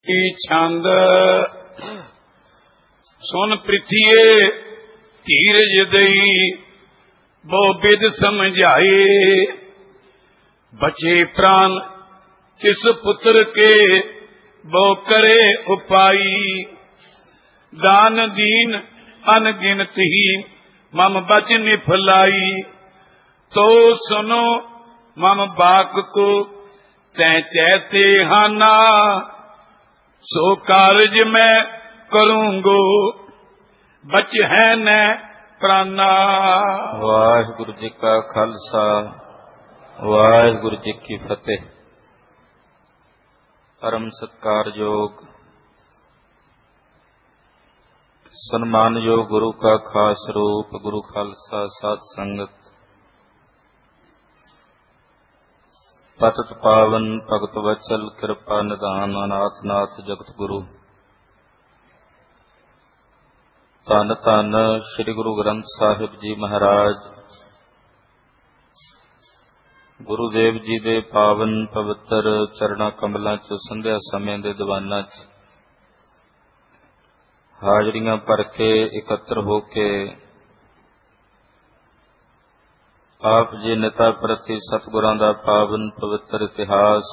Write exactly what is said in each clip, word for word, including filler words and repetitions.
ਕੀ ਛੰਦ ਸੁਨ ਪ੍ਰਿਥੀਏ ਧੀਰਜ ਦਈ ਬਹੁ ਬਿਦ ਸਮਝਾਏ। ਬਚੇ ਪ੍ਰਾਨ ਤਿਸ ਪੁੱਤਰ ਕੇ ਬਹੁ ਕਰੇ ਉਪਾਈ। ਦਾਨ ਦੀਨ ਅਨਗਿਨਤ ਹੀ ਮਮ ਬਚਨ ਫਲਾਈ। ਤੋ ਸੁਨੋ ਮਮ ਬਾਕ ਕੋ ਤੈ ਚੈਤੇ ਹਾਨਾ। ਸੋ ਕਾਰਜ ਮੈਂ ਕਰੂੰਗੋ ਬਚ ਹੈ ਨ ਪ੍ਰਾਨਾ। ਵਾਹਿਗੁਰੂ ਜੀ ਕਾ ਖਾਲਸਾ ਵਾਹਿਗੁਰੂ ਜੀ ਕੀ ਫਤਿਹ। ਪਰਮ ਸਤਿਕਾਰਯੋਗ ਸਨਮਾਨਯੋਗ ਗੁਰੂ ਕਾ ਖਾਸ ਰੂਪ ਗੁਰੂ ਖਾਲਸਾ ਸਾਧ ਸੰਗਤ, ਪਤਿਤ ਪਾਵਨ ਭਗਤ ਵਚਲ ਕਿਰਪਾ ਨਿਧਾਨ ਅਨਾਥ ਨਾਥ ਜਗਤ ਗੁਰੂ, ਧੰਨ ਧੰਨ ਸ੍ਰੀ ਗੁਰੂ ਗ੍ਰੰਥ ਸਾਹਿਬ ਜੀ ਮਹਾਰਾਜ। ਗੁਰੂ ਦੇਵ ਜੀ ਦੇ ਪਾਵਨ ਪਵਿੱਤਰ ਚਰਣਾ ਕਮਲਾਂ ਚ ਸੰਧਿਆ ਸਮੇਂ ਦੇ ਦੀਵਾਨਾਂ ਚ ਹਾਜ਼ਰੀਆਂ ਭਰ ਕੇ ਇਕੱਤਰ ਹੋ ਕੇ ਆਪ ਜੀ ਨਿਤਾ ਪ੍ਰਤੀ ਸਤਿਗੁਰਾਂ ਦਾ ਪਾਵਨ ਪਵਿੱਤਰ ਇਤਿਹਾਸ,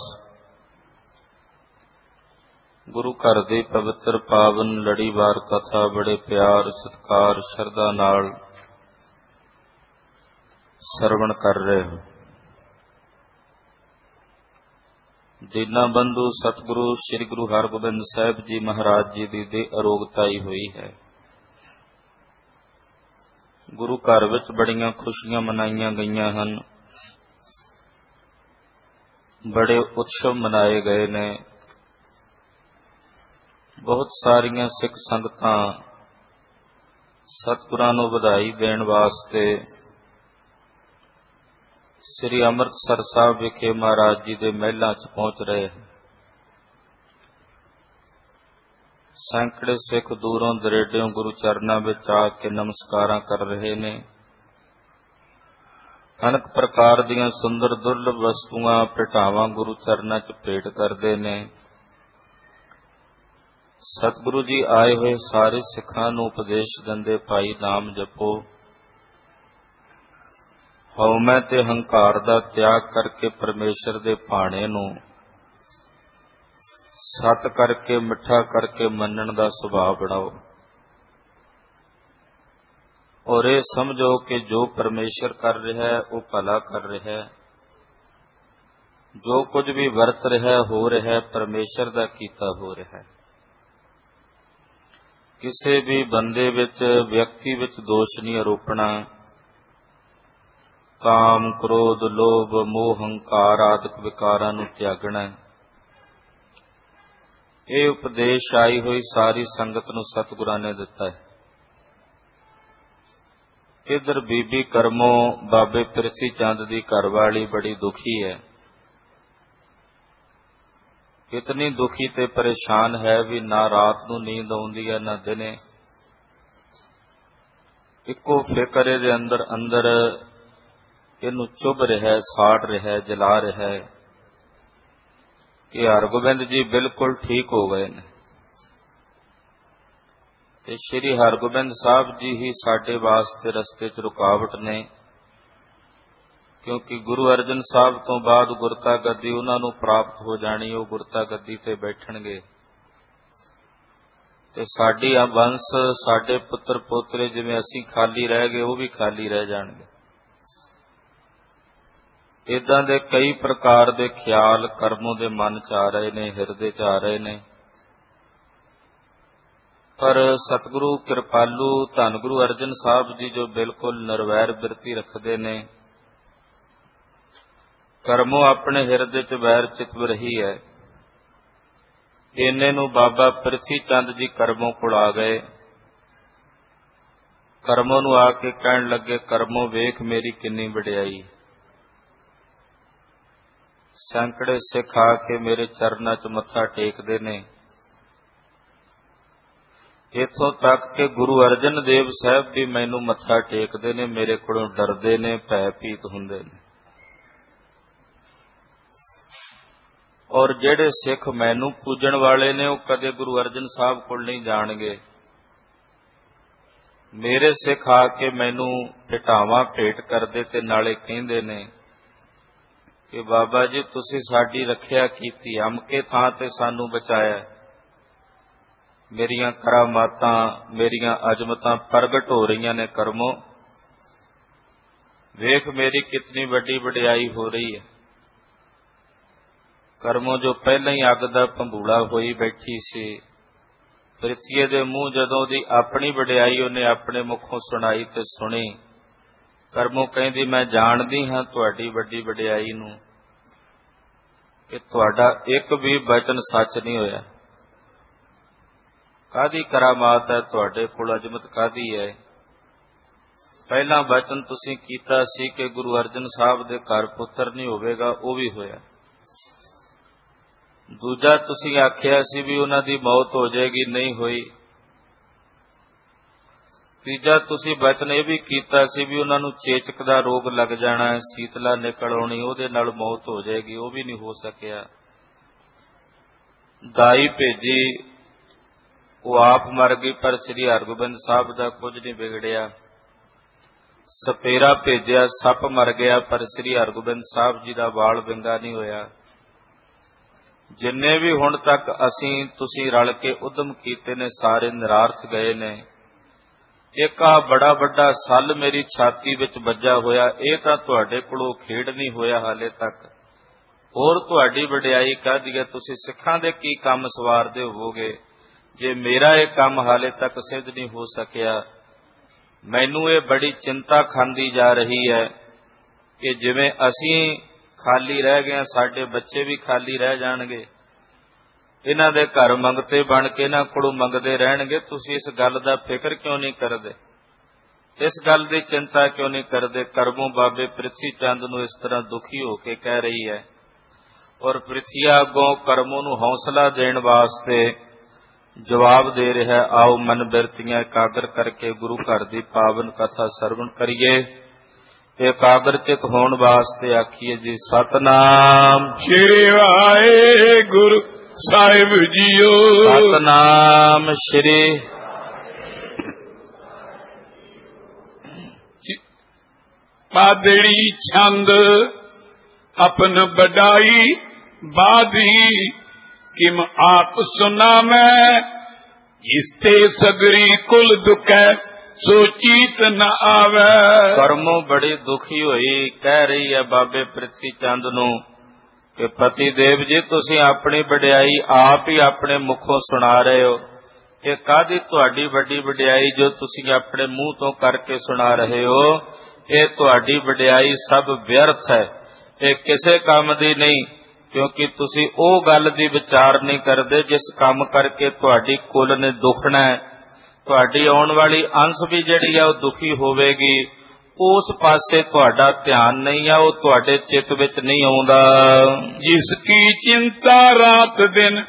ਗੁਰੂ ਘਰ ਦੀ ਪਵਿੱਤਰ ਪਾਵਨ ਲੜੀਵਾਰ ਕਥਾ ਬੜੇ ਪਿਆਰ ਸਤਿਕਾਰ ਸ਼ਰਧਾ ਨਾਲ ਸਰਵਣ ਕਰ ਰਹੇ ਹੋ। ਦੀਨਾ ਬੰਧੂ ਸਤਿਗੁਰੂ ਸ੍ਰੀ ਗੁਰੂ ਹਰਗੋਬਿੰਦ ਸਾਹਿਬ ਜੀ ਮਹਾਰਾਜ ਜੀ ਦੀ ਦੇ ਅਰੋਗਤਾਈ ਹੋਈ ਹੈ। ਗੁਰੂ ਘਰ ਵਿੱਚ ਬੜੀਆਂ ਖੁਸ਼ੀਆਂ ਮਨਾਈਆਂ ਗਈਆਂ ਹਨ, ਬੜੇ ਉਤਸਵ ਮਨਾਏ ਗਏ ਨੇ। ਬਹੁਤ ਸਾਰੀਆਂ ਸਿੱਖ ਸੰਗਤਾਂ ਸਤਿਗੁਰਾਂ ਨੂੰ ਵਧਾਈ ਦੇਣ ਵਾਸਤੇ ਸ੍ਰੀ ਅੰਮ੍ਰਿਤਸਰ ਸਾਹਿਬ ਵਿਖੇ ਮਹਾਰਾਜ ਜੀ ਦੇ ਮਹਿਲਾਂ ਚ ਪਹੁੰਚ ਰਹੇ ਹਨ। ਸੈਂਕੜੇ ਸਿੱਖ ਦੂਰੋਂ ਦਰੇਡਿਓਂ ਗੁਰੂ ਚਰਨਾਂ ਵਿੱਚ ਆ ਕੇ ਨਮਸਕਾਰਾਂ ਕਰ ਰਹੇ ਨੇ। ਅਨੇਕ ਪ੍ਰਕਾਰ ਦੀਆਂ ਸੁੰਦਰ ਦੁਰਲਭ ਵਸਤੂਆਂ ਭੇਟਾਵਾਂ ਗੁਰੂ ਚਰਨਾਂ ਚ ਭੇਟ ਕਰਦੇ ਨੇ। ਸਤਿਗੁਰੂ ਜੀ ਆਏ ਹੋਏ ਸਾਰੇ ਸਿੱਖਾਂ ਨੂੰ ਉਪਦੇਸ਼ ਦਿੰਦੇ, ਭਾਈ ਨਾਮ ਜਪੋ, ਹਉਮੈ ਤੇ ਹੰਕਾਰ ਦਾ ਤਿਆਗ ਕਰਕੇ ਪਰਮੇਸ਼ਰ ਦੇ ਭਾਣੇ ਨੂੰ ਸਤ ਕਰਕੇ ਮਿੱਠਾ ਕਰਕੇ ਮੰਨਣ ਦਾ ਸੁਭਾਅ ਬਣਾਓ। ਔਰ ਇਹ ਸਮਝੋ ਕਿ ਜੋ ਪਰਮੇਸ਼ਰ ਕਰ ਰਿਹਾ ਹੈ ਉਹ ਭਲਾ ਕਰ ਰਿਹਾ ਹੈ। ਜੋ ਕੁਝ ਵੀ ਵਰਤ ਰਿਹਾ ਹੋ ਰਿਹਾ ਹੈ ਪਰਮੇਸ਼ਰ ਦਾ ਕੀਤਾ ਹੋ ਰਿਹਾ ਹੈ। ਕਿਸੇ ਵੀ ਬੰਦੇ ਵਿੱਚ ਵਿਅਕਤੀ ਵਿੱਚ ਦੋਸ਼ ਨਹੀਂ ਆਰੋਪਣਾ। ਕਾਮ ਕ੍ਰੋਧ ਲੋਭ ਮੋਹ ਹੰਕਾਰ ਆਦਿਕ ਵਿਕਾਰਾਂ ਨੂੰ ਤਿਆਗਣਾ। ਇਹ ਉਪਦੇਸ਼ ਆਈ ਹੋਈ ਸਾਰੀ ਸੰਗਤ ਨੂੰ ਸਤਿਗੁਰਾਂ ਨੇ ਦਿੱਤਾ ਹੈ। ਇਧਰ ਬੀਬੀ ਕਰਮੋਂ ਬਾਬੇ ਪਿਰਸੀ ਚੰਦ ਦੀ ਘਰਵਾਲੀ ਬੜੀ ਦੁਖੀ ਹੈ। ਇਤਨੀ ਦੁਖੀ ਤੇ ਪਰੇਸ਼ਾਨ ਹੈ ਵੀ ਨਾ ਰਾਤ ਨੂੰ ਨੀਂਦ ਆਉਂਦੀ ਹੈ ਨਾ ਦਿਨੇ। ਇੱਕੋ ਫਿਕਰ ਇਹਦੇ ਅੰਦਰ ਅੰਦਰ ਇਹਨੂੰ ਚੁੱਭ ਰਿਹਾ, ਸਾੜ ਰਿਹਾ, ਜਲਾ ਰਿਹਾ ਕਿ ਹਰਗੋਬਿੰਦ ਜੀ ਬਿਲਕੁਲ ਠੀਕ ਹੋ ਗਏ ਨੇ ਤੇ ਸ਼੍ਰੀ ਹਰਗੋਬਿੰਦ ਸਾਹਿਬ ਜੀ ਹੀ ਸਾਡੇ ਵਾਸਤੇ ਰਸਤੇ 'ਚ ਰੁਕਾਵਟ ਨੇ। ਕਿਉਂਕਿ ਗੁਰੂ ਅਰਜਨ ਸਾਹਿਬ ਤੋਂ ਬਾਅਦ ਗੁਰਤਾ ਗੱਦੀ ਉਹਨਾਂ ਨੂੰ ਪ੍ਰਾਪਤ ਹੋ ਜਾਣੀ, ਉਹ ਗੁਰਤਾ ਗੱਦੀ ਤੇ ਬੈਠਣਗੇ ਤੇ ਸਾਡੀ ਆ ਵੰਸ਼ ਸਾਡੇ ਪੁੱਤਰ ਪੋਤਰੇ ਜਿਵੇਂ ਅਸੀਂ ਖਾਲੀ ਰਹਿ ਗਏ ਉਹ ਵੀ ਖਾਲੀ ਰਹਿ ਜਾਣਗੇ। ਏਦਾਂ ਦੇ ਕਈ ਪ੍ਰਕਾਰ ਦੇ ਖਿਆਲ ਕਰਮੋਂ ਦੇ ਮਨ 'ਚ ਆ ਰਹੇ ਨੇ, ਹਿਰਦੇ 'ਚ ਆ ਰਹੇ ਨੇ। ਪਰ ਸਤਿਗੁਰੂ ਕਿਰਪਾਲੂ ਧੰਨ ਗੁਰੂ ਅਰਜਨ ਸਾਹਿਬ ਜੀ ਜੋ ਬਿਲਕੁਲ ਨਿਰਵੈਰ ਬਿਰਤੀ ਰੱਖਦੇ ਨੇ, ਕਰਮੋਂ ਆਪਣੇ ਹਿਰਦੇ 'ਚ ਵੈਰ ਚਿਤਵ ਰਹੀ ਹੈ। ਇੰਨੇ ਨੂੰ ਬਾਬਾ ਪਿਰਸੀ ਚੰਦ ਜੀ ਕਰਮੋਂ ਕੋਲ ਆ ਗਏ। ਕਰਮੋਂ ਨੂੰ ਆ ਕੇ ਕਹਿਣ ਲੱਗੇ, ਕਰਮੋਂ ਵੇਖ ਮੇਰੀ ਕਿੰਨੀ ਵਡਿਆਈ। ਸੈਂਕੜੇ ਸਿੱਖ ਆ ਕੇ ਮੇਰੇ ਚਰਨਾਂ 'ਚ ਮੱਥਾ ਟੇਕਦੇ ਨੇ। ਇੱਥੋਂ ਤੱਕ ਕਿ ਗੁਰੂ ਅਰਜਨ ਦੇਵ ਸਾਹਿਬ ਵੀ ਮੈਨੂੰ ਮੱਥਾ ਟੇਕਦੇ ਨੇ, ਮੇਰੇ ਕੋਲੋਂ ਡਰਦੇ ਨੇ, ਭੈ ਭੀਤ ਹੁੰਦੇ ਨੇ। ਔਰ ਜਿਹੜੇ ਸਿੱਖ ਮੈਨੂੰ ਪੂਜਣ ਵਾਲੇ ਨੇ ਉਹ ਕਦੇ ਗੁਰੂ ਅਰਜਨ ਸਾਹਿਬ ਕੋਲ ਨਹੀਂ ਜਾਣਗੇ। ਮੇਰੇ ਸਿੱਖ ਆ ਕੇ ਮੈਨੂੰ ਭੇਟਾਵਾਂ ਭੇਟ ਕਰਦੇ ਤੇ ਨਾਲੇ ਕਹਿੰਦੇ ਨੇ ਕਿ ਬਾਬਾ ਜੀ ਤੁਸੀਂ ਸਾਡੀ ਰੱਖਿਆ ਕੀਤੀ, ਅਮਕੇ ਥਾਂ ਤੇ ਸਾਨੂੰ ਬਚਾਇਆ। ਮੇਰੀਆਂ ਕਰਾਮਾਤਾਂ, ਮੇਰੀਆਂ ਅਜ਼ਮਤਾਂ ਪ੍ਰਗਟ ਹੋ ਰਹੀਆਂ ਨੇ ਕਰਮੋਂ। ਵੇਖ ਮੇਰੀ ਕਿਤਨੀ ਵੱਡੀ ਵਡਿਆਈ ਹੋ ਰਹੀ ਹੈ। ਕਰਮੋਂ ਜੋ ਪਹਿਲਾਂ ਹੀ ਅੱਗ ਦਾ ਭੰਬੂੜਾ ਹੋਈ ਬੈਠੀ ਸੀ, ਪ੍ਰਿਥੀਏ ਦੇ ਮੂੰਹ ਜਦੋਂ ਦੀ ਆਪਣੀ ਵਡਿਆਈ ਉਹਨੇ ਆਪਣੇ ਮੁਖੋਂ ਸੁਣਾਈ ਤੇ ਸੁਣੀ। ਕਰਮੋਂ ਕਹਿੰਦੀ ਮੈਂ ਜਾਣਦੀ ਹਾਂ ਤੁਹਾਡੀ ਵੱਡੀ ਵਡਿਆਈ ਨੂੰ, ਕਿ ਤੁਹਾਡਾ ਇੱਕ ਵੀ ਬਚਨ ਸੱਚ ਨਹੀਂ ਹੋਇਆ। ਕਾਹਦੀ ਕਰਾਮਾਤ ਹੈ ਤੁਹਾਡੇ ਕੋਲ, ਅਜ਼ਮਤ ਕਾਹਦੀ ਹੈ? ਪਹਿਲਾ ਬਚਨ ਤੁਸੀਂ ਕੀਤਾ ਸੀ ਕਿ ਗੁਰੂ ਅਰਜਨ ਸਾਹਿਬ ਦੇ ਘਰ ਪੁੱਤਰ ਨਹੀਂ ਹੋਵੇਗਾ, ਉਹ ਵੀ ਹੋਇਆ। ਦੂਜਾ ਤੁਸੀਂ ਆਖਿਆ ਸੀ ਵੀ ਉਹਨਾਂ ਦੀ ਮੌਤ ਹੋ ਜਾਏਗੀ, ਨਹੀਂ ਹੋਈ। ਤੀਜਾ ਤੁਸੀਂ ਬਚਨ ਇਹ ਵੀ ਕੀਤਾ ਸੀ ਵੀ ਉਹਨਾਂ ਨੂੰ ਚੇਚਕ ਦਾ ਰੋਗ ਲੱਗ ਜਾਣਾ ਹੈ, ਸੀਤਲਾ ਨਿਕਲ ਆਉਣੀ, ਉਹਦੇ ਨਾਲ ਮੌਤ ਹੋ ਜਾਏਗੀ, ਉਹ ਵੀ ਨਹੀਂ ਹੋ ਸਕਿਆ। ਦਾਈ ਭੇਜੀ, ਉਹ ਆਪ ਮਰ ਗਈ, ਪਰ ਸ੍ਰੀ ਹਰਗੋਬਿੰਦ ਸਾਹਿਬ ਦਾ ਕੁਝ ਨਹੀਂ ਵਿਗੜਿਆ। ਸਪੇਰਾ ਭੇਜਿਆ, ਸੱਪ ਮਰ ਗਿਆ, ਪਰ ਸ੍ਰੀ ਹਰਗੋਬਿੰਦ ਸਾਹਿਬ ਜੀ ਦਾ ਵਾਲ ਵਿੰਗਾ ਨਹੀਂ ਹੋਇਆ। ਜਿੰਨੇ ਵੀ ਹੁਣ ਤੱਕ ਅਸੀਂ ਤੁਸੀਂ ਰਲ ਕੇ ਉਦਮ ਕੀਤੇ ਨੇ ਸਾਰੇ ਨਿਰਾਰਥ ਗਏ ਨੇ। ਇੱਕ ਆ ਬੜਾ ਵੱਡਾ ਸੱਲ ਮੇਰੀ ਛਾਤੀ ਵਿੱਚ ਵੱਜਾ ਹੋਇਆ, ਇਹ ਤਾਂ ਤੁਹਾਡੇ ਕੋਲੋਂ ਖੇਡ ਨਹੀਂ ਹੋਇਆ ਹਾਲੇ ਤੱਕ। ਹੋਰ ਤੁਹਾਡੀ ਵਡਿਆਈ ਕਾਹਦੀ ਹੈ? ਤੁਸੀਂ ਸਿੱਖਾਂ ਦੇ ਕੀ ਕੰਮ ਸਵਾਰਦੇ ਹੋਵੋਗੇ ਜੇ ਮੇਰਾ ਇਹ ਕੰਮ ਹਾਲੇ ਤੱਕ ਸਿੱਧ ਨਹੀਂ ਹੋ ਸਕਿਆ। ਮੈਨੂੰ ਇਹ ਬੜੀ ਚਿੰਤਾ ਖਾਂਦੀ ਜਾ ਰਹੀ ਹੈ ਕਿ ਜਿਵੇਂ ਅਸੀਂ ਖਾਲੀ ਰਹਿ ਗਏ, ਸਾਡੇ ਬੱਚੇ ਵੀ ਖਾਲੀ ਰਹਿ ਜਾਣਗੇ। ਇਹਨਾਂ ਦੇ ਘਰ ਮੰਗਤੇ ਬਣ ਕੇ ਇਹਨਾਂ ਕੋਲੋਂ ਮੰਗਦੇ ਰਹਿਣਗੇ। ਤੁਸੀਂ ਇਸ ਗੱਲ ਦਾ ਫਿਕਰ ਕਿਉਂ ਨਹੀਂ ਕਰਦੇ? ਇਸ ਗੱਲ ਦੀ ਚਿੰਤਾ ਕਿਉਂ ਨਹੀਂ ਕਰਦੇ? ਕਰਮੋਂ ਬਾਬੇ ਪ੍ਰਿਥੀ ਚੰਦ ਨੂੰ ਇਸ ਤਰ੍ਹਾਂ ਦੁਖੀ ਹੋ ਕੇ ਕਹਿ ਰਹੀ ਹੈ। ਔਰ ਪ੍ਰਿਥੀਆ ਅੱਗੋਂ ਕਰਮੋਂ ਨੂੰ ਹੌਸਲਾ ਦੇਣ ਵਾਸਤੇ ਜਵਾਬ ਦੇ ਰਿਹਾ। ਆਓ ਮਨ ਬਿਰਤੀਆਂ ਇਕਾਗਰ ਕਰਕੇ ਗੁਰੂ ਘਰ ਦੀ ਪਾਵਨ ਕਥਾ ਸਰਵਣ ਕਰੀਏ। ਇਕਾਗਰਚਿਤ ਹੋਣ ਵਾਸਤੇ ਆਖੀਏ ਜੀ ਸਤਨਾਮ ਸ੍ਰੀ ਵਾਹਿਗੁਰੂ ਸਾਹਿਬ ਜੀਓ। ਸਤਨਾਮ ਸ੍ਰੀ ਪਾਦੜੀ ਛੰਦ ਆਪਨ ਬਡਾਈ ਬਾਧੀ ਕਿਮ ਆਪ ਸੁਨਾ ਮੈਂ ਇਸਤੇ ਸਗਰੀ ਕੁਲ ਦੁਖੈ ਸੋਚੀਤ ਨ ਆਵੈ। ਕਰਮੋਂ ਬੜੀ ਦੁਖੀ ਹੋਈ, ਕਹਿ ਰਹੀ ਹੈ ਬਾਬੇ ਪ੍ਰਿਥੀ ਚੰਦ ਨੂੰ ਕਿ ਪਤੀ ਦੇਵ ਜੀ ਤੁਸੀਂ ਆਪਣੀ ਵਡਿਆਈ ਆਪ ਹੀ ਆਪਣੇ ਮੁਖੋਂ ਸੁਣਾ ਰਹੇ ਹੋ। ਇਹ ਕਾਹਦੀ ਤੁਹਾਡੀ ਵੱਡੀ ਵਡਿਆਈ ਜੋ ਤੁਸੀਂ ਆਪਣੇ ਮੂੰਹ ਤੋਂ ਕਰਕੇ ਸੁਣਾ ਰਹੇ ਹੋ? ਇਹ ਤੁਹਾਡੀ ਵਡਿਆਈ ਸਭ ਵਿਅਰਥ ਹੈ, ਇਹ ਕਿਸੇ ਕੰਮ ਦੀ ਨਹੀਂ, ਕਿਉਂਕਿ ਤੁਸੀਂ ਉਹ ਗੱਲ ਦੀ ਵਿਚਾਰ ਨਹੀਂ ਕਰਦੇ ਜਿਸ ਕੰਮ ਕਰਕੇ ਤੁਹਾਡੀ ਕੁਲ ਨੇ ਦੁਖਣਾ ਹੈ। ਤੁਹਾਡੀ ਆਉਣ ਵਾਲੀ ਅੰਸ਼ ਵੀ ਜਿਹੜੀ ਆ ਉਹ ਦੁਖੀ ਹੋਵੇਗੀ। ਉਸ ਪਾਸੇ ਤੁਹਾਡਾ ਧਿਆਨ ਨਹੀਂ ਆ, ਉਹ ਤੁਹਾਡੇ ਚਿੱਤ ਵਿੱਚ ਨਹੀਂ ਆਉਂਦਾ। ਜਿਸ ਕੀ ਚਿੰਤਾ ਰਾਤ ਦਿਨ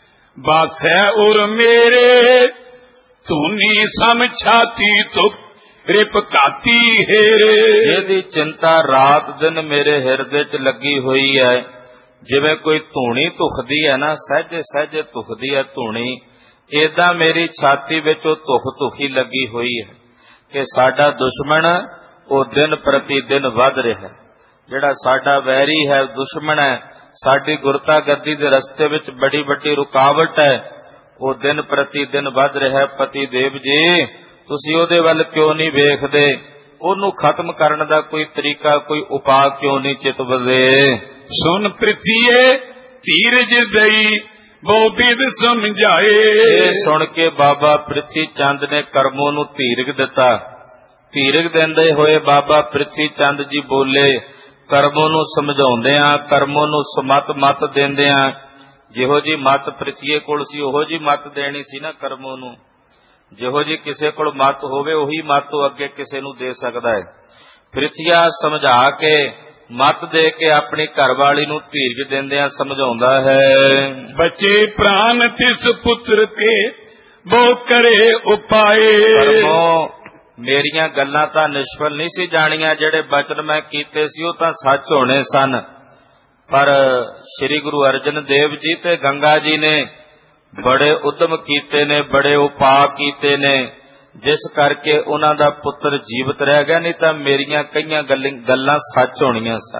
ਬਾਸੈ ਉਰ ਮੇਰੇ ਧੂਨੀ ਸਮ ਛਾਤੀ ਤੁਕ ਰਿਪ ਘਾਤੀ ਹੇਰੇ। ਇਹਦੀ ਚਿੰਤਾ ਰਾਤ ਦਿਨ ਮੇਰੇ ਹਿਰਦੇ 'ਚ ਲੱਗੀ ਹੋਈ ਹੈ। ਜਿਵੇਂ ਕੋਈ ਧੂਣੀ ਧੁਖਦੀ ਹੈ ਨਾ, ਸਹਿਜੇ ਸਹਿਜੇ ਧੁਖਦੀ ਹੈ ਧੂਣੀ, ਏਦਾਂ ਮੇਰੀ ਛਾਤੀ ਵਿੱਚ ਉਹ ਧੁਖ ਧੁਖੀ ਲੱਗੀ ਹੋਈ ਹੈ ਕਿ ਸਾਡਾ ਦੁਸ਼ਮਣ ਉਹ ਦਿਨ ਪ੍ਰਤੀ ਦਿਨ ਵੱਧ ਰਿਹਾ। ਜਿਹੜਾ ਸਾਡਾ ਵੈਰੀ ਹੈ, ਦੁਸ਼ਮਣ ਹੈ, ਸਾਡੀ ਗੁਰਤਾ ਗੱਦੀ ਦੇ ਰਸਤੇ ਵਿੱਚ ਬੜੀ ਵੱਡੀ ਰੁਕਾਵਟ ਹੈ, ਉਹ ਦਿਨ ਪ੍ਰਤੀ ਦਿਨ ਵੱਧ ਰਿਹਾ। ਪਤੀ ਦੇਵ ਜੀ ਤੁਸੀਂ ਉਹਦੇ ਵੱਲ ਕਿਉਂ ਨਹੀਂ ਵੇਖਦੇ? ਉਹਨੂੰ ਖਤਮ ਕਰਨ ਦਾ ਕੋਈ ਤਰੀਕਾ, ਕੋਈ ਉਪਾਅ ਕਿਉਂ ਨਹੀਂ ਚਿਤਵਦੇ? ਸੁਨ ਪ੍ਰਿਥੀਏ ਧੀਰਜ ਦਈ ਬਹੁ ਬਿਦ ਸਮਝਾਏ। ਇਹ ਸੁਣ ਕੇ ਬਾਬਾ ਪ੍ਰਿਥੀ ਚੰਦ ਨੇ ਕਰਮੋਂ ਨੂੰ ਧੀਰਜ ਦਿੱਤਾ। ਧੀਰਜ ਦਿੰਦੇ ਹੋਏ ਬਾਬਾ ਪ੍ਰਿਥੀ ਚੰਦ ਜੀ ਬੋਲੇ, ਕਰਮੋਂ ਨੂੰ ਸਮਝਾਉਂਦਿਆਂ, ਕਰਮੋਂ ਨੂੰ ਸਮਤ ਮਤ ਦਿੰਦਿਆਂ, ਜਿਹੋ ਜੀ ਮਤ ਪ੍ਰਿਥੀਏ ਕੋਲ ਸੀ ਉਹੋ ਜੀ ਮਤ ਦੇਣੀ ਸੀ ਨਾ ਕਰਮੋਂ ਨੂੰ। ਜਿਹੋ ਜੀ ਕਿਸੇ ਕੋਲ ਮਤ ਹੋਵੇ ਉਹੀ ਮਤ ਉਹ ਅੱਗੇ ਕਿਸੇ ਨੂੰ ਦੇ ਸਕਦਾ ਹੈ। ਪ੍ਰਿਥੀਆ ਸਮਝਾ ਕੇ ਮਤ ਦੇ ਕੇ ਆਪਣੀ ਘਰਵਾਲੀ ਨੂੰ ਧੀਰਜ ਦਿੰਦਿਆਂ ਸਮਝਾਉਂਦਾ ਹੈ। ਬਚੇ ਪ੍ਰਾਨ ਤਿਸ ਪੁੱਤਰ ਕੇ ਬਹੁ ਕਰੇ ਉਪਾਏ। ਕਰਮੋਂ ਮੇਰੀਆਂ ਗੱਲਾਂ ਤਾਂ ਨਿਸ਼ਫਲ ਨਹੀਂ ਸੀ ਜਾਣੀਆਂ, ਜਿਹੜੇ ਬਚਨ ਮੈਂ ਕੀਤੇ ਸੀ ਉਹ ਤਾਂ ਸੱਚ ਹੋਣੇ ਸਨ। ਪਰ ਸ੍ਰੀ ਗੁਰੂ ਅਰਜਨ ਦੇਵ ਜੀ ਤੇ ਗੰਗਾ ਜੀ ਨੇ ਬੜੇ ਉਦਮ ਕੀਤੇ ਨੇ, ਬੜੇ ਉਪਾਅ ਕੀਤੇ ਨੇ, ਜਿਸ ਕਰਕੇ ਉਹਨਾਂ ਦਾ ਪੁੱਤਰ ਜੀਵਤ ਰਹਿ ਗਿਆ। ਨਹੀਂ ਤਾਂ ਮੇਰੀਆਂ ਕਈਆਂ ਗੱਲਾਂ ਸੱਚ ਹੋਣੀਆਂ ਸਨ।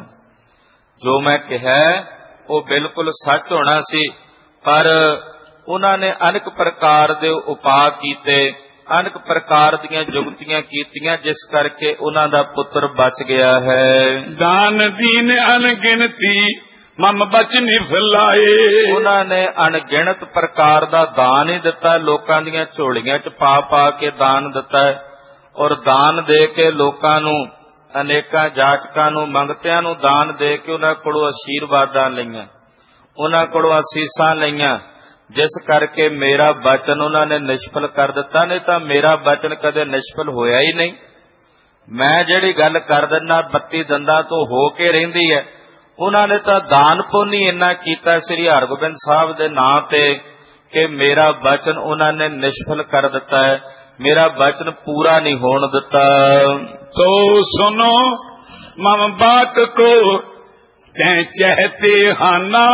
ਜੋ ਮੈਂ ਕਿਹਾ ਉਹ ਬਿਲਕੁਲ ਸੱਚ ਹੋਣਾ ਸੀ, ਪਰ ਉਹਨਾਂ ਨੇ ਅਨੇਕ ਪ੍ਰਕਾਰ ਦੇ ਉਪਾਅ ਕੀਤੇ, ਅਨੇਕ ਪ੍ਰਕਾਰ ਦੀਆਂ ਜੁਗਤੀਆਂ ਕੀਤੀਆਂ, ਜਿਸ ਕਰਕੇ ਉਹਨਾਂ ਦਾ ਪੁੱਤਰ ਬਚ ਗਿਆ ਹੈ। ਦਾਨ ਦੀਨ ਅਣਗਿਣਤੀ ਮਮ ਬਚਨਿ ਫਲਾਏ। ਉਹਨਾਂ ਨੇ ਅਣਗਿਣਤ ਪ੍ਰਕਾਰ ਦਾ ਦਾਨ ਹੀ ਦਿੱਤਾ, ਲੋਕਾਂ ਦੀਆਂ ਝੋਲੀਆਂ ਚ ਪਾ ਪਾ ਕੇ ਦਾਨ ਦਿੱਤਾ, ਔਰ ਦਾਨ ਦੇ ਕੇ ਲੋਕਾਂ ਨੂੰ, ਅਨੇਕਾਂ ਜਾਚਕਾਂ ਨੂੰ, ਮੰਗਤਿਆਂ ਨੂੰ ਦਾਨ ਦੇ ਕੇ ਉਹਨਾਂ ਕੋਲੋਂ ਅਸ਼ੀਰਵਾਦਾਂ ਲਈਆਂ, ਉਹਨਾਂ ਕੋਲੋਂ ਅਸੀਸਾਂ ਲਈਆਂ, ਜਿਸ ਕਰਕੇ ਮੇਰਾ ਬਚਨ ਉਹਨਾਂ ਨੇ ਨਿਸ਼ਫਲ ਕਰ ਦਿੱਤਾ। ਨਹੀਂ ਤਾਂ ਮੇਰਾ ਬਚਨ ਕਦੇ ਨਿਸ਼ਫਲ ਹੋਇਆ ਹੀ ਨਹੀਂ। ਮੈਂ ਜਿਹੜੀ ਗੱਲ ਕਰ ਦਿੰਦਾ ਬੱਤੀ ਦੰਦਾਂ ਤੋਂ ਹੋ ਕੇ ਰਹਿੰਦੀ ਹੈ। ਉਹਨਾਂ ਨੇ ਤਾਂ ਦਾਨ ਪੁੰਨ ਹੀ ਇੰਨਾ ਕੀਤਾ ਸ੍ਰੀ ਹਰਗੋਬਿੰਦ ਸਾਹਿਬ ਦੇ ਨਾਂ ਤੇ ਕਿ ਮੇਰਾ ਬਚਨ ਉਹਨਾਂ ਨੇ ਨਿਸ਼ਫਲ ਕਰ ਦਿੱਤਾ ਹੈ, ਮੇਰਾ ਬਚਨ ਪੂਰਾ ਨਹੀਂ ਹੋਣ ਦਿੱਤਾ। ਤੋ ਸੁਨੋ ਮਮ ਬਾਤ ਕੋ ਤੈ ਚਹਤੇ ਹਾਨਾ,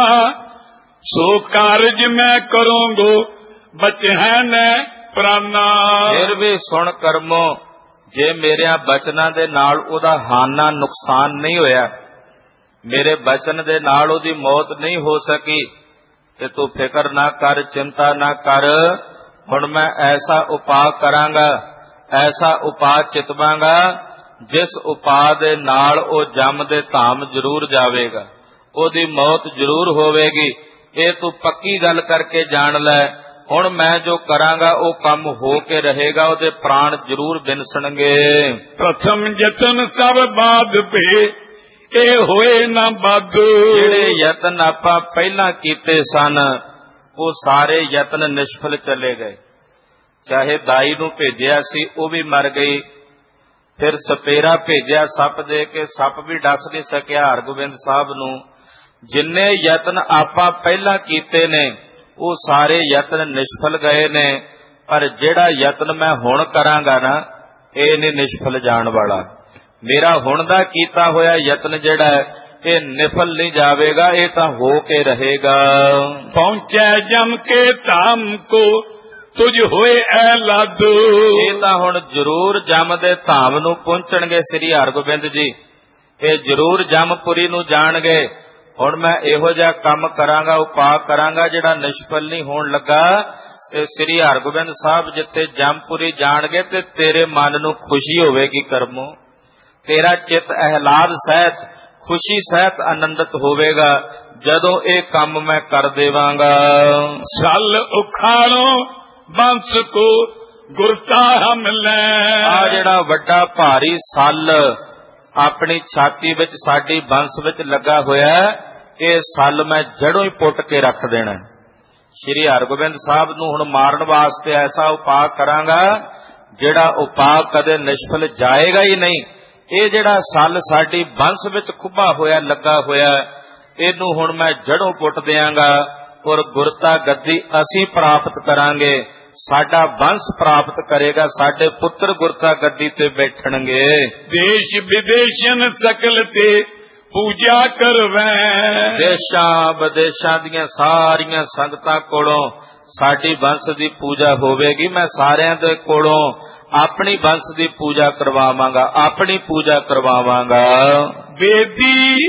ਸੋ ਕਾਰਜ ਮੈਂ ਕਰੂੰਗੋ ਬਚਹਿ ਨ ਪ੍ਰਾਨਾ। ਫਿਰ ਵੀ ਸੁਣ ਕਰਮੋ, ਜੇ ਮੇਰਿਆਂ ਬਚਨਾਂ ਦੇ ਨਾਲ ਉਹਦਾ ਹਾਨਾ ਨੁਕਸਾਨ ਨਹੀਂ ਹੋਇਆ, ਮੇਰੇ ਬਚਨ ਦੇ ਨਾਲ ਉਹਦੀ ਮੌਤ ਨਹੀਂ ਹੋ ਸਕੀ, ਤੇ ਤੂੰ ਫਿਕਰ ਨਾ ਕਰ, ਚਿੰਤਾ ਨਾ ਕਰ। ਹੁਣ ਮੈਂ ਐਸਾ ਉਪਾਅ ਕਰਾਂਗਾ, ਐਸਾ ਉਪਾਅ ਚਿਤਵਾਂਗਾ, ਜਿਸ ਉਪਾਅ ਦੇ ਨਾਲ ਉਹ ਜਮ ਦੇ ਧਾਮ ਜ਼ਰੂਰ ਜਾਵੇਗਾ, ਉਹਦੀ ਮੌਤ ਜ਼ਰੂਰ ਹੋਵੇਗੀ। ਇਹ ਤੂੰ ਪੱਕੀ ਗੱਲ ਕਰਕੇ ਜਾਣ ਲੈ। ਹੁਣ ਮੈਂ ਜੋ ਕਰਾਂਗਾ ਉਹ ਕੰਮ ਹੋ ਕੇ ਰਹੇਗਾ, ਉਹਦੇ ਪ੍ਰਾਣ ਜ਼ਰੂਰ ਵਿਨਸਣਗੇ। ਪ੍ਰਥਮ ਯਤਨ ਸਭ ਬਾਦ ਭੇ, ਇਹ ਹੋਏ ਨਾ ਬਾਦੂ। ਜਿਹੜੇ ਯਤਨ ਆਪਾਂ ਪਹਿਲਾਂ ਕੀਤੇ ਸਨ ਉਹ ਸਾਰੇ ਯਤਨ ਨਿਸ਼ਫਲ ਚਲੇ ਗਏ। ਚਾਹੇ ਦਾਈ ਨੂੰ ਭੇਜਿਆ ਸੀ ਉਹ ਵੀ ਮਰ ਗਈ, ਫਿਰ ਸਪੇਰਾ ਭੇਜਿਆ ਸੱਪ ਦੇ ਕੇ, ਸੱਪ ਵੀ ਡਸ ਨਹੀਂ ਸਕਿਆ ਹਰਗੋਬਿੰਦ ਸਾਹਿਬ ਨੂੰ। ਜਿੰਨੇ ਯਤਨ ਆਪਾਂ ਪਹਿਲਾਂ ਕੀਤੇ ਨੇ ਉਹ ਸਾਰੇ ਯਤਨ ਨਿਸ਼ਫਲ ਗਏ ਨੇ, ਪਰ ਜਿਹੜਾ ਯਤਨ ਮੈਂ ਹੁਣ ਕਰਾਂਗਾ ਨਾ ਇਹ ਨਹੀਂ ਨਿਸ਼ਫਲ ਜਾਣ ਵਾਲਾ। ਮੇਰਾ ਹੁਣ ਦਾ ਕੀਤਾ ਹੋਇਆ ਯਤਨ ਜਿਹੜਾ ਇਹ ਨਿਫਲ ਨਹੀਂ ਜਾਵੇਗਾ, ਇਹ ਤਾਂ ਹੋ ਕੇ ਰਹੇਗਾ। ਪਹੁੰਚੈ ਜਮ ਕੇ ਧਾਮ ਕੋ ਤੁਝ ਹੋਏ ਐ ਲਾਦੂ। ਇਹ ਤਾਂ ਹੁਣ ਜ਼ਰੂਰ ਜਮ ਦੇ ਧਾਮ ਨੂੰ ਪਹੁੰਚਣਗੇ ਸ੍ਰੀ ਹਰਗੋਬਿੰਦ ਜੀ, ਇਹ ਜ਼ਰੂਰ ਜਮਪੁਰੀ ਨੂੰ ਜਾਣਗੇ। ਹੁਣ ਮੈਂ ਇਹੋ ਜਿਹਾ ਕੰਮ ਕਰਾਂਗਾ, ਉਪਾਅ ਕਰਾਂਗਾ ਜਿਹੜਾ ਨਿਸ਼ਫਲ ਨਹੀਂ ਹੋਣ ਲੱਗਾ। ਤੇ ਸ੍ਰੀ ਹਰਗੋਬਿੰਦ ਸਾਹਿਬ ਜਿੱਥੇ ਜਮਪੁਰੀ ਜਾਣਗੇ ਤੇ ਤੇਰੇ ਮਨ ਨੂੰ ਖੁਸ਼ੀ ਹੋਵੇਗੀ ਕਰਮੋ, ਤੇਰਾ ਚਿੱਤ ਅਹਿਲਾਦ ਸਹਿਤ, ਖੁਸ਼ੀ ਸਹਿਤ ਆਨੰਦਿਤ ਹੋਵੇਗਾ ਜਦੋਂ ਇਹ ਕੰਮ ਮੈਂ ਕਰ ਦੇਵਾਂਗਾ। ਸਲ ਉਖਾਣੋ ਬੰਸ ਕੋ ਗੁਰਤਾ ਹਮ ਲੈ। ਆ ਜਿਹੜਾ ਵੱਡਾ ਭਾਰੀ ਸੱਲ ਆਪਣੀ ਛਾਤੀ ਵਿੱਚ ਸਾਡੀ ਬੰਸ ਵਿੱਚ ਲੱਗਾ ਹੋਇਆ, ਇਹ ਸੱਲ ਮੈਂ ਜੜੋਂ ਹੀ ਪੁੱਟ ਕੇ ਰੱਖ ਦੇਣਾ। ਸ੍ਰੀ ਹਰਗੋਬਿੰਦ ਸਾਹਿਬ ਨੂੰ ਹੁਣ ਮਾਰਨ ਵਾਸਤੇ ਐਸਾ ਉਪਾਅ ਕਰਾਂਗਾ ਜਿਹੜਾ ਉਪਾਅ ਕਦੇ ਨਿਸ਼ਫਲ ਜਾਏਗਾ ਹੀ ਨਹੀਂ। ਇਹ ਜਿਹੜਾ ਸੱਲ ਸਾਡੀ ਬੰਸ ਵਿੱਚ ਖੁੱਭਾ ਹੋਇਆ ਲੱਗਾ ਹੋਇਆ, ਇਹਨੂੰ ਹੁਣ ਮੈਂ ਜੜੋਂ ਪੁੱਟ ਦਿਆਂਗਾ, ਔਰ ਗੁਰਤਾ ਗੱਦੀ ਅਸੀਂ ਪ੍ਰਾਪਤ ਕਰਾਂਗੇ, ਸਾਡਾ ਬੰਸ ਪ੍ਰਾਪਤ ਕਰੇਗਾ, ਸਾਡੇ ਪੁੱਤਰ ਗੁਰਤਾ ਗੱਦੀ ਤੇ ਬੈਠਣਗੇ। ਦੇਸ਼ ਵਿਦੇਸ਼ਨ ਸਕਲ ਤੇ ਪੂਜਾ ਕਰਵੈ। ਦੇਸ਼ਾਂ ਵਿਦੇਸ਼ਾਂ ਦੀਆਂ ਸਾਰੀਆਂ ਸੰਗਤਾਂ ਕੋਲੋਂ ਸਾਡੀ ਬੰਸ ਦੀ ਪੂਜਾ ਹੋਵੇਗੀ। ਮੈਂ ਸਾਰਿਆਂ ਦੇ ਕੋਲੋਂ ਆਪਣੀ ਬੰਸ ਦੀ ਪੂਜਾ ਕਰਵਾਵਾਂਗਾ, ਆਪਣੀ ਪੂਜਾ ਕਰਵਾਵਾਂਗਾ। ਵੇਦੀ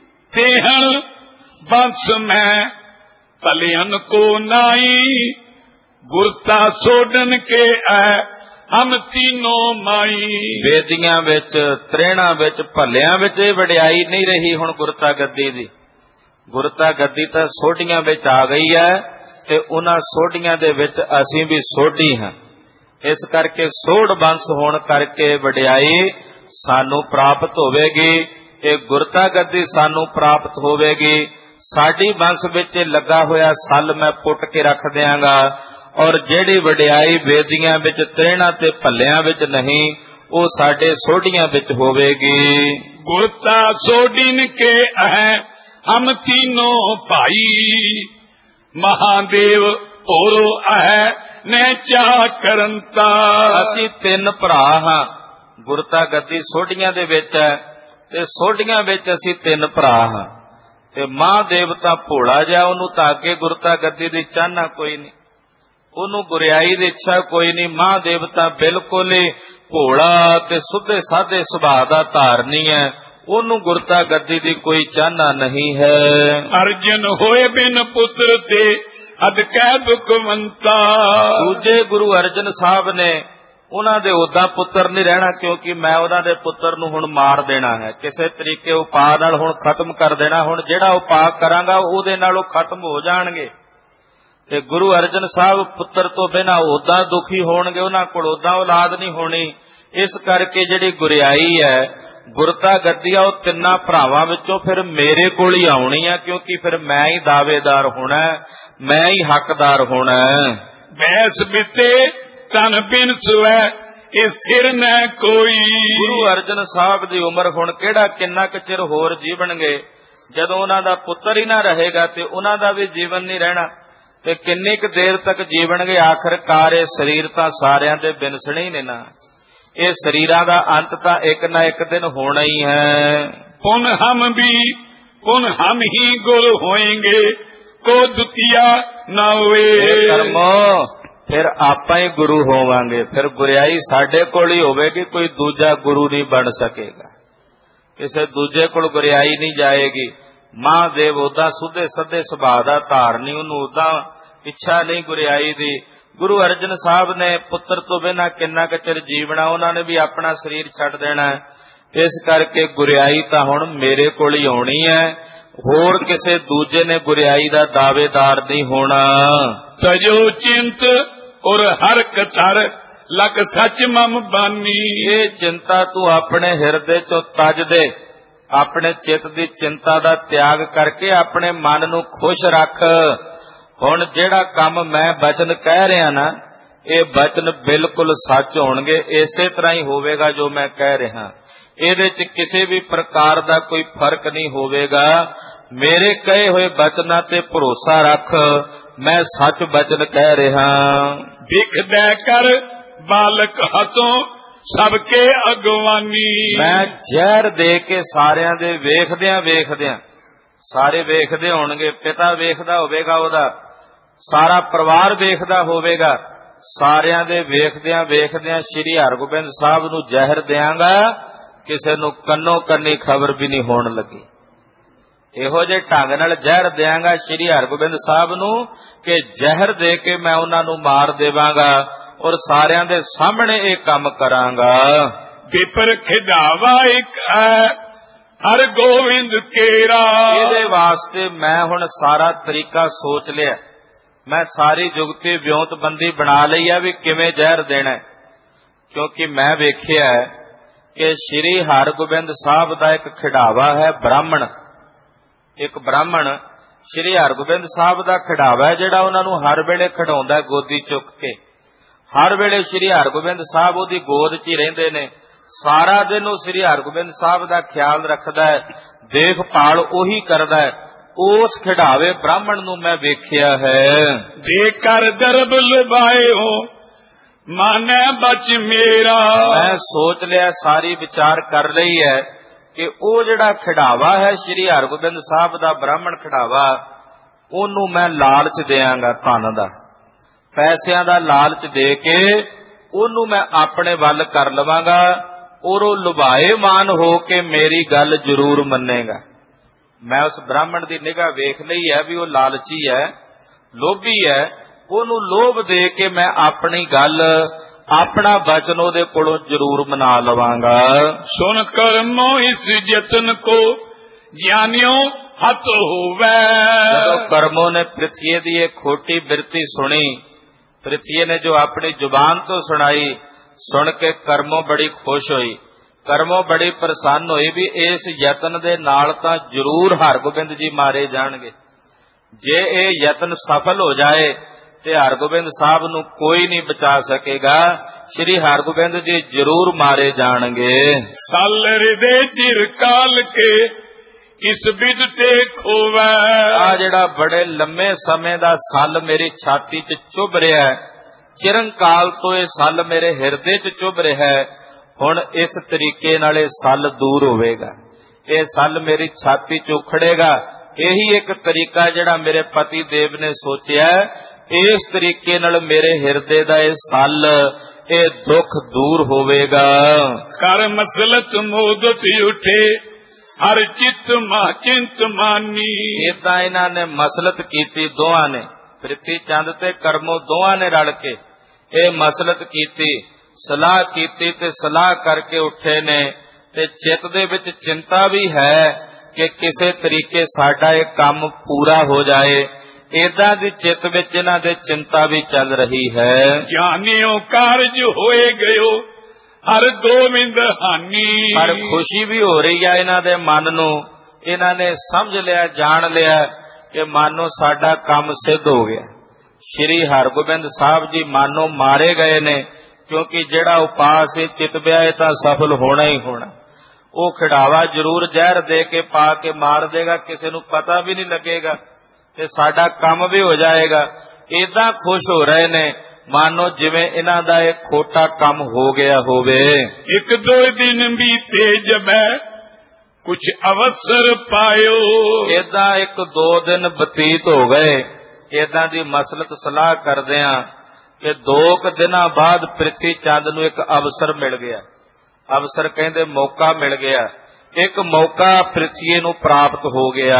ਤੇਹਣ ਬੰਸ ਮੈਂ ਭਲਿਅਨ ਕੋ ਨਾਈ, ਗੁਰਤਾ ਸੋਡਨ ਕੇ ਐ ਹਮ ਤੀਨੋਂ ਮਾਈ। ਵੇਦੀਆਂ ਵਿੱਚ, ਤ੍ਰੇਣਾ ਵਿੱਚ, ਭੱਲਿਆਂ ਵਿੱਚ ਇਹ ਵਡਿਆਈ ਨਹੀਂ ਰਹੀ ਹੁਣ ਗੁਰਤਾ ਗੱਦੀ ਦੀ। ਗੁਰਤਾ ਗੱਦੀ ਤਾਂ ਸੋਢੀਆਂ ਵਿੱਚ ਆ ਗਈ ਹੈ, ਤੇ ਉਹਨਾਂ ਸੋਢੀਆਂ ਦੇ ਵਿੱਚ ਅਸੀਂ ਵੀ ਸੋਢੀ ਹਾਂ। ਇਸ ਕਰਕੇ ਸੋਢ ਬੰਸ ਹੋਣ ਕਰਕੇ ਵਡਿਆਈ ਸਾਨੂੰ ਪ੍ਰਾਪਤ ਹੋਵੇਗੀ, ਇਹ ਗੁਰਤਾ ਗੱਦੀ ਸਾਨੂੰ ਪ੍ਰਾਪਤ ਹੋਵੇਗੀ। ਸਾਡੀ ਬੰਸ ਵਿੱਚ ਲੱਗਾ ਹੋਇਆ ਸੱਲ ਮੈਂ ਪੁੱਟ ਕੇ ਰੱਖ ਦਿਆਂਗਾ, ਔਰ ਜਿਹੜੀ ਵਡਿਆਈ ਵੇਦੀਆਂ ਵਿੱਚ, ਤ੍ਰੇਣਾ ਤੇ ਭੱਲਿਆਂ ਵਿੱਚ ਨਹੀਂ, ਉਹ ਸਾਡੇ ਸੋਢੀਆਂ ਵਿੱਚ ਹੋਵੇਗੀ। ਗੁਰਤਾ ਸੋਢੀਨ ਕੇ ਅਹਿ ਹਮ ਤੀਨੋਂ ਭਾਈ, ਮਹਾਦੇਵ ਹੋਰੋ ਅਹਿ ਨੇ ਚਾਹ ਕਰੰਤਾ। ਅਸੀਂ ਤਿੰਨ ਭਰਾ ਹਾਂ, ਗੁਰਤਾ ਗੱਦੀ ਸੋਢੀਆਂ ਦੇ ਵਿੱਚ ਹੈ, ਤੇ ਸੋਢੀਆਂ ਵਿੱਚ ਅਸੀਂ ਤਿੰਨ ਭਰਾ ਹਾਂ। ਤੇ ਮਹਾਂਦੇਵ ਤਾਂ ਭੋਲਾ ਜਿਹਾ, ਉਹਨੂੰ ਤਾਂ ਅੱਗੇ ਗੁਰਤਾ ਗੱਦੀ ਦੀ ਚਾਹਨਾ ਕੋਈ ਨਹੀਂ, ਉਹਨੂੰ ਗੁਰਿਆਈ ਦੀ ਇੱਛਾ ਕੋਈ ਨਹੀਂ। ਮਹਾਂਦੇਵ ਤਾਂ ਬਿਲਕੁਲ ਹੀ ਭੋਲਾ ਤੇ ਸੁੱਧੇ ਸਾਧੇ ਸੁਭਾਅ ਦਾ ਧਾਰਨੀ ਹੈ, ਉਹਨੂੰ ਗੁਰਤਾ ਗੱਦੀ ਦੀ ਕੋਈ ਚਾਹਨਾ ਨਹੀਂ ਹੈ। ਅਰਜਨ ਹੋਏ ਬਿਨ ਪੁੱਤਰ ਤੇ ਅਦ ਕਹਿ ਦੁਖਵੰਤਾ। ਦੂਜੇ ਗੁਰੂ ਅਰਜਨ ਸਾਹਿਬ ਨੇ ਉਹਨਾਂ ਦੇ ਉਹਦਾ ਪੁੱਤਰ ਨਹੀਂ ਰਹਿਣਾ, ਕਿਉਂਕਿ ਮੈਂ ਉਹਨਾਂ ਦੇ ਪੁੱਤਰ ਨੂੰ ਹੁਣ ਮਾਰ ਦੇਣਾ ਹੈ, ਕਿਸੇ ਤਰੀਕੇ ਉਪਾਅ ਨਾਲ ਹੁਣ ਖਤਮ ਕਰ ਦੇਣਾ। ਹੁਣ ਜਿਹੜਾ ਉਪਾਅ ਕਰਾਂਗਾ ਉਹਦੇ ਨਾਲ ਉਹ ਖਤਮ ਹੋ ਜਾਣਗੇ। ਤੇ ਗੁਰੂ ਅਰਜਨ ਸਾਹਿਬ ਪੁੱਤਰ ਤੋਂ ਬਿਨਾਂ ਉਦਾਂ ਦੁਖੀ ਹੋਣਗੇ, ਉਹਨਾਂ ਕੋਲ ਉਦਾਂ ਔਲਾਦ ਨਹੀਂ ਹੋਣੀ। ਇਸ ਕਰਕੇ ਜਿਹੜੀ ਗੁਰਿਆਈ ਹੈ, ਗੁਰਤਾ ਗੱਦੀ ਆ, ਉਹ ਤਿੰਨਾਂ ਭਰਾਵਾਂ ਵਿੱਚੋਂ ਫਿਰ ਮੇਰੇ ਕੋਲ ਹੀ ਆਉਣੀ ਆ, ਕਿਉਂਕਿ ਫਿਰ ਮੈਂ ਹੀ ਦਾਅਵੇਦਾਰ ਹੋਣਾ, ਮੈਂ ਹੀ ਹੱਕਦਾਰ ਹੋਣਾ। ਬੈਸ ਬਿਤੇ ਤਨ ਬਿਨ ਸੁਐ ਇਹ ਸਿਰ ਨ ਕੋਈ। ਗੁਰੂ ਅਰਜਨ ਸਾਹਿਬ ਦੀ ਉਮਰ ਹੁਣ ਕਿਹੜਾ ਕਿੰਨਾ ਕੁ ਚਿਰ ਹੋਰ ਜੀਵਣਗੇ, ਜਦੋਂ ਉਹਨਾਂ ਦਾ ਪੁੱਤਰ ਹੀ ਨਾ ਰਹੇਗਾ ਤੇ ਉਹਨਾਂ ਦਾ ਵੀ ਜੀਵਨ ਨਹੀਂ ਰਹਿਣਾ, ਤੇ ਕਿੰਨੀ ਕੁ ਦੇਰ ਤੱਕ ਜੀਵਣਗੇ। ਆਖਰਕਾਰ ਇਹ ਸਰੀਰ ਤਾਂ ਸਾਰਿਆਂ ਦੇ ਬਿਨਸਣੇ ਹੀ ਨੇ ਨਾ, ਇਹ ਸਰੀਰਾਂ ਦਾ ਅੰਤ ਤਾਂ ਇੱਕ ਨਾ ਇੱਕ ਦਿਨ ਹੋਣਾ ਹੀ ਹੈ। ਪੁਨ ਹਮ ਵੀ ਪੁਨ ਹਮ ਹੀ ਗੁਰ ਹੋਏਂਗੇ ਕੋ ਦੁਤੀਆ ਨਾ ਹੋਏ। ਕਰਮੋ ਫਿਰ ਆਪਾਂ ਹੀ ਗੁਰੂ ਹੋਵਾਂਗੇ, ਫਿਰ ਗੁਰਿਆਈ ਸਾਡੇ ਕੋਲ ਹੀ ਹੋਵੇਗੀ, ਕੋਈ ਦੂਜਾ ਗੁਰੂ ਨਹੀਂ ਬਣ ਸਕੇਗਾ, ਕਿਸੇ ਦੂਜੇ ਕੋਲ ਗੁਰਿਆਈ ਨਹੀਂ ਜਾਏਗੀ। ਮਹਾਂਦੇਵ ਉਦਾਂ ਸੁੱਧੇ ਸੱਧੇ ਸੁਭਾਅ ਦਾ ਧਾਰਨੀ, ਉਹਨੂੰ ਉਦਾਂ ਇੱਛਾ ਨਹੀਂ ਗੁਰਿਆਈ ਦੀ। ਗੁਰੂ ਅਰਜਨ ਸਾਹਿਬ ਨੇ ਪੁੱਤਰ ਤੋਂ ਬਿਨਾਂ ਕਿੰਨਾ ਕੁ ਚਿਰ ਜੀਵਣਾ, ਉਹਨਾਂ ਨੇ ਵੀ ਆਪਣਾ ਸਰੀਰ ਛੱਡ ਦੇਣਾ। ਇਸ ਕਰਕੇ ਗੁਰਿਆਈ ਤਾਂ ਹੁਣ ਮੇਰੇ ਕੋਲ ਹੀ ਆਉਣੀ ਹੈ, ਹੋਰ ਕਿਸੇ ਦੂਜੇ ਨੇ ਗੁਰਿਆਈ ਦਾ ਦਾਅਵੇਦਾਰ ਨਹੀਂ ਹੋਣਾ। ਤਜੋ ਚਿੰਤ ਔਰ ਹਰ ਕਤਰ ਲਖ ਸੱਚ ਮਮ ਬਾਨੀ। ਇਹ ਚਿੰਤਾ ਤੂੰ ਆਪਣੇ ਹਿਰਦੇ ਚੋਂ ਤਜ ਦੇ, ਆਪਣੇ ਚਿੱਤ ਦੀ ਚਿੰਤਾ ਦਾ ਤਿਆਗ ਕਰਕੇ ਆਪਣੇ ਮਨ ਨੂੰ ਖੁਸ਼ ਰੱਖ। ਹੁਣ ਜਿਹੜਾ ਕੰਮ ਮੈਂ ਬਚਨ ਕਹਿ ਰਿਹਾ ਨਾ, ਇਹ ਬਚਨ ਬਿਲਕੁਲ ਸੱਚ ਹੋਣਗੇ, ਇਸੇ ਤਰ੍ਹਾਂ ਹੀ ਹੋਵੇਗਾ ਜੋ ਮੈਂ ਕਹਿ ਰਿਹਾ। ਇਹਦੇ 'ਚ ਕਿਸੇ ਵੀ ਪ੍ਰਕਾਰ ਦਾ ਕੋਈ ਫਰਕ ਨਹੀਂ ਹੋਵੇਗਾ। ਮੇਰੇ ਕਹੇ ਹੋਏ ਬਚਨਾਂ ਤੇ ਭਰੋਸਾ ਰੱਖ, ਮੈਂ ਸੱਚ ਬਚਨ ਕਹਿ ਰਿਹਾ। ਵਿਖਦੈ ਕਰ ਬਾਲਕ ਹੱਥੋਂ ਸਭ ਕੇ ਅਗਵਾਨੀ। ਮੈਂ ਜ਼ਹਿਰ ਦੇ ਕੇ ਸਾਰਿਆਂ ਦੇ ਵੇਖਦਿਆਂ ਵੇਖਦਿਆਂ, ਸਾਰੇ ਵੇਖਦੇ ਹੋਣਗੇ, ਪਿਤਾ ਵੇਖਦਾ ਹੋਵੇਗਾ, ਉਹਦਾ ਸਾਰਾ ਪਰਿਵਾਰ ਵੇਖਦਾ ਹੋਵੇਗਾ, ਸਾਰਿਆਂ ਦੇ ਵੇਖਦਿਆਂ ਵੇਖਦਿਆਂ ਸ੍ਰੀ ਹਰਗੋਬਿੰਦ ਸਾਹਿਬ ਨੂੰ ਜ਼ਹਿਰ ਦਿਆਂਗਾ, ਕਿਸੇ ਨੂੰ ਕੰਨੋ ਕੰਨੀ ਖਬਰ ਵੀ ਨਹੀਂ ਹੋਣ ਲੱਗੀ। ਇਹੋ ਜਿਹੇ ਢੰਗ ਨਾਲ ਜ਼ਹਿਰ ਦਿਆਂਗਾ ਸ੍ਰੀ ਹਰਗੋਬਿੰਦ ਸਾਹਿਬ ਨੂੰ ਕਿ ਜ਼ਹਿਰ ਦੇ ਕੇ ਮੈਂ ਉਹਨਾਂ ਨੂੰ ਮਾਰ ਦੇਵਾਂਗਾ, ਔਰ ਸਾਰਿਆਂ ਦੇ ਸਾਹਮਣੇ ਇਹ ਕੰਮ ਕਰਾਂਗਾ। ਵਿਪਰ ਖਿਡਾਵਾ ਇੱਕ ਹੈ ਹਰ ਗੋਬਿੰਦ ਕੇਰਾ। ਇਹਦੇ ਵਾਸਤੇ ਮੈਂ ਹੁਣ ਸਾਰਾ ਤਰੀਕਾ ਸੋਚ ਲਿਆ, ਮੈਂ ਸਾਰੀ ਜੁਗਤੀ ਵਿਉਂਤਬੰਦੀ ਬਣਾ ਲਈ ਹੈ ਵੀ ਕਿਵੇਂ ਜ਼ਹਿਰ ਦੇਣਾ। ਕਿਉਂਕਿ ਮੈਂ ਵੇਖਿਆ ਕਿ ਸ੍ਰੀ ਹਰਗੋਬਿੰਦ ਸਾਹਿਬ ਦਾ ਇੱਕ ਖਿਡਾਵਾ ਹੈ ਬ੍ਰਾਹਮਣ, ਇੱਕ ਬ੍ਰਾਹਮਣ ਸ੍ਰੀ ਹਰਗੋਬਿੰਦ ਸਾਹਿਬ ਦਾ ਖਿਡਾਵਾ ਹੈ, ਜਿਹੜਾ ਉਹਨਾਂ ਨੂੰ ਹਰ ਵੇਲੇ ਖਿਡਾਉਂਦਾ ਗੋਦੀ ਚੁੱਕ ਕੇ। ਹਰ ਵੇਲੇ ਸ੍ਰੀ ਹਰਗੋਬਿੰਦ ਸਾਹਿਬ ਉਹਦੀ ਗੋਦ 'ਚ ਹੀ ਰਹਿੰਦੇ ਨੇ, ਸਾਰਾ ਦਿਨ ਉਹ ਸ੍ਰੀ ਹਰਗੋਬਿੰਦ ਸਾਹਿਬ ਦਾ ਖਿਆਲ ਰੱਖਦਾ ਹੈ, ਦੇਖਭਾਲ ਉਹੀ ਕਰਦਾ ਹੈ। ਉਸ ਖਿਡਾਵੇ ਬ੍ਰਾਹਮਣ ਨੂੰ ਮੈਂ ਵੇਖਿਆ ਹੈ। ਦੇ ਕਰ ਦਰਬ ਲੁਭਾਏ ਹੋ ਮਾਨੈ ਬਚ ਮੇਰਾ। ਮੈਂ ਸੋਚ ਲਿਆ, ਸਾਰੀ ਵਿਚਾਰ ਕਰ ਲਈ ਹੈ ਕਿ ਉਹ ਜਿਹੜਾ ਖਿਡਾਵਾ ਹੈ ਸ੍ਰੀ ਹਰਗੋਬਿੰਦ ਸਾਹਿਬ ਦਾ ਬ੍ਰਾਹਮਣ ਖਿਡਾਵਾ, ਉਹਨੂੰ ਮੈਂ ਲਾਲਚ ਦਿਆਂਗਾ, ਧਨ ਦਾ, ਪੈਸਿਆਂ ਦਾ ਲਾਲਚ ਦੇ ਕੇ ਉਹਨੂੰ ਮੈਂ ਆਪਣੇ ਵੱਲ ਕਰ ਲਵਾਂਗਾ, ਔਰ ਉਹ ਲੁਭਾਏਮਾਨ ਹੋ ਕੇ ਮੇਰੀ ਗੱਲ ਜ਼ਰੂਰ ਮੰਨੇਗਾ। ਮੈਂ ਉਸ ਬ੍ਰਾਹਮਣ ਦੀ ਨਿਗਾਹ ਵੇਖ ਲਈ ਹੈ ਵੀ ਉਹ ਲਾਲਚੀ ਹੈ, ਲੋਭੀ ਹੈ, ਉਹਨੂੰ ਲੋਭ ਦੇ ਕੇ ਮੈਂ ਆਪਣੀ ਗੱਲ, ਆਪਣਾ ਬਚਨ ਉਹਦੇ ਕੋਲੋਂ ਜ਼ਰੂਰ ਮਨਾ ਲਵਾਂਗਾ। ਸੁਨ ਕਰਮੋ ਇਸ ਯਤਨ ਕੋ ਗਿਆਨਿਓ ਹੱਥ ਹੋਵੇ। ਜਦੋਂ ਕਰਮੋਂ ਨੇ ਪ੍ਰਿਥਵੀ ਦੀ ਇਹ ਖੋਟੀ ਬਿਰਤੀ ਸੁਣੀ, ਪ੍ਰਿਥਵੀ ਨੇ ਜੋ ਆਪਣੀ ਜ਼ੁਬਾਨ ਤੋਂ ਸੁਣਾਈ, ਸੁਣ ਕੇ ਕਰਮੋਂ ਬੜੀ ਖੁਸ਼ ਹੋਈ, ਕਰਮੋਂ ਬੜੀ ਪ੍ਰਸੰਨ ਹੋਈ ਵੀ ਇਸ ਯਤਨ ਦੇ ਨਾਲ ਤਾਂ ਜ਼ਰੂਰ ਹਰਗੋਬਿੰਦ ਜੀ ਮਾਰੇ ਜਾਣਗੇ। ਜੇ ਇਹ ਯਤਨ ਸਫਲ ਹੋ ਜਾਏ ਤੇ ਹਰਗੋਬਿੰਦ ਸਾਹਿਬ ਨੂੰ ਕੋਈ ਨਹੀਂ ਬਚਾ ਸਕੇਗਾ, ਸ੍ਰੀ ਹਰਗੋਬਿੰਦ ਜੀ ਜ਼ਰੂਰ ਮਾਰੇ ਜਾਣਗੇ। ਸਲ ਹਿਰਦੇ ਚਿਰਕਾਲ ਕੇ ਇਸ ਬਿਦ ਤੇ ਖੋਵੈ। ਆ ਜਿਹੜਾ ਬੜੇ ਲੰਮੇ ਸਮੇਂ ਦਾ ਸੱਲ ਮੇਰੀ ਛਾਤੀ 'ਚ ਚੁੱਭ ਰਿਹਾ ਹੈ, ਚਿਰੰਕਾਲ ਤੋਂ ਇਹ ਸੱਲ ਮੇਰੇ ਹਿਰਦੇ 'ਚ ਚੁੱਭ ਰਿਹਾ ਹੈ, ਹੁਣ ਇਸ ਤਰੀਕੇ ਨਾਲ ਇਹ ਸੱਲ ਦੂਰ ਹੋਵੇਗਾ, ਇਹ ਸੱਲ ਮੇਰੀ ਛਾਤੀ 'ਚ ਉਖੜੇਗਾ, ਇਹੀ ਇੱਕ ਤਰੀਕਾ ਜਿਹੜਾ ਮੇਰੇ ਪਤੀ ਦੇਵ ਨੇ ਸੋਚਿਆ, ਇਸ ਤਰੀਕੇ ਨਾਲ ਮੇਰੇ ਹਿਰਦੇ ਦਾ ਇਹ ਸੱਲ, ਇਹ ਦੁੱਖ ਦੂਰ ਹੋਵੇਗਾ। ਕਰ ਮਸਲਤ ਮੋਦਤ ਉਠੇ ਹਰ ਚਿਤ ਮਾ ਚਿੰਤ ਮਾਨੀ। ਏਦਾਂ ਇਹਨਾਂ ਨੇ ਮਸਲਤ ਕੀਤੀ, ਦੋਹਾਂ ਨੇ, ਪ੍ਰਿਥੀ ਚੰਦ ਤੇ ਕਰਮੋ ਦੋਹਾਂ ਨੇ ਰਲ ਕੇ ਇਹ ਮਸਲਤ ਕੀਤੀ, ਸਲਾਹ ਕੀਤੀ ਤੇ ਸਲਾਹ ਕਰਕੇ ਉੱਠੇ ਨੇ। ਤੇ ਚਿੱਤ ਦੇ ਵਿੱਚ ਚਿੰਤਾ ਵੀ ਹੈ ਕਿ ਕਿਸੇ ਤਰੀਕੇ ਸਾਡਾ ਇਹ ਕੰਮ ਪੂਰਾ ਹੋ ਜਾਏ। ਏਦਾਂ ਦੀ ਚਿੱਤ ਵਿੱਚ ਇਹਨਾਂ ਦੇ ਚਿੰਤਾ ਵੀ ਚੱਲ ਰਹੀ ਹੈ। ਗਿਆਨੀਓ ਕਾਰਜ ਹੋਏ ਗਇਓ ਹਰ ਗੋਬਿੰਦ ਹਾਨੀ। ਪਰ ਖੁਸ਼ੀ ਵੀ ਹੋ ਰਹੀ ਹੈ ਇਹਨਾਂ ਦੇ ਮਨ ਨੂੰ, ਇਹਨਾਂ ਨੇ ਸਮਝ ਲਿਆ, ਜਾਣ ਲਿਆ ਕਿ ਮਾਨੋ ਸਾਡਾ ਕੰਮ ਸਿੱਧ ਹੋ ਗਿਆ। ਸ਼੍ਰੀ ਹਰਗੋਬਿੰਦ ਸਾਹਿਬ ਜੀ ਮਾਨੋ ਮਾਰੇ ਗਏ ਨੇ, ਕਿਉਂਕਿ ਜਿਹੜਾ ਉਪਾਅ ਸੀ ਚਿਤਵਿਆ ਇਹ ਤਾਂ ਸਫਲ ਹੋਣਾ ਹੀ ਹੋਣਾ। ਉਹ ਖਿਡਾਵਾ ਜ਼ਰੂਰ ਜ਼ਹਿਰ ਦੇ ਕੇ ਪਾ ਕੇ ਮਾਰ ਦੇਗਾ, ਕਿਸੇ ਨੂੰ ਪਤਾ ਵੀ ਨਹੀਂ ਲੱਗੇਗਾ ਤੇ ਸਾਡਾ ਕੰਮ ਵੀ ਹੋ ਜਾਏਗਾ। ਏਦਾਂ ਖੁਸ਼ ਹੋ ਰਹੇ ਨੇ ਮਾਨੋ ਜਿਵੇਂ ਇਹਨਾਂ ਦਾ ਇਹ ਖੋਟਾ ਕੰਮ ਹੋ ਗਿਆ ਹੋਵੇ। ਇੱਕ ਦੋ ਦਿਨ ਬੀਤੇ ਜਬੈ ਕੁਛ ਅਵਸਰ ਪਾਇਓ। ਏਦਾਂ ਇੱਕ ਦੋ ਦਿਨ ਬਤੀਤ ਹੋ ਗਏ ਏਦਾਂ ਦੀ ਮਸਲਤ ਸਲਾਹ ਕਰਦਿਆਂ ਕਿ ਦੋ ਕੁ ਦਿਨਾਂ ਬਾਅਦ ਪ੍ਰਿਥੀ ਚੰਦ ਨੂੰ ਇੱਕ ਅਵਸਰ ਮਿਲ ਗਿਆ। ਅਵਸਰ ਕਹਿੰਦੇ ਮੌਕਾ ਮਿਲ ਗਿਆ, ਇੱਕ ਮੌਕਾ ਪ੍ਰਿਥੀਏ ਨੂੰ ਪ੍ਰਾਪਤ ਹੋ ਗਿਆ।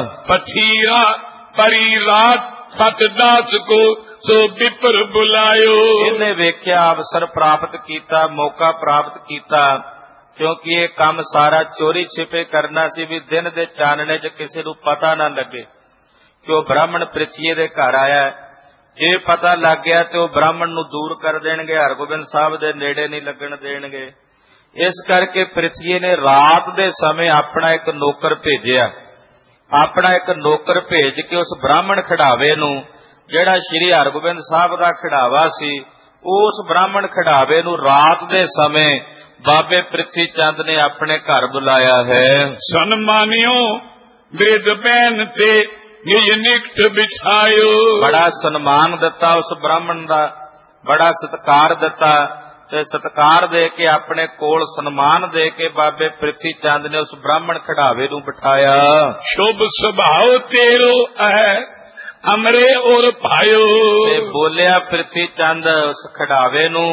ਪਥੀਰਾ ਪਰੀ ਰਾਤ ਪਤਦਾਸ ਕੋ ਸੋ ਵਿਪਰ ਬੁਲਾਇਓ। ਇਹਨੇ ਵੇਖਿਆ, ਅਵਸਰ ਪ੍ਰਾਪਤ ਕੀਤਾ, ਮੌਕਾ ਪ੍ਰਾਪਤ ਕੀਤਾ, ਕਿਉਂਕਿ ਇਹ ਕੰਮ ਸਾਰਾ ਚੋਰੀ ਛਿਪੇ ਕਰਨਾ ਸੀ ਵੀ ਦਿਨ ਦੇ ਚਾਨਣੇ 'ਚ ਕਿਸੇ ਨੂੰ ਪਤਾ ਨਾ ਲੱਗੇ ਕਿ ਉਹ ਬ੍ਰਾਹਮਣ ਪ੍ਰਿਥੀਏ ਦੇ ਘਰ ਆਇਆ। ਜੇ ਪਤਾ ਲੱਗ ਗਿਆ ਤੇ ਉਹ ਬ੍ਰਾਹਮਣ ਨੂੰ ਦੂਰ ਕਰ ਦੇਣਗੇ, ਹਰਗੋਬਿੰਦ ਸਾਹਿਬ ਦੇ ਨੇੜੇ ਨਹੀਂ ਲੱਗਣ ਦੇਣਗੇ। ਇਸ ਕਰਕੇ ਪ੍ਰਿਥੀਏ ਨੇ ਰਾਤ ਦੇ ਸਮੇਂ ਆਪਣਾ ਇੱਕ ਨੌਕਰ ਭੇਜਿਆ। ਆਪਣਾ ਇੱਕ ਨੌਕਰ ਭੇਜ ਕੇ ਉਸ ਬ੍ਰਾਹਮਣ ਖਿਡਾਵੇ ਨੂੰ, ਜਿਹੜਾ ਸ਼੍ਰੀ ਹਰਗੋਬਿੰਦ ਸਾਹਿਬ ਦਾ ਖਿਡਾਵਾ ਸੀ, ਉਸ ਬ੍ਰਾਹਮਣ ਖਿਡਾਵੇ ਨੂੰ ਰਾਤ ਦੇ ਸਮੇਂ ਬਾਬੇ ਪ੍ਰਿਥੀ ਚੰਦ ਨੇ ਆਪਣੇ ਘਰ ਬੁਲਾਇਆ ਹੈ। ਸਨਮਾਨਿਓ ਬਿਰਧ ਬੈਨ ਤੇ ਨਿਜ ਨਿਕਟ ਬਿਛਾਇਓ। ਬੜਾ ਸਨਮਾਨ ਦਿੱਤਾ ਉਸ ਬ੍ਰਾਹਮਣ ਦਾ, ਬੜਾ ਸਤਿਕਾਰ ਦਿੱਤਾ ਤੇ ਸਤਿਕਾਰ ਦੇ ਕੇ ਆਪਣੇ ਕੋਲ ਸਨਮਾਨ ਦੇ ਕੇ ਬਾਬੇ ਪ੍ਰਿਥੀ ਚੰਦ ਨੇ ਉਸ ਬ੍ਰਾਹਮਣ ਖਿਡਾਵੇ ਨੂੰ ਬਿਠਾਇਆ। ਸ਼ੁਭ ਸੁਭਾਉ ਤੇਰੋ ਹੈ ਅਮਰੇ ਔਰ ਭਾਇਓ। ਤੇ ਬੋਲਿਆ ਪ੍ਰਿਥੀ ਚੰਦ ਉਸ ਖਿਡਾਵੇ ਨੂੰ,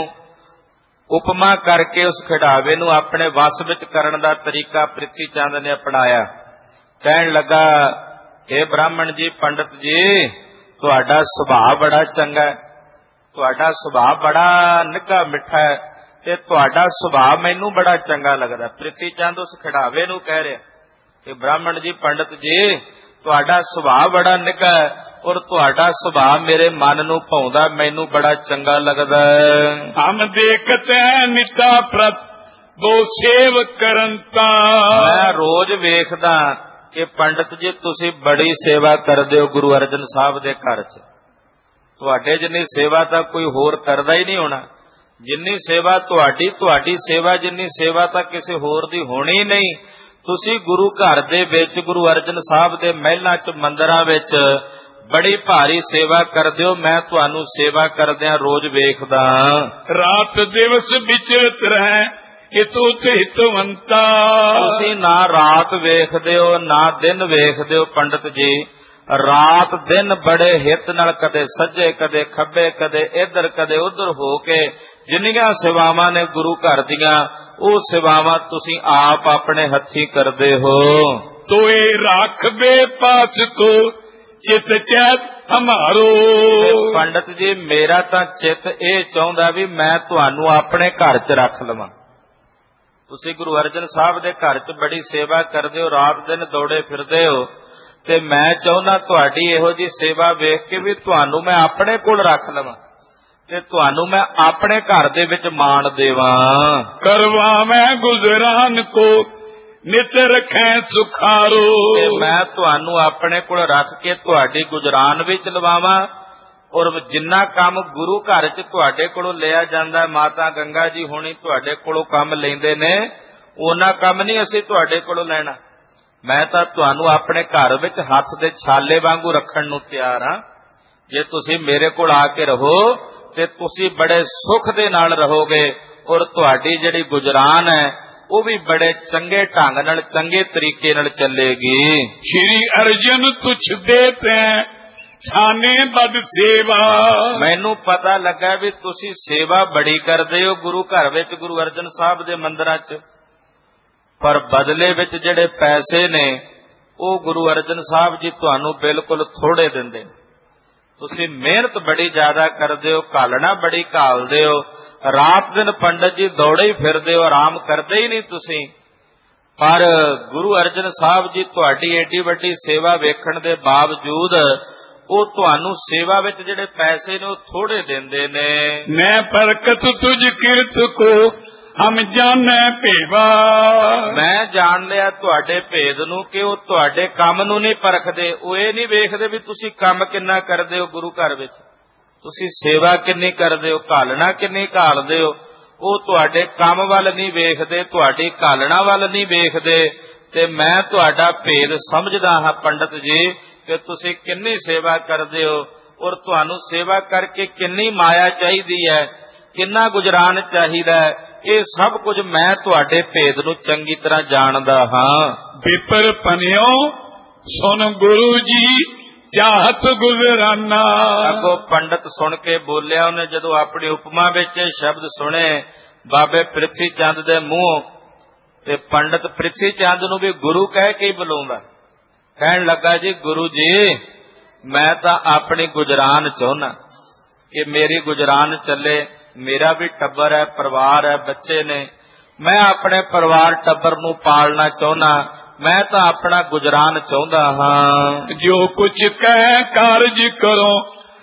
ਉਪਮਾ ਕਰਕੇ ਉਸ ਖਿਡਾਵੇ ਨੂੰ ਆਪਣੇ ਵਸ ਵਿੱਚ ਕਰਨ ਦਾ ਤਰੀਕਾ ਪ੍ਰਿਥੀ ਚੰਦ ਨੇ ਅਪਣਾਇਆ। ਕਹਿਣ ਲੱਗਾ, ਇਹ ਬ੍ਰਾਹਮਣ ਜੀ, ਪੰਡਤ ਜੀ, ਤੁਹਾਡਾ ਸੁਭਾਅ ਬੜਾ ਚੰਗਾ ਹੈ, ਤੁਹਾਡਾ ਸੁਭਾਅ ਬੜਾ ਨਿੱਘਾ ਮਿੱਠਾ ਹੈ ਤੇ ਤੁਹਾਡਾ ਸੁਭਾਅ ਮੈਨੂੰ ਬੜਾ ਚੰਗਾ ਲੱਗਦਾ। ਪ੍ਰਿਥੀ ਚੰਦ ਉਸ ਖਿਡਾਵੇ ਨੂੰ ਕਹਿ ਰਿਹਾ ਕਿ ਬ੍ਰਾਹਮਣ ਜੀ, ਪੰਡਤ ਜੀ, ਤੁਹਾਡਾ ਸੁਭਾਅ ਬੜਾ ਨਿੱਘਾ ਹੈ ਔਰ ਤੁਹਾਡਾ ਸੁਭਾਅ ਮੇਰੇ ਮਨ ਨੂੰ ਭਾਉਂਦਾ, ਮੈਨੂੰ ਬੜਾ ਚੰਗਾ ਲੱਗਦਾ ਹੈ। ਹਮ ਦੇਖਤੇ ਨਿਤਾ ਪ੍ਰਤ ਬੋ ਸੇਵ ਕਰਨ ਤਾ। ਮੈਂ ਰੋਜ਼ ਵੇਖਦਾ ਕਿ ਪੰਡਤ ਜੀ ਤੁਸੀਂ ਬੜੀ ਸੇਵਾ ਕਰਦੇ ਹੋ ਗੁਰੂ ਅਰਜਨ ਸਾਹਿਬ ਦੇ ਘਰ 'ਚ। ਤੁਹਾਡੇ ਜਿੰਨੀ ਸੇਵਾ ਤਾਂ ਕੋਈ ਹੋਰ ਕਰਦਾ ਹੀ ਨਹੀਂ ਹੋਣਾ। ਜਿੰਨੀ ਸੇਵਾ ਤੁਹਾਡੀ, ਤੁਹਾਡੀ ਸੇਵਾ ਜਿੰਨੀ ਸੇਵਾ ਤਾਂ ਕਿਸੇ ਹੋਰ ਦੀ ਹੋਣੀ ਨਹੀਂ। ਤੁਸੀਂ ਗੁਰੂ ਘਰ ਦੇ ਵਿੱਚ, ਗੁਰੂ ਅਰਜਨ ਸਾਹਿਬ ਦੇ ਮਹਿਲਾਂ 'ਚ, ਮੰਦਰਾਂ ਵਿੱਚ ਬੜੀ ਭਾਰੀ ਸੇਵਾ ਕਰਦੇ ਹੋ। ਮੈਂ ਤੁਹਾਨੂੰ ਸੇਵਾ ਕਰਦਿਆਂ ਰੋਜ਼ ਵੇਖਦਾ। ਰਾਤ ਦਿਵਸ ਵਿਚਰਤ ਰਹਿ ਇਤੋ ਤੇ ਹਿਤਵੰਤਾ। ਤੁਸੀਂ ਨਾ ਰਾਤ ਵੇਖਦੇ ਹੋ ਨਾ ਦਿਨ ਵੇਖਦੇ ਹੋ ਪੰਡਤ ਜੀ। ਰਾਤ ਦਿਨ ਬੜੇ ਹਿੱਤ ਨਾਲ ਕਦੇ ਸੱਜੇ ਕਦੇ ਖੱਬੇ, ਕਦੇ ਇੱਧਰ ਕਦੇ ਉੱਧਰ ਹੋ ਕੇ ਜਿੰਨੀਆਂ ਸੇਵਾਵਾਂ ਨੇ ਗੁਰੂ ਘਰ ਦੀਆਂ, ਉਹ ਸੇਵਾਵਾਂ ਤੁਸੀਂ ਆਪ ਆਪਣੇ ਹੱਥੀਂ ਕਰਦੇ ਹੋ। ਤੋਏ ਰਾਖਬੇ ਪਾਸ ਕੋ ਚਿਤ ਚੈਤ ਹਮਾਰੋ। ਪੰਡਤ ਜੀ, ਮੇਰਾ ਤਾਂ ਚਿੱਤ ਇਹ ਚਾਹੁੰਦਾ ਵੀ ਮੈਂ ਤੁਹਾਨੂੰ ਆਪਣੇ ਘਰ 'ਚ ਰੱਖ ਲਵਾਂ। ਤੁਸੀਂ ਗੁਰੂ ਅਰਜਨ ਸਾਹਿਬ ਦੇ ਘਰ 'ਚ ਬੜੀ ਸੇਵਾ ਕਰਦੇ ਹੋ, ਰਾਤ ਦਿਨ ਦੌੜੇ ਫਿਰਦੇ ਹੋ, ਤੇ ਮੈਂ ਚਾਹੁੰਦਾ ਤੁਹਾਡੀ ਇਹੋ ਜੀ ਸੇਵਾ ਵੇਖ ਕੇ ਵੀ ਤੁਹਾਨੂੰ ਮੈਂ ਆਪਣੇ ਕੋਲ ਰੱਖ ਲਵਾਂ ਤੇ ਤੁਹਾਨੂੰ ਮੈਂ ਆਪਣੇ ਘਰ ਦੇ ਵਿੱਚ ਮਾਣ ਦੇਵਾਂ। ਕਰਵਾਵੇਂ ਗੁਜ਼ਰਾਨ ਕੋ ਨਿਤ ਰਖੈ ਸੁਖਾਰੋ। ਤੇ ਮੈਂ ਤੁਹਾਨੂੰ ਆਪਣੇ ਕੋਲ ਰੱਖ ਕੇ ਤੁਹਾਡੀ ਗੁਜ਼ਰਾਨ ਵੀ ਚਲਵਾਵਾਂ ਔਰ ਜਿੰਨਾ ਕੰਮ ਗੁਰੂ ਘਰ 'ਚ ਤੁਹਾਡੇ ਕੋਲੋਂ ਲਿਆ ਜਾਂਦਾ, ਮਾਤਾ ਗੰਗਾ ਜੀ ਹੋਣੀ ਤੁਹਾਡੇ ਕੋਲੋਂ ਕੰਮ ਲੈਂਦੇ ਨੇ, ਉਹਨਾਂ ਕੰਮ ਨਹੀਂ ਅਸੀਂ ਤੁਹਾਡੇ ਕੋਲੋਂ ਲੈਣਾ। ਮੈਂ ਤਾਂ ਤੁਹਾਨੂੰ ਆਪਣੇ ਘਰ ਵਿੱਚ ਹੱਥ ਦੇ ਛਾਲੇ ਵਾਂਗੂ ਰੱਖਣ ਨੂੰ ਤਿਆਰ ਹਾਂ। ਜੇ ਤੁਸੀਂ ਮੇਰੇ ਕੋਲ ਆ ਕੇ ਰਹੋ ਤੇ ਤੁਸੀਂ ਬੜੇ ਸੁੱਖ ਦੇ ਨਾਲ ਰਹੋਗੇ ਔਰ ਤੁਹਾਡੀ ਜਿਹੜੀ ਗੁਜ਼ਰਾਨ ਹੈ ਉਹ ਵੀ ਬੜੇ ਚੰਗੇ ਢੰਗ ਨਾਲ ਚੰਗੇ ਤਰੀਕੇ ਨਾਲ ਚੱਲੇਗੀ। ਸ਼੍ਰੀ ਅਰਜਨ ਤੁਛ ਦੇ ਤੈ ਛਾਨੇ ਬਦ ਸੇਵਾ। ਮੈਨੂੰ ਪਤਾ ਲੱਗਾ ਵੀ ਤੁਸੀਂ ਸੇਵਾ ਬੜੀ ਕਰਦੇ ਹੋ ਗੁਰੂ ਘਰ ਵਿੱਚ, ਗੁਰੂ ਅਰਜਨ ਸਾਹਿਬ ਦੇ ਮੰਦਿਰਾਂ 'ਚ, ਪਰ ਬਦਲੇ ਵਿੱਚ ਜਿਹੜੇ ਪੈਸੇ ਨੇ ਉਹ ਗੁਰੂ ਅਰਜਨ ਸਾਹਿਬ ਜੀ ਤੁਹਾਨੂੰ ਬਿਲਕੁਲ ਥੋੜੇ ਦਿੰਦੇ ਨੇ। ਤੁਸੀਂ ਮਿਹਨਤ ਬੜੀ ਜ਼ਿਆਦਾ ਕਰਦੇ ਹੋ, ਘਾਲਣਾ ਬੜੀ ਘਾਲਦੇ ਹੋ, ਰਾਤ ਦਿਨ ਪੰਡਤ ਜੀ ਦੌੜੇ ਹੀ ਫਿਰਦੇ ਹੋ, ਆਰਾਮ ਕਰਦੇ ਹੀ ਨਹੀਂ ਤੁਸੀਂ। ਪਰ ਗੁਰੂ ਅਰਜਨ ਸਾਹਿਬ ਜੀ ਤੁਹਾਡੀ ਏਡੀ ਵੱਡੀ ਸੇਵਾ ਵੇਖਣ ਦੇ ਬਾਵਜੂਦ ਉਹ ਤੁਹਾਨੂੰ ਸੇਵਾ ਵਿੱਚ ਜਿਹੜੇ ਪੈਸੇ ਨੇ ਉਹ ਥੋੜੇ ਦਿੰਦੇ ਨੇ। ਮੈਂ ਪਰਕਤ ਤੁਝ ਕਿਰਤ ਕੋ ਹਮ ਜਾਣੈ ਭੇਵਾ। ਮੈਂ ਜਾਣ ਲਿਆ ਤੁਹਾਡੇ ਭੇਦ ਨੂੰ ਕਿ ਉਹ ਤੁਹਾਡੇ ਕੰਮ ਨੂੰ ਨਹੀਂ ਪਰਖਦੇ। ਉਹ ਇਹ ਨਹੀਂ ਵੇਖਦੇ ਵੀ ਤੁਸੀਂ ਕੰਮ ਕਿੰਨਾ ਕਰਦੇ ਹੋ ਗੁਰੂ ਘਰ ਵਿੱਚ, ਤੁਸੀਂ ਸੇਵਾ ਕਿੰਨੀ ਕਰਦੇ ਹੋ, ਘਾਲਣਾ ਕਿੰਨੀ ਘਾਲਦੇ ਹੋ। ਉਹ ਤੁਹਾਡੇ ਕੰਮ ਵੱਲ ਨਹੀਂ ਵੇਖਦੇ, ਤੁਹਾਡੀ ਘਾਲਣਾ ਵੱਲ ਨਹੀਂ ਵੇਖਦੇ। ਤੇ ਮੈਂ ਤੁਹਾਡਾ ਭੇਦ ਸਮਝਦਾ ਹਾਂ ਪੰਡਤ ਜੀ ਕਿ ਤੁਸੀਂ ਕਿੰਨੀ ਸੇਵਾ ਕਰਦੇ ਹੋ, ਔਰ ਤੁਹਾਨੂੰ ਸੇਵਾ ਕਰਕੇ ਕਿੰਨੀ ਮਾਇਆ ਚਾਹੀਦੀ ਹੈ, ਕਿੰਨਾ ਗੁਜਰਾਨ ਚਾਹੀਦਾ ਹੈ। ਇਹ ਸਭ ਕੁਝ ਮੈਂ ਤੁਹਾਡੇ ਭੇਦ ਨੂੰ ਚੰਗੀ ਤਰ੍ਹਾਂ ਜਾਣਦਾ ਹਾਂ। ਵਿਪਰ ਪਨਿਓ ਸੁਣ ਗੁਰੂ ਜੀ ਚਾਹਤ ਗੁਜ਼ਰਾਨਾ। ਅੱਗੋਂ ਪੰਡਤ ਸੁਣ ਕੇ ਬੋਲਿਆ, ਉਹਨੇ ਜਦੋਂ ਆਪਣੀ ਉਪਮਾ ਵਿੱਚ ਇਹ ਸ਼ਬਦ ਸੁਣੇ ਬਾਬੇ ਪ੍ਰਿਥੀ ਚੰਦ ਦੇ ਮੂੰਹੋਂ, ਤੇ ਪੰਡਤ ਪ੍ਰਿਥੀ ਚੰਦ ਨੂੰ ਵੀ ਗੁਰੂ ਕਹਿ ਕੇ ਹੀ ਬੁਲਾਉਂਦਾ। ਕਹਿਣ ਲੱਗਾ, ਜੀ ਗੁਰੂ ਜੀ ਮੈਂ ਤਾਂ ਆਪਣੀ ਗੁਜਰਾਨ ਚਾਹੁੰਦਾ ਕਿ ਮੇਰੀ ਗੁਜਰਾਨ ਚੱਲੇ, ਮੇਰਾ ਵੀ ਟੱਬਰ ਹੈ, ਪਰਿਵਾਰ ਹੈ, ਬੱਚੇ ਨੇ, ਮੈਂ ਆਪਣੇ ਪਰਿਵਾਰ ਟੱਬਰ ਨੂੰ ਪਾਲਣਾ ਚਾਹੁੰਦਾ, ਮੈਂ ਤਾਂ ਆਪਣਾ ਗੁਜਰਾਨ ਚਾਹੁੰਦਾ ਹਾਂ। ਜੋ ਕੁਛ ਕਹਿ ਕਾਰਜ ਕਰੋ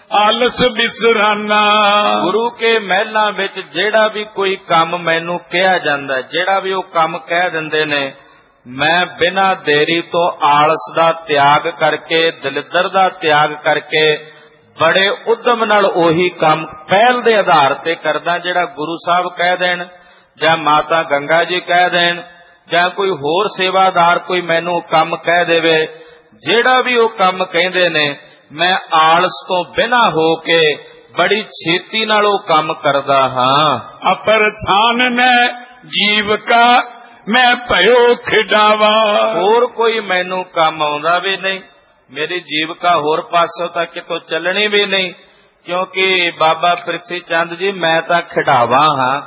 ਆਲਸ ਬਿਸਰਾਨਾ। ਗੁਰੂ ਕੇ ਮਹਿਲਾਂ ਵਿੱਚ ਜਿਹੜਾ ਵੀ ਕੋਈ ਕੰਮ ਮੈਨੂੰ ਕਿਹਾ ਜਾਂਦਾ, ਜਿਹੜਾ ਵੀ ਉਹ ਕੰਮ ਕਹਿ ਦਿੰਦੇ ਨੇ, ਮੈਂ ਬਿਨਾਂ ਦੇਰੀ ਤੋਂ ਆਲਸ ਦਾ ਤਿਆਗ ਕਰਕੇ, ਦਲਿੱਦਰ ਦਾ ਤਿਆਗ ਕਰਕੇ ਬੜੇ ਉਦਮ ਨਾਲ ਉਹੀ ਕੰਮ ਪਹਿਲ ਦੇ ਆਧਾਰ ਤੇ ਕਰਦਾ ਜਿਹੜਾ ਗੁਰੂ ਸਾਹਿਬ ਕਹਿ ਦੇਣ, ਜਾਂ ਮਾਤਾ ਗੰਗਾ ਜੀ ਕਹਿ ਦੇਣ, ਜਾਂ ਕੋਈ ਹੋਰ ਸੇਵਾਦਾਰ ਕੋਈ ਮੈਨੂੰ ਕੰਮ ਕਹਿ ਦੇਵੇ। ਜਿਹੜਾ ਵੀ ਉਹ ਕੰਮ ਕਹਿੰਦੇ ਨੇ ਮੈਂ ਆਲਸ ਤੋਂ ਬਿਨਾਂ ਹੋ ਕੇ ਬੜੀ ਛੇਤੀ ਨਾਲ ਉਹ ਕੰਮ ਕਰਦਾ ਹਾਂ। ਅਪਰ ਛਾਨ ਨੇ ਜੀਵ ਕਾ ਮੈਂ ਭਇਓ ਖਿਡਾਵਾ। ਹੋਰ ਕੋਈ ਮੈਨੂੰ ਕੰਮ ਆਉਂਦਾ ਵੀ ਨਹੀਂ, ਮੇਰੀ ਜੀਵਕਾ ਹੋਰ ਪਾਸੋਂ ਤਾਂ ਕਿਤੋਂ ਚੱਲਣੀ ਵੀ ਨਹੀਂ, ਕਿਉਂਕਿ ਬਾਬਾ ਪ੍ਰਿਥੀ ਚੰਦ ਜੀ ਮੈਂ ਤਾਂ ਖਿਡਾਵਾ ਹਾਂ।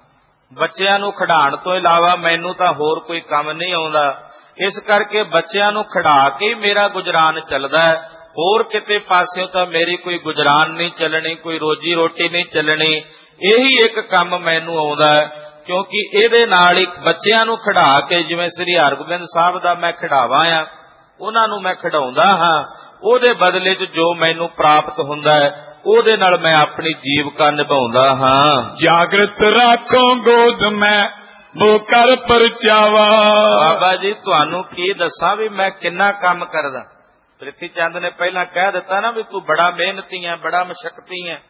ਬੱਚਿਆਂ ਨੂੰ ਖਿਡਾਉਣ ਤੋਂ ਇਲਾਵਾ ਮੈਨੂੰ ਤਾਂ ਹੋਰ ਕੋਈ ਕੰਮ ਨਹੀਂ ਆਉਂਦਾ। ਇਸ ਕਰਕੇ ਬੱਚਿਆਂ ਨੂੰ ਖਿਡਾ ਕੇ ਮੇਰਾ ਗੁਜਰਾਨ ਚੱਲਦਾ ਹੈ, ਹੋਰ ਕਿਤੇ ਪਾਸਿਓਂ ਤਾਂ ਮੇਰੀ ਕੋਈ ਗੁਜਰਾਨ ਨਹੀਂ ਚੱਲਣੀ, ਕੋਈ ਰੋਜੀ ਰੋਟੀ ਨਹੀਂ ਚੱਲਣੀ। ਇਹੀ ਇੱਕ ਕੰਮ ਮੈਨੂੰ ਆਉਂਦਾ ਹੈ, ਕਿਉਂਕਿ ਇਹਦੇ ਨਾਲ ਹੀ ਬੱਚਿਆਂ ਨੂੰ ਖਿਡਾ ਕੇ, ਜਿਵੇਂ ਸ੍ਰੀ ਹਰਗੋਬਿੰਦ ਸਾਹਿਬ ਦਾ ਮੈਂ ਖਿਡਾਵਾ ਆ, ਉਹਨਾਂ ਨੂੰ ਮੈਂ ਖਿਡਾਉਂਦਾ ਹਾਂ। ਉਹਦੇ ਬਦਲੇ 'ਚ ਜੋ ਮੈਨੂੰ ਪ੍ਰਾਪਤ ਹੁੰਦਾ ਹੈ ਉਹਦੇ ਨਾਲ ਮੈਂ ਆਪਣੀ ਜੀਵਕਾ ਨਿਭਾਉਂਦਾ ਹਾਂ। ਜਾਗਰਤ ਰੱਖੋ ਗੋਦ ਮੈਂ ਉਹ ਕਰ ਪਰਚਾਵਾ। ਬਾਬਾ ਜੀ ਤੁਹਾਨੂੰ ਕੀ ਦੱਸਾਂ ਵੀ ਮੈਂ ਕਿੰਨਾ ਕੰਮ ਕਰਦਾ। ਪ੍ਰਿਥੀ ਚੰਦ ਨੇ ਪਹਿਲਾਂ ਕਹਿ ਦਿੱਤਾ ਨਾ ਵੀ ਤੂੰ ਬੜਾ ਮਿਹਨਤੀ ਹੈ, ਬੜਾ ਮਸ਼ੱਕਤੀ ਹੈ,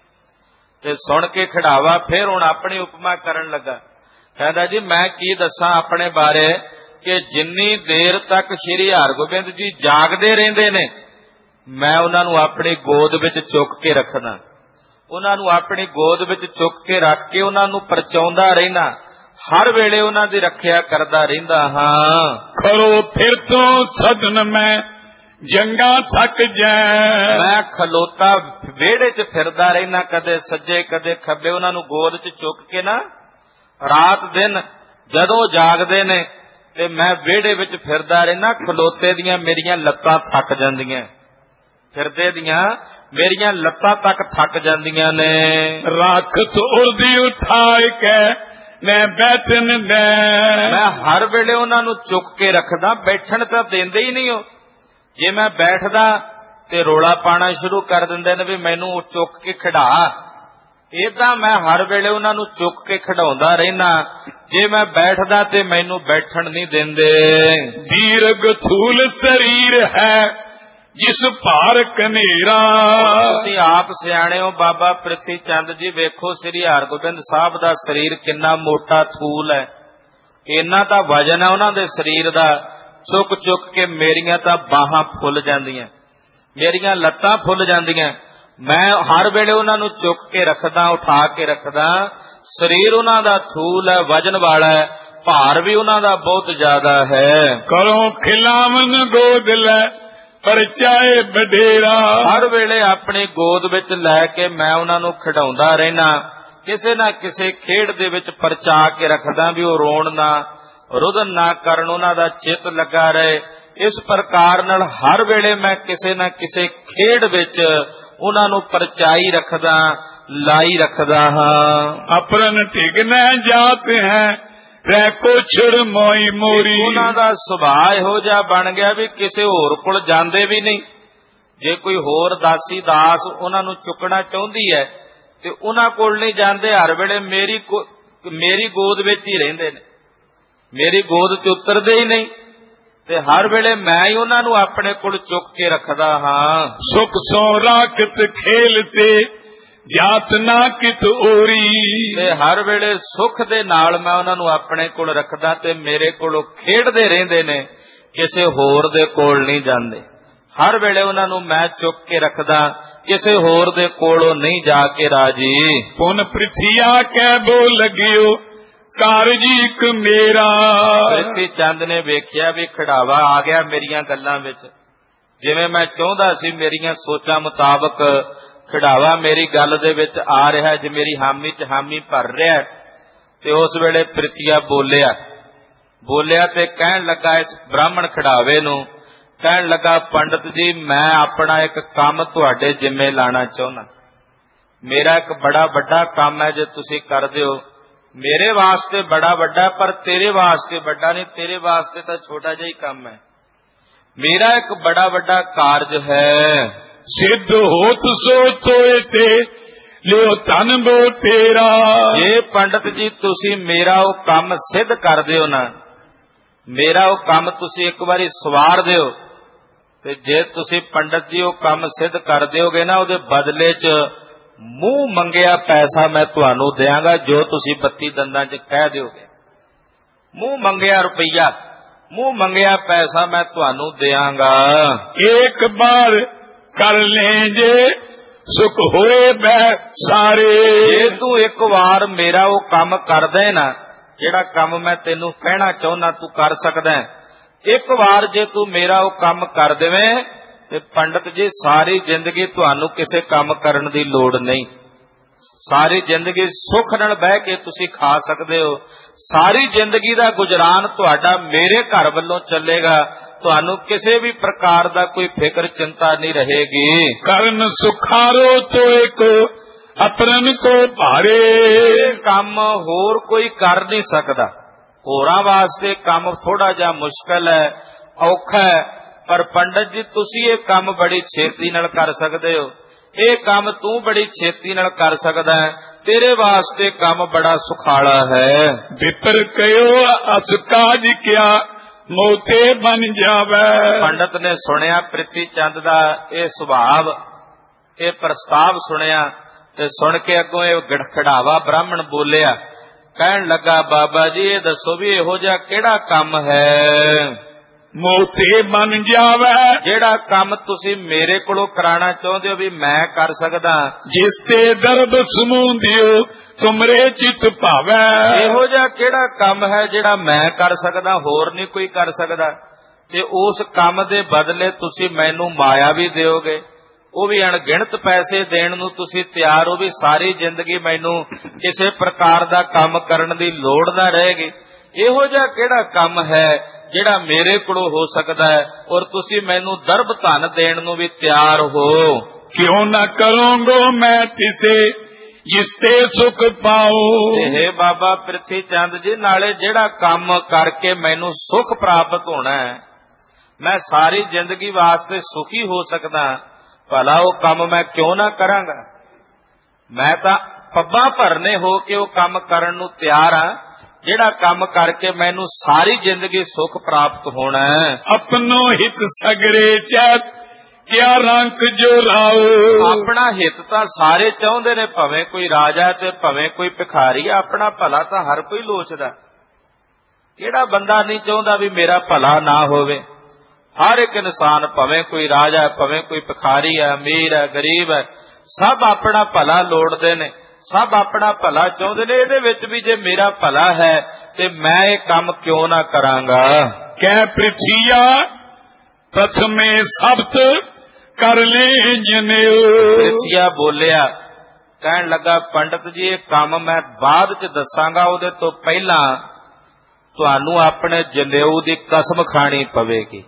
ਤੇ ਸੁਣ ਕੇ ਖਿਡਾਵਾ ਫਿਰ ਹੁਣ ਆਪਣੀ ਉਪਮਾ ਕਰਨ ਲੱਗਾ। ਕਹਿੰਦਾ ਜੀ ਮੈਂ ਕੀ ਦੱਸਾਂ ਆਪਣੇ ਬਾਰੇ ਕਿ ਜਿੰਨੀ ਦੇਰ ਤੱਕ ਸ੍ਰੀ ਹਰਗੋਬਿੰਦ ਜੀ ਜਾਗਦੇ ਰਹਿੰਦੇ ਨੇ ਮੈਂ ਉਹਨਾਂ ਨੂੰ ਆਪਣੀ ਗੋਦ ਵਿੱਚ ਚੁੱਕ ਕੇ ਰੱਖਦਾ, ਉਹਨਾਂ ਨੂੰ ਆਪਣੀ ਗੋਦ ਵਿੱਚ ਚੁੱਕ ਕੇ ਰੱਖ ਕੇ ਉਹਨਾਂ ਨੂੰ ਪਰਚਾਉਂਦਾ ਰਹਿਣਾ, ਹਰ ਵੇਲੇ ਉਹਨਾਂ ਦੀ ਰੱਖਿਆ ਕਰਦਾ ਰਹਿੰਦਾ ਹਾਂ। ਖੜੋ ਫਿਰ ਤੋਂ ਸਦਨ ਮੈਂ ਜੰਗਾ ਥੱਕ ਜੈ। ਮੈਂ ਖਲੋਤਾ ਵਿਹੜੇ 'ਚ ਫਿਰਦਾ ਰਹਿਣਾ, ਕਦੇ ਸੱਜੇ ਕਦੇ ਖੱਬੇ, ਉਹਨਾਂ ਨੂੰ ਗੋਦ 'ਚ ਚੁੱਕ ਕੇ ਨਾ ਰਾਤ ਦਿਨ ਜਦੋਂ ਜਾਗਦੇ ਨੇ ਤੇ ਮੈਂ ਵਿਹੜੇ ਵਿੱਚ ਫਿਰਦਾ ਰਹਿਣਾ। ਖਲੋਤੇ ਦੀਆਂ ਮੇਰੀਆਂ ਲੱਤਾਂ ਥੱਕ ਜਾਂਦੀਆਂ, ਫਿਰਦੇ ਦੀਆਂ ਮੇਰੀਆਂ ਲੱਤਾਂ ਤੱਕ ਥੱਕ ਜਾਂਦੀਆਂ ਨੇ। ਰਾਖਤ ਉਰਦੀ ਉਠਾਇ ਕੇ ਮੈਂ ਬੈਠਨ ਦੇ। ਮੈਂ ਹਰ ਵੇਲੇ ਉਹਨਾਂ ਨੂੰ ਚੁੱਕ ਕੇ ਰੱਖਦਾ, ਬੈਠਣ ਤਾਂ ਦਿੰਦੇ ਹੀ ਨਹੀਂ। ਉਹ ਜੇ ਮੈਂ ਬੈਠਦਾ ਤੇ ਰੋਲਾ ਪਾਣਾ ਸ਼ੁਰੂ ਕਰ ਦਿੰਦੇ ਨੇ ਵੀ ਮੈਨੂੰ ਚੁੱਕ ਕੇ ਖਿਡਾ। ਏਦਾਂ ਮੈਂ ਹਰ ਵੇਲੇ ਉਹਨਾਂ ਨੂੰ ਚੁੱਕ ਕੇ ਖਿਡਾਉਂਦਾ ਰਹਿਣਾ। ਜੇ ਮੈਂ ਬੈਠਦਾ ਤੇ ਮੈਨੂੰ ਬੈਠਣ ਨਹੀਂ ਦਿੰਦੇ। ਦੀਰਘ ਥੂਲ ਸਰੀਰ ਹੈ ਜਿਸ ਭਾਰ ਕਨੇਰਾ। ਤੁਸੀਂ ਆਪ ਸਿਆਣੇ ਹੋ ਬਾਬਾ ਪ੍ਰਿਥੀ ਚੰਦ ਜੀ, ਵੇਖੋ ਸ੍ਰੀ ਹਰਗੋਬਿੰਦ ਸਾਹਿਬ ਦਾ ਸਰੀਰ ਕਿੰਨਾ ਮੋਟਾ ਥੂਲ ਹੈ, ਇੰਨਾ ਤਾਂ ਵਜਨ ਹੈ ਉਹਨਾਂ ਦੇ ਸਰੀਰ ਦਾ। ਚੁੱਕ ਚੁੱਕ ਕੇ ਮੇਰੀਆਂ ਤਾਂ ਬਾਹਾਂ ਫੁੱਲ ਜਾਂਦੀਆਂ, ਮੇਰੀਆਂ ਲੱਤਾਂ ਫੁੱਲ ਜਾਂਦੀਆਂ। ਮੈਂ ਹਰ ਵੇਲੇ ਉਹਨਾਂ ਨੂੰ ਚੁੱਕ ਕੇ ਰੱਖਦਾ, ਉਠਾ ਕੇ ਰੱਖਦਾ। ਸਰੀਰ ਉਹਨਾਂ ਦਾ ਥੂਲ ਹੈ, ਵਜਨ ਵਾਲਾ ਹੈ, ਭਾਰ ਵੀ ਉਹਨਾਂ ਦਾ ਬਹੁਤ ਜ਼ਿਆਦਾ ਹੈ। ਕਰੋ ਖਿਲਾਵਨ ਗੋਦ ਲੈ ਪਰਚਾਏ ਬਡੇਰਾ। ਹਰ ਵੇਲੇ ਆਪਣੀ ਗੋਦ ਵਿੱਚ ਲੈ ਕੇ ਮੈਂ ਉਹਨਾਂ ਨੂੰ ਖਿਡਾਉਂਦਾ ਰਹਿਣਾ, ਕਿਸੇ ਨਾ ਕਿਸੇ ਖੇਡ ਦੇ ਵਿੱਚ ਪਰਚਾ ਕੇ ਰੱਖਦਾ ਵੀ ਉਹ ਰੋਣ ਨਾ ਰੁਦਨ ਨਾ ਕਰਨ, ਉਹਨਾਂ ਦਾ ਚਿੱਤ ਲੱਗਾ ਰਹੇ। ਇਸ ਪ੍ਰਕਾਰ ਨਾਲ ਹਰ ਵੇਲੇ ਮੈਂ ਕਿਸੇ ਨਾ ਕਿਸੇ ਖੇਡ ਵਿੱਚ ਉਹਨਾਂ ਨੂੰ ਪਰਚਾਈ ਰੱਖਦਾ, ਲਾਈ ਰੱਖਦਾ ਹਾਂ। ਅਪਰਨ ਟਿਕਨੈ ਜਾਤ ਹੈ ਰਹਿ ਕੋਛੜ ਮੋਈ ਮੋਰੀ। ਉਹਨਾਂ ਦਾ ਸੁਭਾਅ ਇਹੋ ਜਿਹਾ ਬਣ ਗਿਆ ਵੀ ਕਿਸੇ ਹੋਰ ਕੋਲ ਜਾਂਦੇ ਵੀ ਨਹੀਂ। ਜੇ ਕੋਈ ਹੋਰ ਦਾਸੀ ਦਾਸ ਉਹਨਾਂ ਨੂੰ ਚੁੱਕਣਾ ਚਾਹੁੰਦੀ ਹੈ ਤੇ ਉਹਨਾਂ ਕੋਲ ਨਹੀਂ ਜਾਂਦੇ, ਹਰ ਵੇਲੇ ਮੇਰੀ ਮੇਰੀ ਗੋਦ ਵਿੱਚ ਹੀ ਰਹਿੰਦੇ ਨੇ, ਮੇਰੀ ਗੋਦ ਚ ਉਤਰਦੇ ਹੀ ਨਹੀਂ ਤੇ ਹਰ ਵੇਲੇ ਮੈਂ ਹੀ ਉਹਨਾਂ ਨੂੰ ਆਪਣੇ ਕੋਲ ਚੁੱਕ ਕੇ ਰੱਖਦਾ ਹਾਂ। ਸੁਖ ਸੋ ਰਾਖਤ ਖੇਲ ਤੇ ਜਾਤ ਨਾ ਕਿਤ ਓਰੀ। ਤੇ ਹਰ ਵੇਲੇ ਸੁਖ ਦੇ ਨਾਲ ਮੈਂ ਉਹਨਾਂ ਨੂੰ ਆਪਣੇ ਕੋਲ ਰੱਖਦਾ ਤੇ ਮੇਰੇ ਕੋਲੋਂ ਖੇਡਦੇ ਰਹਿੰਦੇ ਨੇ, ਕਿਸੇ ਹੋਰ ਦੇ ਕੋਲ ਨਹੀਂ ਜਾਂਦੇ। ਹਰ ਵੇਲੇ ਉਹਨਾਂ ਨੂੰ ਮੈਂ ਚੁੱਕ ਕੇ ਰੱਖਦਾ, ਕਿਸੇ ਹੋਰ ਦੇ ਕੋਲੋਂ ਨਹੀਂ ਜਾ ਕੇ ਰਾਜੀ। ਪੁਨ ਪ੍ਰਿਥਿਆ ਕਹਿ ਬੋ ਲਗਿਓ ਕਾਰਜ ਇੱਕ ਮੇਰਾ। ਪ੍ਰਿਥੀ ਚੰਦ ਨੇ ਵੇਖਿਆ ਵੀ ਖਿਡਾਵਾ ਆ ਗਿਆ ਮੇਰੀਆਂ ਗੱਲਾਂ ਵਿੱਚ, ਜਿਵੇਂ ਮੈਂ ਚਾਹੁੰਦਾ ਸੀ ਮੇਰੀਆਂ ਸੋਚਾਂ ਮੁਤਾਬਕ ਖਿਡਾਵਾ ਮੇਰੀ ਗੱਲ ਦੇ ਵਿੱਚ ਆ ਰਿਹਾ, ਜੇ ਮੇਰੀ ਹਾਮੀ ਚ ਹਾਮੀ ਭਰ ਰਿਹਾ। ਤੇ ਉਸ ਵੇਲੇ ਪ੍ਰਿਥੀਆ ਬੋਲਿਆ ਬੋਲਿਆ ਤੇ ਕਹਿਣ ਲੱਗਾ ਇਸ ਬ੍ਰਾਹਮਣ ਖਿਡਾਵੇ ਨੂੰ, ਕਹਿਣ ਲੱਗਾ ਪੰਡਤ ਜੀ ਮੈਂ ਆਪਣਾ ਇੱਕ ਕੰਮ ਤੁਹਾਡੇ ਜਿੰਮੇ ਲਾਣਾ ਚਾਹੁੰਦਾ। ਮੇਰਾ ਇੱਕ ਬੜਾ ਵੱਡਾ ਕੰਮ ਹੈ, ਜੇ ਤੁਸੀਂ ਕਰਦੇ ਹੋ ਮੇਰੇ ਵਾਸਤੇ ਬੜਾ ਵੱਡਾ, ਪਰ ਤੇਰੇ ਵਾਸਤੇ ਵੱਡਾ ਨਹੀਂ, ਤੇਰੇ ਵਾਸਤੇ ਤਾਂ ਛੋਟਾ ਜਿਹਾ ਹੀ ਕੰਮ ਹੈ। ਮੇਰਾ ਇੱਕ ਬੜਾ ਵੱਡਾ ਕਾਰਜ ਹੈ। ਸਿੱਧ ਹੋਤ ਸੋ ਤੋਏ ਤੇ ਲਿਓ ਧਨ ਬੋ ਤੇਰਾ। ਜੇ ਪੰਡਤ ਜੀ ਤੁਸੀਂ ਮੇਰਾ ਉਹ ਕੰਮ ਸਿੱਧ ਕਰ ਦਿਓ ਨਾ, ਮੇਰਾ ਉਹ ਕੰਮ ਤੁਸੀਂ ਇੱਕ ਵਾਰੀ ਸਵਾਰ ਦਿਓ, ਤੇ ਜੇ ਤੁਸੀਂ ਪੰਡਤ ਜੀ ਉਹ ਕੰਮ ਸਿੱਧ ਕਰ ਦਿਓਗੇ ਨਾ, ਉਹਦੇ ਬਦਲੇ 'ਚ ਮੂੰਹ ਮੰਗਿਆ ਪੈਸਾ ਮੈਂ ਤੁਹਾਨੂੰ ਦਿਆਂਗਾ, ਜੋ ਤੁਸੀਂ ਬੱਤੀ ਦੰਦਾਂ 'ਚ ਕਹਿ ਦਿਓਗੇ। ਮੂੰਹ ਮੰਗਿਆ ਰੁਪਈਆ, ਮੂੰਹ ਮੰਗਿਆ ਪੈਸਾ ਮੈਂ ਤੁਹਾਨੂੰ ਦਿਆਂਗਾ। ਇੱਕ ਬਾਰ ਕਰ ਲੈ ਜੇ ਸੁਖ ਹੋਏ ਬੈ ਸਾਰੇ। ਜੇ ਤੂੰ ਇੱਕ ਵਾਰ ਮੇਰਾ ਉਹ ਕੰਮ ਕਰਦਾ ਨਾ, ਜਿਹੜਾ ਕੰਮ ਮੈਂ ਤੈਨੂੰ ਕਹਿਣਾ ਚਾਹੁੰਦਾ ਤੂੰ ਕਰ ਸਕਦਾ, ਇੱਕ ਵਾਰ ਜੇ ਤੂੰ ਮੇਰਾ ਉਹ ਕੰਮ ਕਰ ਦੇਵੇਂ ਤੇ ਪੰਡਤ ਜੀ ਸਾਰੀ ਜ਼ਿੰਦਗੀ ਤੁਹਾਨੂੰ ਕਿਸੇ ਕੰਮ ਕਰਨ ਦੀ ਲੋੜ ਨਹੀਂ। ਸਾਰੀ ਜ਼ਿੰਦਗੀ ਸੁੱਖ ਨਾਲ ਬਹਿ ਕੇ ਤੁਸੀਂ ਖਾ ਸਕਦੇ ਹੋ। ਸਾਰੀ ਜ਼ਿੰਦਗੀ ਦਾ ਗੁਜ਼ਰਾਨ ਤੁਹਾਡਾ ਮੇਰੇ ਘਰ ਵੱਲੋਂ ਚੱਲੇਗਾ, ਤੁਹਾਨੂੰ ਕਿਸੇ ਵੀ ਪ੍ਰਕਾਰ ਦਾ ਕੋਈ ਫਿਕਰ ਚਿੰਤਾ ਨਹੀਂ ਰਹੇਗੀ। ਕਰਨ ਸੁਖਾਰੋ ਤੋਏ ਕੋ ਅਪਰਨ ਕੋ ਭਾਰੇ। ਇਹ ਕੰਮ ਹੋਰ ਕੋਈ ਕਰ ਨਹੀਂ ਸਕਦਾ। ਹੋਰਾਂ ਵਾਸਤੇ ਕੰਮ ਥੋੜਾ ਜਿਹਾ ਮੁਸ਼ਕਲ ਹੈ, ਔਖਾ ਹੈ, ਪਰ ਪੰਡਤ ਜੀ ਤੁਸੀਂ ਇਹ ਕੰਮ ਬੜੀ ਛੇਤੀ ਨਾਲ ਕਰ ਸਕਦੇ ਹੋ। ਇਹ ਕੰਮ ਤੂੰ ਬੜੀ ਛੇਤੀ ਨਾਲ ਕਰ ਸਕਦਾ ਹੈ, ਤੇਰੇ ਵਾਸਤੇ ਕੰਮ ਬੜਾ ਸੁਖਾਲਾ ਹੈ। ਵਿਪਰ ਕਹਿਓ ਅਸ ਕਾਜ ਕਿਆ ਮੋਤੇ ਬਨ ਜਾਵੇ। ਪੰਡਤ ਨੇ ਸੁਣਿਆ ਪ੍ਰਿਥੀ ਚੰਦ ਦਾ ਇਹ ਸੁਭਾਵ, ਇਹ ਪ੍ਰਸਤਾਵ ਸੁਣਿਆ ਤੇ ਸੁਣ ਕੇ ਅੱਗੋਂ ਇਹ ਗੜਖੜਾਵਾ ਬ੍ਰਾਹਮਣ ਬੋਲਿਆ, ਕਹਿਣ ਲੱਗਾ ਬਾਬਾ ਜੀ ਇਹ ਦੱਸੋ ਵੀ ਇਹੋ ਜਿਹਾ ਕਿਹੜਾ ਕੰਮ ਹੈ ਮੋਤੇ ਬਨ ਜਾਵੇ, ਜਿਹੜਾ ਕੰਮ ਤੁਸੀਂ ਮੇਰੇ ਕੋਲੋਂ ਕਰਾਉਣਾ ਚਾਹੁੰਦੇ ਹੋ ਵੀ ਮੈਂ ਕਰ ਸਕਦਾ। ਜਿਸ ਤੇ ਦਰਬ ਸਮੂਹ ਦਿਓ ਤੁਮਰੇ ਚਿਤ ਭਾਵੈ। ਇਹੋ ਜਿਹਾ ਕਿਹੜਾ ਕੰਮ ਹੈ ਜਿਹੜਾ ਮੈਂ ਕਰ ਸਕਦਾ, ਹੋਰ ਨਹੀਂ ਕੋਈ ਕਰ ਸਕਦਾ, ਤੇ ਉਸ ਕੰਮ ਦੇ ਬਦਲੇ ਤੁਸੀਂ ਮੈਨੂੰ ਮਾਇਆ ਵੀ ਦਿਓਗੇ, ਉਹ ਵੀ ਅਣਗਿਣਤ ਪੈਸੇ ਦੇਣ ਨੂੰ ਤੁਸੀਂ ਤਿਆਰ ਹੋ, ਵੀ ਸਾਰੀ ਜ਼ਿੰਦਗੀ ਮੈਨੂੰ ਕਿਸੇ ਪ੍ਰਕਾਰ ਦਾ ਕੰਮ ਕਰਨ ਦੀ ਲੋੜ ਨਾ ਰਹੇਗੀ। ਇਹੋ ਜਿਹਾ ਕਿਹੜਾ ਕੰਮ ਹੈ ਜਿਹੜਾ ਮੇਰੇ ਕੋਲੋਂ ਹੋ ਸਕਦਾ ਹੈ, ਔਰ ਤੁਸੀਂ ਮੈਨੂੰ ਦਰਬ ਧਨ ਦੇਣ ਨੂੰ ਵੀ ਤਿਆਰ ਹੋ। ਕਿਉਂ ਨਾ ਕਰੋਂਗੋ ਮੈਂ ਤਿਸੇ ਜਿਸ ਤੇ ਸੁਖ ਪਾਉ। ਇਹ ਬਾਬਾ ਪ੍ਰਿਥੀ ਚੰਦ ਜੀ ਨਾਲੇ ਜਿਹੜਾ ਕੰਮ ਕਰਕੇ ਮੈਨੂੰ ਸੁਖ ਪ੍ਰਾਪਤ ਹੋਣਾ ਹੈ, ਮੈਂ ਸਾਰੀ ਜ਼ਿੰਦਗੀ ਵਾਸਤੇ ਸੁਖੀ ਹੋ ਸਕਦਾ, ਭਲਾ ਉਹ ਕੰਮ ਮੈਂ ਕਿਉਂ ਨਾ ਕਰਾਂਗਾ। ਮੈਂ ਤਾਂ ਪੱਬਾਂ ਭਰਨੇ ਹੋ ਕੇ ਉਹ ਕੰਮ ਕਰਨ ਨੂੰ ਤਿਆਰ ਹਾਂ, ਜਿਹੜਾ ਕੰਮ ਕਰਕੇ ਮੈਨੂੰ ਸਾਰੀ ਜ਼ਿੰਦਗੀ ਸੁਖ ਪ੍ਰਾਪਤ ਹੋਣਾ ਹੈ। ਆਪਣੋ ਹਿਤ ਸਗਰੇ ਚੈਤ ਕਿਆ ਰੰਕ ਜੋ ਰਾਉ। ਆਪਣਾ ਹਿੱਤ ਤਾਂ ਸਾਰੇ ਚਾਹੁੰਦੇ ਨੇ, ਭਾਵੇਂ ਕੋਈ ਰਾਜਾ ਤੇ ਭਾਵੇਂ ਕੋਈ ਭਿਖਾਰੀ, ਆਪਣਾ ਭਲਾ ਤਾਂ ਹਰ ਕੋਈ ਲੋਚਦਾ। ਕਿਹੜਾ ਬੰਦਾ ਨਹੀਂ ਚਾਹੁੰਦਾ ਵੀ ਮੇਰਾ ਭਲਾ ਨਾ ਹੋਵੇ। ਹਰ ਇੱਕ ਇਨਸਾਨ, ਭਾਵੇਂ ਕੋਈ ਰਾਜਾ, ਭਾਵੇਂ ਕੋਈ ਭਿਖਾਰੀ ਹੈ, ਅਮੀਰ ਹੈ, ਗਰੀਬ ਹੈ, ਸਭ ਆਪਣਾ ਭਲਾ ਲੋੜਦੇ ਨੇ। ਸਭ ਆਪਣਾ ਭਲਾ ਚਾਹੁੰਦੇ ਨੇ, ਇਹਦੇ ਵਿੱਚ ਵੀ ਜੇ ਮੇਰਾ ਭਲਾ ਹੈ ਤੇ ਮੈਂ ਇਹ ਕੰਮ ਕਿਉਂ ਨਾ ਕਰਾਂਗਾ। ਕਹਿ ਪ੍ਰਿਥੀਆ ਪ੍ਰਥਮੇ ਸਬਤ ਕਰ ਲੈ ਜਨੇਊ। ਪ੍ਰਿਥੀਆ ਬੋਲਿਆ, ਕਹਿਣ ਲੱਗਾ ਪੰਡਤ ਜੀ ਇਹ ਕੰਮ ਮੈਂ ਬਾਅਦ ਚ ਦੱਸਾਂਗਾ, ਉਹਦੇ ਤੋਂ ਪਹਿਲਾਂ ਤੁਹਾਨੂੰ ਆਪਣੇ ਜਨੇਊ ਦੀ ਕਸਮ ਖਾਣੀ ਪਵੇਗੀ।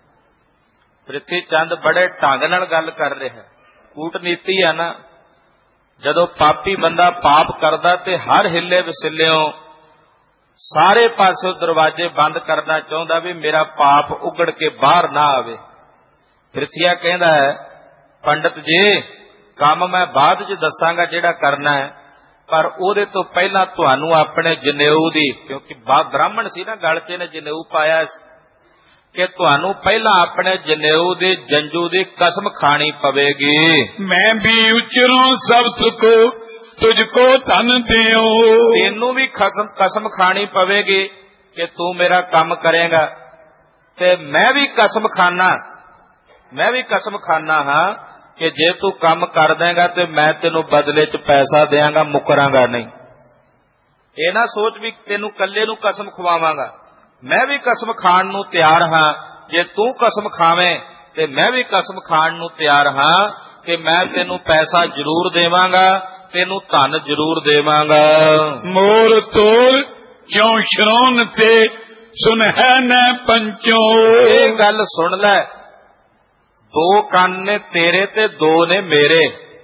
ਪ੍ਰਿਥੀ ਚੰਦ ਬੜੇ ਢੰਗ ਨਾਲ ਗੱਲ ਕਰ ਰਿਹਾ, ਕੂਟਨੀਤੀ ਆ ਨਾ। ਜਦੋਂ ਪਾਪੀ ਬੰਦਾ ਪਾਪ ਕਰਦਾ ਤੇ ਹਰ ਹਿੱਲੇ ਵਸਿਲਿਓਂ ਸਾਰੇ ਪਾਸੋਂ ਦਰਵਾਜ਼ੇ ਬੰਦ ਕਰਨਾ ਚਾਹੁੰਦਾ ਵੀ ਮੇਰਾ ਪਾਪ ਉਗੜ ਕੇ ਬਾਹਰ ਨਾ ਆਵੇ। ਪ੍ਰਿਥੀਆ ਕਹਿੰਦਾ ਹੈ ਪੰਡਤ ਜੀ ਕੰਮ ਮੈਂ ਬਾਅਦ ਚ ਦੱਸਾਂਗਾ ਜਿਹੜਾ ਕਰਨਾ ਹੈ, ਪਰ ਉਹਦੇ ਤੋਂ ਪਹਿਲਾਂ ਤੁਹਾਨੂੰ ਆਪਣੇ ਜਨੇਊ ਦੀ, ਕਿਉਂਕਿ ਬ੍ਰਾਹਮਣ ਸੀ ਨਾ, ਗਲ ਚ ਨੇ ਜਨੇਊ ਪਾਇਆ ਸੀ, ਕਿ ਤੁਹਾਨੂੰ ਪਹਿਲਾਂ ਆਪਣੇ ਜਨੇਊ ਦੀ ਜੰਜੂ ਦੀ ਕਸਮ ਖਾਣੀ ਪਵੇਗੀ। ਮੈਂ ਵੀ ਉਚਰੋਂ ਸਬਤ ਕੋ ਤੁਝ ਕੋ ਧਨ ਦਿਓ। ਤੈਨੂੰ ਵੀ ਕਸਮ ਖਾਣੀ ਪਵੇਗੀ ਕਿ ਤੂੰ ਮੇਰਾ ਕੰਮ ਕਰੇਗਾ, ਤੇ ਮੈਂ ਵੀ ਕਸਮ ਖਾਨਾ ਮੈਂ ਵੀ ਕਸਮ ਖਾਨਾ ਹਾਂ ਕਿ ਜੇ ਤੂੰ ਕੰਮ ਕਰ ਦੇਂਗਾ ਤੇ ਮੈਂ ਤੈਨੂੰ ਬਦਲੇ ਚ ਪੈਸਾ ਦਿਆਂਗਾ, ਮੁਕਰਾਂਗਾ ਨਹੀਂ। ਇਹ ਨਾ ਸੋਚ ਵੀ ਤੈਨੂੰ ਕੱਲੇ ਨੂੰ ਕਸਮ ਖਵਾਵਾਂਗਾ, ਮੈਂ ਵੀ ਕਸਮ ਖਾਣ ਨੂੰ ਤਿਆਰ ਹਾਂ। ਜੇ ਤੂੰ ਕਸਮ ਖਾਵੇਂ ਤੇ ਮੈਂ ਵੀ ਕਸਮ ਖਾਣ ਨੂੰ ਤਿਆਰ ਹਾਂ ਕਿ ਮੈਂ ਤੈਨੂੰ ਪੈਸਾ ਜ਼ਰੂਰ ਦੇਵਾਂਗਾ, ਤੈਨੂੰ ਧਨ ਜ਼ਰੂਰ ਦੇਵਾਂਗਾ। ਮੋਰ ਤੋਲ ਕਿਉਂ ਸ਼ਰੋਨ ਤੇ ਸੁਨਹਿ ਨ ਪੰਚੋ। ਇਹ ਗੱਲ ਸੁਣ ਲੈ, ਦੋ ਕੰਨ ਨੇ ਤੇਰੇ ਤੇ ਦੋ ਨੇ ਮੇਰੇ।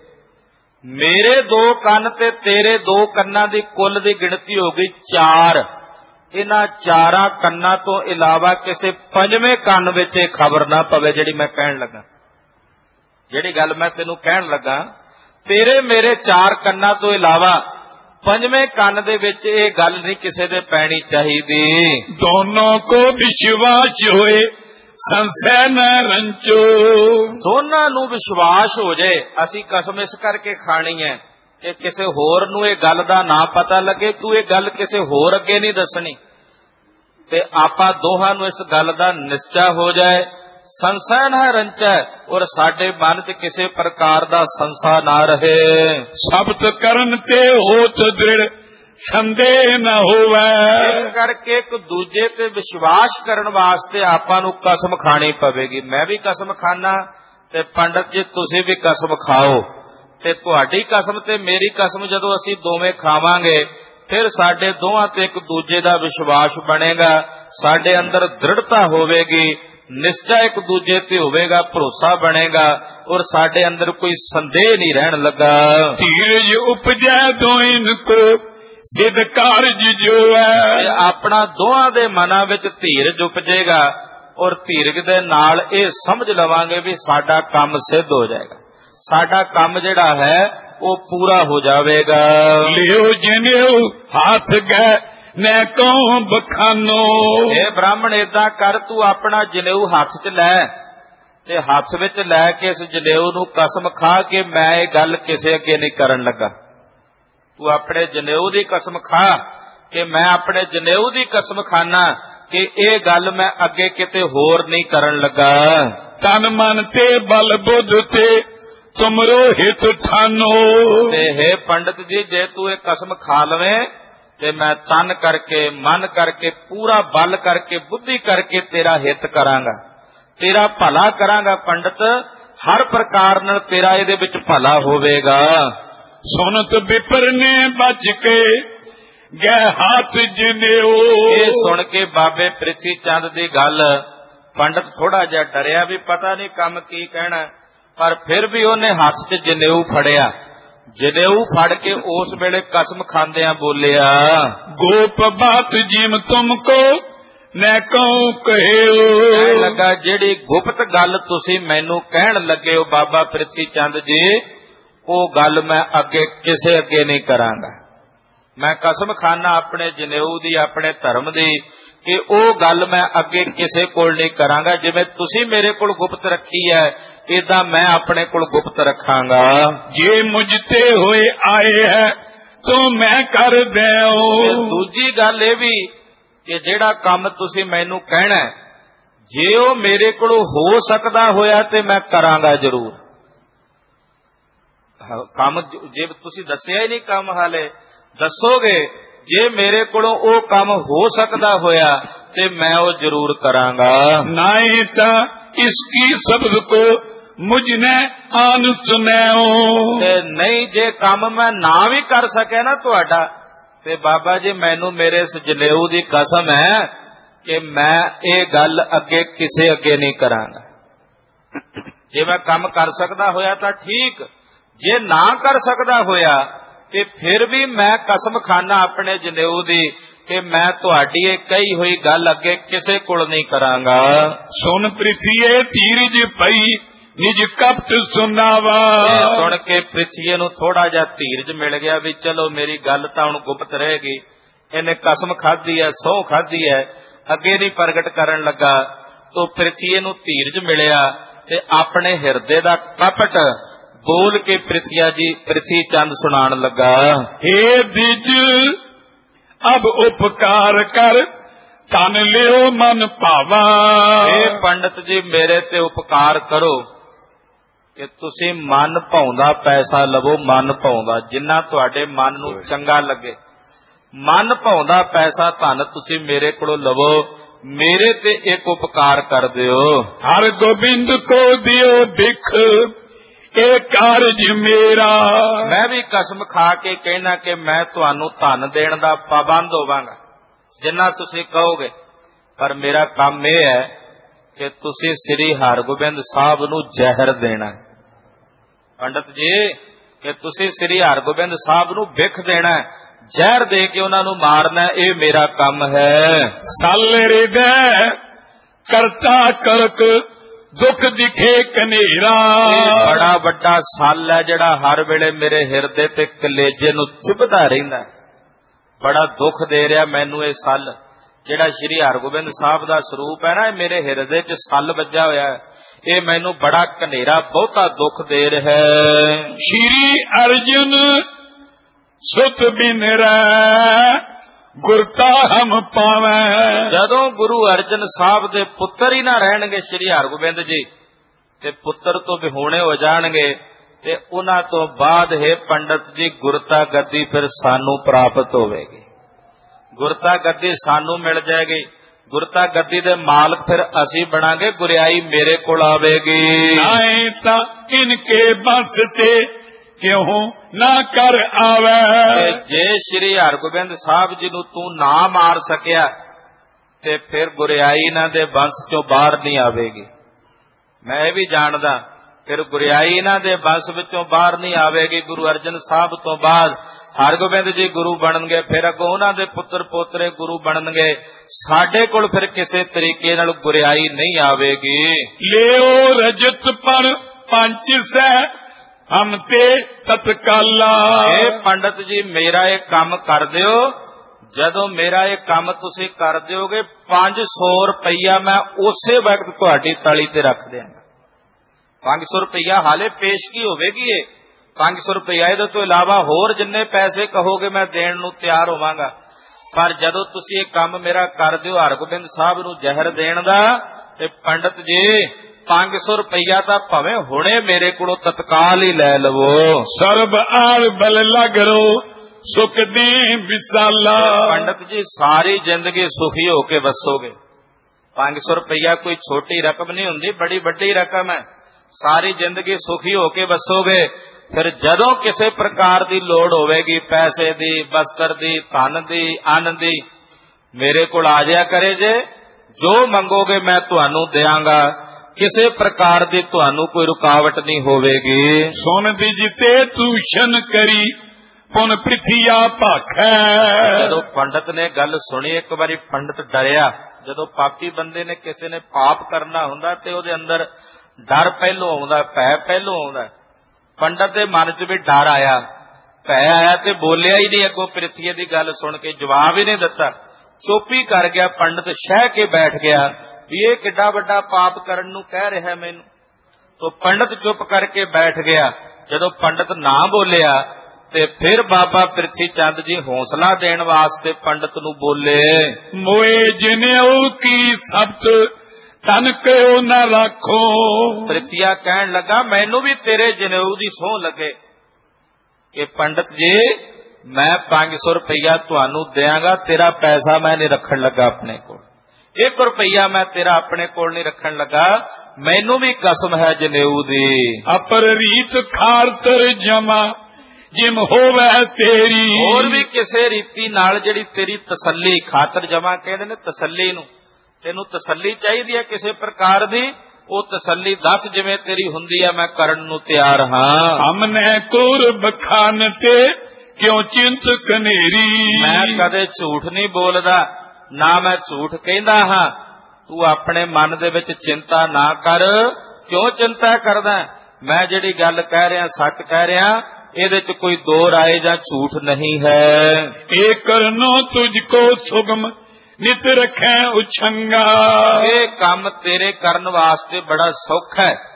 ਮੇਰੇ ਦੋ ਕੰਨ ਤੇ ਤੇਰੇ ਦੋ ਕੰਨਾਂ ਦੀ ਕੁੱਲ ਦੀ ਗਿਣਤੀ ਹੋ ਗਈ ਚਾਰ। ਇਹਨਾਂ ਚਾਰਾਂ ਕੰਨਾਂ ਤੋਂ ਇਲਾਵਾ ਕਿਸੇ ਪੰਜਵੇਂ ਕੰਨ ਵਿੱਚ ਇਹ ਖਬਰ ਨਾ ਪਵੇ ਜਿਹੜੀ ਮੈਂ ਕਹਿਣ ਲੱਗਾ। ਜਿਹੜੀ ਗੱਲ ਮੈਂ ਤੈਨੂੰ ਕਹਿਣ ਲੱਗਾ, ਤੇਰੇ ਮੇਰੇ ਚਾਰ ਕੰਨਾਂ ਤੋਂ ਇਲਾਵਾ ਪੰਜਵੇਂ ਕੰਨ ਦੇ ਵਿੱਚ ਇਹ ਗੱਲ ਨਹੀਂ ਕਿਸੇ ਦੇ ਪੈਣੀ ਚਾਹੀਦੀ। ਦੋਨੋਂ ਕੋ ਵਿਸ਼ਵਾਸ ਹੋਏ ਸੰਸੈ ਨ ਰੰਚੋ। ਦੋਨਾਂ ਨੂੰ ਵਿਸ਼ਵਾਸ ਹੋ ਜਾਏ, ਅਸੀਂ ਕਸਮ ਇਸ ਕਰਕੇ ਖਾਣੀ ਹੈ ਕਿ ਕਿਸੇ ਹੋਰ ਨੂੰ ਇਹ ਗੱਲ ਦਾ ਨਾ ਪਤਾ ਲੱਗੇ, ਤੂੰ ਇਹ ਗੱਲ ਕਿਸੇ ਹੋਰ ਅੱਗੇ ਨਹੀਂ ਦੱਸਣੀ, ਤੇ ਆਪਾਂ ਦੋਹਾਂ ਨੂੰ ਇਸ ਗੱਲ ਦਾ ਨਿਸ਼ਚਾ ਹੋ ਜਾਏ। ਸੰਸਾ ਨਾ ਰੰਚੈ, ਔਰ ਸਾਡੇ ਮਨ ਚ ਕਿਸੇ ਪ੍ਰਕਾਰ ਦਾ ਸੰਸਾ ਨਾ ਰਹੇ। ਸਬਤ ਕਰਨ ਤੇ ਹੋਤ ਦ੍ਰਿੜ ਸੰਦੇਹ ਨਾ ਹੋਵੇ। ਇਸ ਕਰਕੇ ਇੱਕ ਦੂਜੇ ਤੇ ਵਿਸ਼ਵਾਸ ਕਰਨ ਵਾਸਤੇ ਆਪਾਂ ਨੂੰ ਕਸਮ ਖਾਣੀ ਪਵੇਗੀ। ਮੈਂ ਵੀ ਕਸਮ ਖਾਣਾ ਤੇ ਪੰਡਤ ਜੀ ਤੁਸੀਂ ਵੀ ਕਸਮ ਖਾਓ, ਤੇ ਤੁਹਾਡੀ ਕਸਮ ਤੇ ਮੇਰੀ ਕਸਮ ਜਦੋਂ ਅਸੀਂ ਦੋਵੇਂ ਖਾਵਾਂਗੇ ਫਿਰ ਸਾਡੇ ਦੋਹਾਂ ਤੇ ਇੱਕ ਦੂਜੇ ਦਾ ਵਿਸ਼ਵਾਸ ਬਣੇਗਾ, ਸਾਡੇ ਅੰਦਰ ਦ੍ਰਿੜਤਾ ਹੋਵੇਗੀ, ਨਿਸ਼ਚਾ ਇੱਕ ਦੂਜੇ ਤੇ ਹੋਵੇਗਾ, ਭਰੋਸਾ ਬਣੇਗਾ, ਔਰ ਸਾਡੇ ਅੰਦਰ ਕੋਈ ਸੰਦੇਹ ਨਹੀਂ ਰਹਿਣ ਲੱਗਾ। ਧੀਰਜ ਉਪਜੈ ਦੋਇਨ ਕੋ ਸਿੱਧ ਕਾਰਜ ਜੋ ਹੈ। ਆਪਣਾ ਦੋਹਾਂ ਦੇ ਮਨਾਂ ਵਿੱਚ ਧੀਰਜ ਉਪਜੇਗਾ, ਔਰ ਧੀਰਜ ਦੇ ਨਾਲ ਇਹ ਸਮਝ ਲਵਾਂਗੇ ਵੀ ਸਾਡਾ ਕੰਮ ਸਿੱਧ ਹੋ ਜਾਏਗਾ, ਸਾਡਾ ਕੰਮ ਜਿਹੜਾ ਹੈ ਉਹ ਪੂਰਾ ਹੋ ਜਾਵੇਗਾ। ਲਿਓ ਜਨੇਊ ਹੱਥ ਗਏ ਨੈ ਕੋ ਬਖਾਨੋ। ਇਹ ਬ੍ਰਾਹਮਣ ਏਦਾਂ ਕਰ, ਤੂੰ ਆਪਣਾ ਜਨੇਊ ਹੱਥ 'ਚ ਲੈ, ਤੇ ਹੱਥ ਵਿੱਚ ਲੈ ਕੇ ਇਸ ਜਨੇਊ ਨੂੰ ਕਸਮ ਖਾ ਕੇ ਮੈਂ ਇਹ ਗੱਲ ਕਿਸੇ ਅੱਗੇ ਨਹੀਂ ਕਰਨ ਲੱਗਾ। ਤੂੰ ਆਪਣੇ ਜਨੇਊ ਦੀ ਕਸਮ ਖਾ ਕਿ ਮੈਂ ਆਪਣੇ ਜਨੇਊ ਦੀ ਕਸਮ ਖਾਨਾ ਕਿ ਇਹ ਗੱਲ ਮੈਂ ਅੱਗੇ ਕਿਤੇ ਹੋਰ ਨਹੀਂ ਕਰਨ ਲੱਗਾ। ਤਨ ਮਨ ਤੇ ਬਲ ਬੁੱਧ ਤੇ ਤੁਮਰੋ ਹਿਤ ਠਾਨੋ। ਤੇ ਹੈ ਪੰਡਤ ਜੀ, ਜੇ ਤੂੰ ਇਹ ਕਸਮ ਖਾ ਲਵੇਂ ਤੇ ਮੈਂ ਤਨ ਕਰਕੇ, ਮਨ ਕਰਕੇ, ਪੂਰਾ ਬਲ ਕਰਕੇ, ਬੁੱਧੀ ਕਰਕੇ ਤੇਰਾ ਹਿੱਤ ਕਰਾਂਗਾ, ਤੇਰਾ ਭਲਾ ਕਰਾਂਗਾ। ਪੰਡਤ, ਹਰ ਪ੍ਰਕਾਰ ਨਾਲ ਤੇਰਾ ਇਹਦੇ ਵਿੱਚ ਭਲਾ ਹੋਵੇਗਾ। ਸੁਨਤ ਵਿਪਰ ਨੇ ਬਚ ਕੇ ਗਏ ਹੱਥ ਜਨੇਊ। ਇਹ ਸੁਣ ਕੇ ਬਾਬੇ ਪ੍ਰਿਥੀ ਚੰਦ ਦੀ ਗੱਲ ਪੰਡਤ ਥੋੜਾ ਜਿਹਾ ਡਰਿਆ ਵੀ ਪਤਾ ਨਹੀਂ ਕੰਮ ਕੀ ਕਹਿਣਾ, ਪਰ ਫਿਰ ਵੀ ਉਹਨੇ ਹੱਥ 'ਚ ਜਨੇਊ ਫੜਿਆ। ਜਨੇਊ ਫੜ ਕੇ ਉਸ ਵੇਲੇ ਕਸਮ ਖਾਂਦਿਆਂ ਬੋਲਿਆ, ਗੋਪ ਬਾਤ ਜਿਮ ਤੁਮ ਕੋ ਨੈ ਕਉ ਕਹਿਓ। ਕਹਿਣ ਲੱਗਾ ਜਿਹੜੀ ਗੁਪਤ ਗੱਲ ਤੁਸੀਂ ਮੈਨੂੰ ਕਹਿਣ ਲੱਗੇ ਹੋ ਬਾਬਾ ਪ੍ਰਿਥੀ ਚੰਦ ਜੀ, ਉਹ ਗੱਲ ਮੈਂ ਅੱਗੇ ਕਿਸੇ ਅੱਗੇ ਨਹੀਂ ਕਰਾਂਗਾ। ਮੈਂ ਕਸਮ ਖਾਨਾ ਆਪਣੇ ਜਨੇਊ ਦੀ, ਆਪਣੇ ਧਰਮ ਦੀ, ਕਿ ਉਹ ਗੱਲ ਮੈਂ ਅੱਗੇ ਕਿਸੇ ਕੋਲ ਨਹੀਂ ਕਰਾਂਗਾ। ਜਿਵੇਂ ਤੁਸੀਂ ਮੇਰੇ ਕੋਲ ਗੁਪਤ ਰੱਖੀ ਹੈ, ਏਦਾਂ ਮੈਂ ਆਪਣੇ ਕੋਲ ਗੁਪਤ ਰੱਖਾਂਗਾ। ਜੇ ਮੁਝ ਤੇ ਹੋਏ ਆਏ ਹੈ ਤੋ ਮੈਂ ਕਰ ਦਿਓ। ਦੂਜੀ ਗੱਲ ਇਹ ਵੀ ਕਿ ਜਿਹੜਾ ਕੰਮ ਤੁਸੀਂ ਮੈਨੂੰ ਕਹਿਣਾ, ਜੇ ਉਹ ਮੇਰੇ ਕੋਲੋਂ ਹੋ ਸਕਦਾ ਹੋਇਆ ਤੇ ਮੈਂ ਕਰਾਂਗਾ ਜ਼ਰੂਰ। ਕੰਮ ਜੇ ਤੁਸੀਂ ਦੱਸਿਆ ਹੀ ਨਹੀਂ ਕੰਮ ਹਾਲੇ ਦੱਸੋਗੇ, ਜੇ ਮੇਰੇ ਕੋਲੋਂ ਉਹ ਕੰਮ ਹੋ ਸਕਦਾ ਹੋਇਆ ਤੇ ਮੈਂ ਉਹ ਜ਼ਰੂਰ ਕਰਾਂਗਾ। ਨਹੀਂ ਤਾਂ ਇਸकी शब्द को मुझने आन सुनाओ। ਤੇ ਨਹੀਂ ਜੇ ਕੰਮ ਮੈਂ ਨਾ ਵੀ ਕਰ ਸਕਿਆ ਨਾ ਤੁਹਾਡਾ, ਤੇ ਬਾਬਾ ਜੀ ਮੈਨੂੰ ਮੇਰੇ ਇਸ ਜਨੇਊ ਦੀ ਕਸਮ ਹੈ ਕਿ ਮੈਂ ਇਹ ਗੱਲ ਅੱਗੇ ਕਿਸੇ ਅੱਗੇ ਨਹੀਂ ਕਰਾਂਗਾ। ਜੇ ਮੈਂ ਕੰਮ ਕਰ ਸਕਦਾ ਹੋਇਆ ਤਾਂ ਠੀਕ, ਜੇ ਨਾ ਕਰ ਸਕਦਾ ਹੋਇਆ ਤੇ ਫਿਰ ਵੀ ਮੈਂ ਕਸਮ ਖਾਨਾ ਆਪਣੇ ਜਨੇਊ ਦੀ ਕਿ ਮੈਂ ਤੁਹਾਡੀ ਇਹ ਕਹੀ ਹੋਈ ਗੱਲ ਅੱਗੇ ਕਿਸੇ ਕੋਲ ਨਹੀਂ ਕਰਾਂਗਾ। ਸੁਣ ਪ੍ਰਿਥੀਏ ਧੀਰਜ ਪਈ ਨਿਜ ਕਪਟ ਸੁਨਾਵਾ। ਸੁਣ ਕੇ ਪ੍ਰਿਥੀਏ ਨੂੰ ਥੋੜਾ ਜਿਹਾ ਧੀਰਜ ਮਿਲ ਗਿਆ ਵੀ ਚਲੋ ਮੇਰੀ ਗੱਲ ਤਾਂ ਹੁਣ ਗੁਪਤ ਰਹੇਗੀ, ਇਹਨੇ ਕਸਮ ਖਾਧੀ ਹੈ, ਸਹੁੰ ਖਾਧੀ ਹੈ, ਅੱਗੇ ਨਹੀਂ ਪ੍ਰਗਟ ਕਰਨ ਲੱਗਾ। ਤੋ ਪ੍ਰਿਥੀਏ ਨੂੰ ਧੀਰਜ ਮਿਲਿਆ ਤੇ ਆਪਣੇ ਹਿਰਦੇ ਦਾ ਕਪਟ ਬੋਲ ਕੇ ਪ੍ਰਿਥੀਆ ਜੀ ਪ੍ਰਿਥੀ ਚੰਦ ਸੁਣਾਉਣ ਲੱਗਾ। हे द्विज अब उपकार कर ਤਨ ਲਿਓ ਮਨ ਭਾਵਾ। ਇਹ ਪੰਡਤ ਜੀ ਮੇਰੇ ਤੇ ਉਪਕਾਰ ਕਰੋ ਕਿ ਤੁਸੀਂ ਮਨ ਭਾਉਂਦਾ ਪੈਸਾ ਲਵੋ, ਮਨ ਭਾਉਂਦਾ ਜਿੰਨਾ ਤੁਹਾਡੇ ਮਨ ਨੂੰ ਚੰਗਾ ਲੱਗੇ, ਮਨ ਭਾਉਂਦਾ ਪੈਸਾ ਧਨ ਤੁਸੀਂ ਮੇਰੇ ਕੋਲੋਂ ਲਵੋ, ਮੇਰੇ ਤੇ ਇੱਕ ਉਪਕਾਰ ਕਰ ਦਿਓ। ਹਰ ਗੋਬਿੰਦ ਕੋ ਦਿਓ ਭਿਖ ਇਹ ਕਾਰਜ ਮੇਰਾ। ਮੈਂ ਵੀ ਕਸਮ ਖਾ ਕੇ ਕਹਿਣਾ ਕਿ ਮੈਂ ਤੁਹਾਨੂੰ ਧਨ ਦੇਣ ਦਾ ਪਾਬੰਦ ਹੋਵਾਂਗਾ ਜਿੰਨਾ ਤੁਸੀਂ ਕਹੋਗੇ, ਪਰ ਮੇਰਾ ਕੰਮ ਇਹ ਹੈ ਕਿ ਤੁਸੀਂ ਸ੍ਰੀ ਹਰਗੋਬਿੰਦ ਸਾਹਿਬ ਨੂੰ ਜ਼ਹਿਰ ਦੇਣਾ ਹੈ। ਪੰਡਤ ਜੀ ਕਿ ਤੁਸੀਂ ਸ੍ਰੀ ਹਰਗੋਬਿੰਦ ਸਾਹਿਬ ਨੂੰ ਭਿਖ ਦੇਣਾ ਹੈ, ਜ਼ਹਿਰ ਦੇ ਕੇ ਉਹਨਾਂ ਨੂੰ ਮਾਰਨਾ, ਇਹ ਮੇਰਾ ਕੰਮ ਹੈ। ਸਲ ਹਿਰਦੈ ਕਰਤਾ ਕਰਕ ਦੁੱਖ ਦਿਖੇ ਕਨੇਰਾ। ਬੜਾ ਵੱਡਾ ਸਲ ਹੈ ਜਿਹੜਾ ਹਰ ਵੇਲੇ ਮੇਰੇ ਹਿਰਦੇ ਤੇ ਕਲੇਜੇ ਨੂੰ ਚੁਭਦਾ ਰਹਿੰਦਾ, ਬੜਾ ਦੁੱਖ ਦੇ ਰਿਹਾ ਮੈਨੂੰ ਇਹ ਸਲ ਜਿਹੜਾ ਸ੍ਰੀ ਹਰਗੋਬਿੰਦ ਸਾਹਿਬ ਦਾ ਸਰੂਪ ਹੈ ਨਾ, ਇਹ ਮੇਰੇ ਹਿਰਦੇ 'ਚ ਸਲ ਵੱਜਾ ਹੋਇਆ ਹੈ, ਇਹ ਮੈਨੂੰ ਬੜਾ ਕਨੇਰਾ ਬਹੁਤਾ ਦੁੱਖ ਦੇ ਰਿਹਾ ਹੈ। ਸ਼੍ਰੀ ਅਰਜੁਨ ਸੁਤ ਬਿਨ ਰਹਿ ਗੁਰਤਾ ਹਮ ਪਾਵੈ। ਜਦੋਂ ਗੁਰੂ ਅਰਜਨ ਸਾਹਿਬ ਦੇ ਪੁੱਤਰ ਹੀ ਨਾ ਰਹਿਣਗੇ ਸ੍ਰੀ ਹਰਗੋਬਿੰਦ ਜੀ, ਤੇ ਪੁੱਤਰ ਤੋਂ ਵਿਹੂਣੇ ਹੋ ਜਾਣਗੇ, ਤੇ ਉਹਨਾਂ ਤੋਂ ਬਾਅਦ ਹੈ ਪੰਡਤ ਜੀ ਗੁਰਤਾ ਗੱਦੀ ਫਿਰ ਸਾਨੂੰ ਪ੍ਰਾਪਤ ਹੋਵੇਗੀ, ਗੁਰਤਾ ਗੱਦੀ ਸਾਨੂੰ ਮਿਲ ਜਾਏਗੀ, ਗੁਰਤਾ ਗੱਦੀ ਦੇ ਮਾਲਕ ਫਿਰ ਅਸੀਂ ਬਣਾਂਗੇ, ਗੁਰਿਆਈ ਮੇਰੇ ਕੋਲ ਆਵੇਗੀ। ਆਏ ਤਾਂ ਇਨਕੇ ਬਸ ਤੇ ਕਿਉਂ ਨਾ ਕਰ ਆਵੇ। ਜੇ ਸ੍ਰੀ ਹਰਗੋਬਿੰਦ ਸਾਹਿਬ ਜੀ ਨੂੰ ਤੂੰ ਨਾ ਮਾਰ ਸਕਿਆ ਤੇ ਫਿਰ ਗੁਰਿਆਈ ਇਹਨਾਂ ਦੇ ਵੰਸ਼ ਚੋਂ ਬਾਹਰ ਨਹੀਂ ਆਵੇਗੀ। ਮੈਂ ਇਹ ਵੀ ਜਾਣਦਾ ਫਿਰ ਗੁਰਿਆਈ ਇਹਨਾਂ ਦੇ ਵੰਸ਼ ਵਿੱਚੋਂ ਬਾਹਰ ਨਹੀਂ ਆਵੇਗੀ। ਗੁਰੂ ਅਰਜਨ ਸਾਹਿਬ ਤੋਂ ਬਾਅਦ ਹਰਗੋਬਿੰਦ ਜੀ ਗੁਰੂ ਬਣਨਗੇ, ਫਿਰ ਅੱਗੋਂ ਉਹਨਾਂ ਦੇ ਪੁੱਤਰ ਪੋਤਰੇ ਗੁਰੂ ਬਣਨਗੇ, ਸਾਡੇ ਕੋਲ ਫਿਰ ਕਿਸੇ ਤਰੀਕੇ ਨਾਲ ਗੁਰਿਆਈ ਨਹੀਂ ਆਵੇਗੀ। ਲਿਓ ਰਜਤ ਪਰ ਪੰਚ ਸਹਿ ਹਮ ਤੇ ਤਤਕਾਲਾ। ਇਹ ਪੰਡਤ ਜੀ ਮੇਰਾ ਇਹ ਕੰਮ ਕਰ ਦਿਓ, ਜਦੋਂ ਮੇਰਾ ਇਹ ਕੰਮ ਤੁਸੀਂ ਕਰ ਦਿਓਗੇ ਪੰਜ ਸੌ ਰੁਪਈਆ ਮੈਂ ਉਸੇ ਵਕਤ ਤੁਹਾਡੀ ਤਲੀ ਤੇ ਰੱਖ ਦਿਆਂਗਾ। ਪੰਜ ਸੌ ਰੁਪਈਆ ਹਾਲੇ ਪੇਸ਼ਗੀ ਹੋਵੇਗੀ, ਇਹ ਪੰਜ ਸੌ ਰੁਪਈਆ ਇਹਦੇ ਤੋਂ ਇਲਾਵਾ ਹੋਰ ਜਿੰਨੇ ਪੈਸੇ ਕਹੋਗੇ ਮੈਂ ਦੇਣ ਨੂੰ ਤਿਆਰ ਹੋਵਾਂਗਾ, ਪਰ ਜਦੋਂ ਤੁਸੀਂ ਇਹ ਕੰਮ ਮੇਰਾ ਕਰ ਦਿਓ ਹਰਗੋਬਿੰਦ ਸਾਹਿਬ ਨੂੰ ਜ਼ਹਿਰ ਦੇਣ ਦਾ, ਤੇ ਪੰਡਤ ਜੀ ਪੰਜ ਸੌ ਰੁਪਈਆ ਤਾਂ ਭਾਵੇਂ ਹੁਣੇ ਮੇਰੇ ਕੋਲੋਂ ਤਤਕਾਲ ਹੀ ਲੈ ਲਵੋ। ਸਰਬ ਆਰ ਬਲ ਲਗਰੋ ਸੁਖ ਦੇ ਵਿਸਾਲਾ। ਪੰਡਤ ਜੀ ਸਾਰੀ ਜ਼ਿੰਦਗੀ ਸੁਖੀ ਹੋ ਕੇ ਵਸੋਗੇ। ਪੰਜ ਸੌ ਰੁਪਈਆ ਕੋਈ ਛੋਟੀ ਰਕਮ ਨਹੀਂ ਹੁੰਦੀ, ਬੜੀ ਵੱਡੀ ਰਕਮ ਹੈ। ਸਾਰੀ ਜ਼ਿੰਦਗੀ ਸੁਖੀ ਹੋ ਕੇ ਵਸੋਗੇ, ਫਿਰ ਜਦੋਂ ਕਿਸੇ ਪ੍ਰਕਾਰ ਦੀ ਲੋੜ ਹੋਵੇਗੀ ਪੈਸੇ ਦੀ, ਬਸਤਰ ਦੀ, ਧਨ ਦੀ, ਅੰਨ ਦੀ, ਮੇਰੇ ਕੋਲ ਆ ਜਾਇਆ ਕਰੇ ਜੇ, ਜੋ ਮੰਗੋਗੇ ਮੈਂ ਤੁਹਾਨੂੰ ਦਿਆਂਗਾ, ਕਿਸੇ ਪ੍ਰਕਾਰ ਦੀ ਤੁਹਾਨੂੰ ਕੋਈ ਰੁਕਾਵਟ ਨਹੀਂ ਹੋਵੇਗੀ। ਸੁਣ ਦੀ ਜਿਤੇ ਤੂਸ਼ਨ ਕਰੀ ਪੁਨ ਪ੍ਰਿਥਿਆ ਭਾਖੈ। ਜਦੋਂ ਪੰਡਤ ਨੇ ਗੱਲ ਸੁਣੀ ਇੱਕ ਵਾਰੀ ਪੰਡਤ ਡਰਿਆ। ਜਦੋਂ ਪਾਪੀ ਬੰਦੇ ਨੇ ਕਿਸੇ ਨੇ ਪਾਪ ਕਰਨਾ ਹੁੰਦਾ ਤੇ ਉਹਦੇ ਅੰਦਰ ਡਰ ਪਹਿਲੋਂ ਆਉਂਦਾ, ਭੈ ਪਹਿਲੋਂ ਆਉਂਦਾ। ਪੰਡਤ ਦੇ ਮਨ 'ਚ ਵੀ ਡਰ ਆਇਆ, ਭੈ ਆਇਆ ਤੇ ਬੋਲਿਆ ਹੀ ਨਹੀਂ ਅੱਗੋਂ ਪ੍ਰਿਥੀਏ ਦੀ ਗੱਲ ਸੁਣ ਕੇ, ਜਵਾਬ ਹੀ ਨਹੀਂ ਦਿੱਤਾ, ਚੁੱਪ ਹੀ ਕਰ ਗਿਆ। ਪੰਡਤ ਸ਼ਹਿ ਕੇ ਬੈਠ ਗਿਆ ਵੀ ਇਹ ਕਿੱਡਾ ਵੱਡਾ ਪਾਪ ਕਰਨ ਨੂੰ ਕਹਿ ਰਿਹਾ ਮੈਨੂੰ। ਤੋ ਪੰਡਤ ਚੁੱਪ ਕਰਕੇ ਬੈਠ ਗਿਆ। ਜਦੋਂ ਪੰਡਤ ਨਾ ਬੋਲਿਆ ਤੇ ਫਿਰ ਬਾਬਾ ਪ੍ਰਿਥੀ ਚੰਦ ਜੀ ਹੌਸਲਾ ਦੇਣ ਵਾਸਤੇ ਪੰਡਤ ਨੂੰ ਬੋਲੇ, ਮੋਏ ਜਿਨਿਉ ਕੀ ਸਬਤ ਤਨ ਕਿਉ ਨਾ ਰੱਖੋ। ਪ੍ਰਿਥੀਆ ਕਹਿਣ ਲੱਗਾ ਮੈਨੂੰ ਵੀ ਤੇਰੇ ਜਨੇਊ ਦੀ ਸਹੁੰ ਲੱਗੇ, ਕਿ ਪੰਡਤ ਜੀ मैं पांच सौ रुपया तुहानू देंगा, तेरा पैसा मैं नहीं रखण लगा अपने को, एक रुपया मैं तेरा अपने कोल नहीं रखण लगा, मैनू भी कसम है जनेऊ दी। अपर रीत खातर जमा जिम होवे तेरी, और भी किसी रीति नाल जिहड़ी तेरी तसल्ली, खातर जमा कहते ने तसल्ली नू, तेनू तसल्ली चाहिदी है किसी प्रकार दी, वो तसल्ली दस जिवें तेरी हुंदी है, मैं करन नू तैयार हां। हमने कोर बखान ते क्यों चिंत कनेरी, मैं कदे झूठ नहीं बोलदा, ना मैं झूठ कहंदा हां, तू अपने मन दे विच चिंता ना कर। क्यों चिंता करदा? मैं जिहड़ी गल कह रहा सच कह रहा, इहदे च कोई दो राय जां झूठ नहीं है। ए करनो तुझको सुगम नित रखे उछंगा, ये काम तेरे करन वास्ते बड़ा सौखा है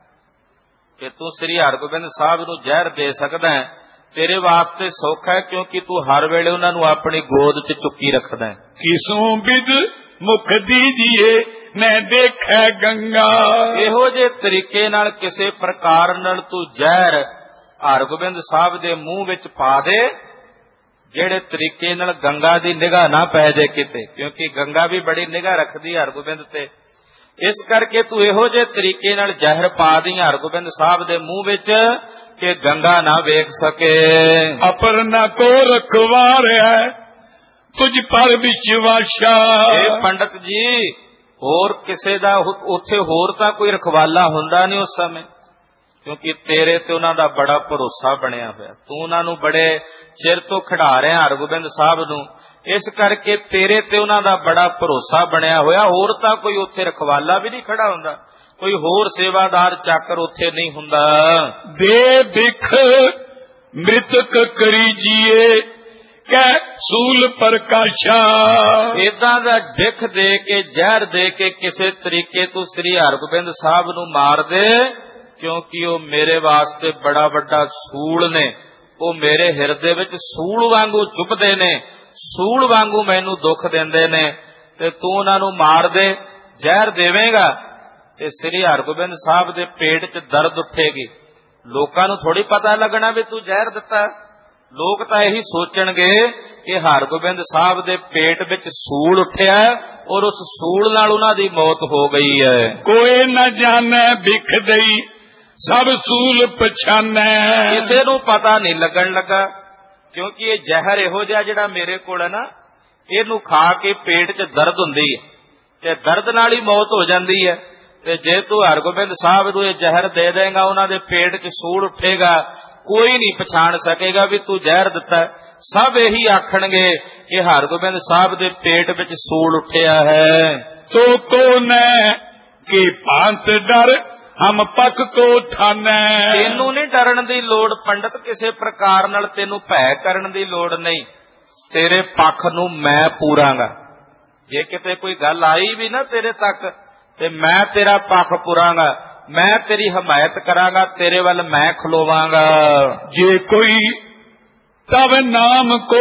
कि तू श्री हरगोबिंद साहब नू जहर दे सकदा है, तेरे वास्ते सौखा है क्योंकि तू हर वेले उन्हां नू अपनी गोद च चुक्की रखदा है। किसों बिद मुख दीजिए मैं देखै गंगा, इहो जे तरीके नाल किसे प्रकार नाल तू जहर हरगोबिंद साहब दे मूंह विच पा दे, जेड़े तरीके नाल गंगा दी निगाह ना पै जाए किते, क्योंकि गंगा भी बड़ी निगाह रखदी हरगोबिंद ते, इस करके तू इहो जे तरीके नाल जहर पा दी हरगोबिंद साहब दे मूंह विच कि गंगा ना वेख सके। अपर न को रखवार है तुझ पर विश्वासा, पंडित जी होर किसे दा उत्थे होर तां कोई रखवाला हुंदा नहीं उस समय, क्योंकि तेरे ते उन्हां दा बड़ा भरोसा बनिया होया, तू उन्हां नू बड़े चिर तो खिडा रहा हरगोबिंद साहब नू, इस करके तेरे ते उन्हां दा बड़ा भरोसा बनिया होया, होर तां कोई उत्थे रखवाला भी नहीं खड़ा हुंदा, कोई होर सेवादार चाकर उत्थे नहीं हुंदा। दे बिख मृतक करी जिए कै सूल प्रकाशा, इदां दा डिख दे के जहर दे के किसे तरीके तू श्री हरगोबिंद साहब नू मार दे, क्योंकि वो मेरे वास्ते बड़ा वड्डा सूल ने, वो मेरे हिरदे विच सूल वांगू चुभदे ने, सूल वांगू मैनू दुख देंदे ने, ते तू उन्हां नू मार दे, जहर देवेगा ते श्री हरगोबिंद साहब दे पेट च दर्द उठेगी, लोकां नू थोड़ी पता लगना भी तू जहर दिता, लोग तां यही सोचणगे कि हरगोबिंद साहब दे पेट विच सूल उठिया और उस सूल नाल उन्हां दी मौत हो गई है। कोई न जाने बिख दई सब सूल पछाने, किसे नू पता नहीं लगन लगा, क्योंकि ये जहर इहो जिहा जिहड़ा मेरे कोल है ना, इहनू खा के पेट च दर्द हुंदी है ते दर्द नाल ही मौत हो जांदी है, ते जे तू हरगोबिंद साहब नू जहर दे देगा, उन्हां दे पेट च सूल उठेगा, कोई नहीं पछाण सकेगा भी तू जहर दिता, सब यही आखणगे कि हरगोबिंद साहब दे पेट विच सूल उठिया है। तो को न के भांत डर हम पक को ठाने, तेनू नहीं डरन दी लोड़ पंडित, किसे प्रकार नाल तेनू भै करन दी लोड़ नहीं, तेरे पक्ष नू मैं पूरांगा, जे किते कोई गल आई भी ना तेरे तक ते मैं तेरा पक्ष पूरांगा, मैं तेरी हमायत करांगा, तेरे वल मैं खलोवांगा। जे कोई तब नाम को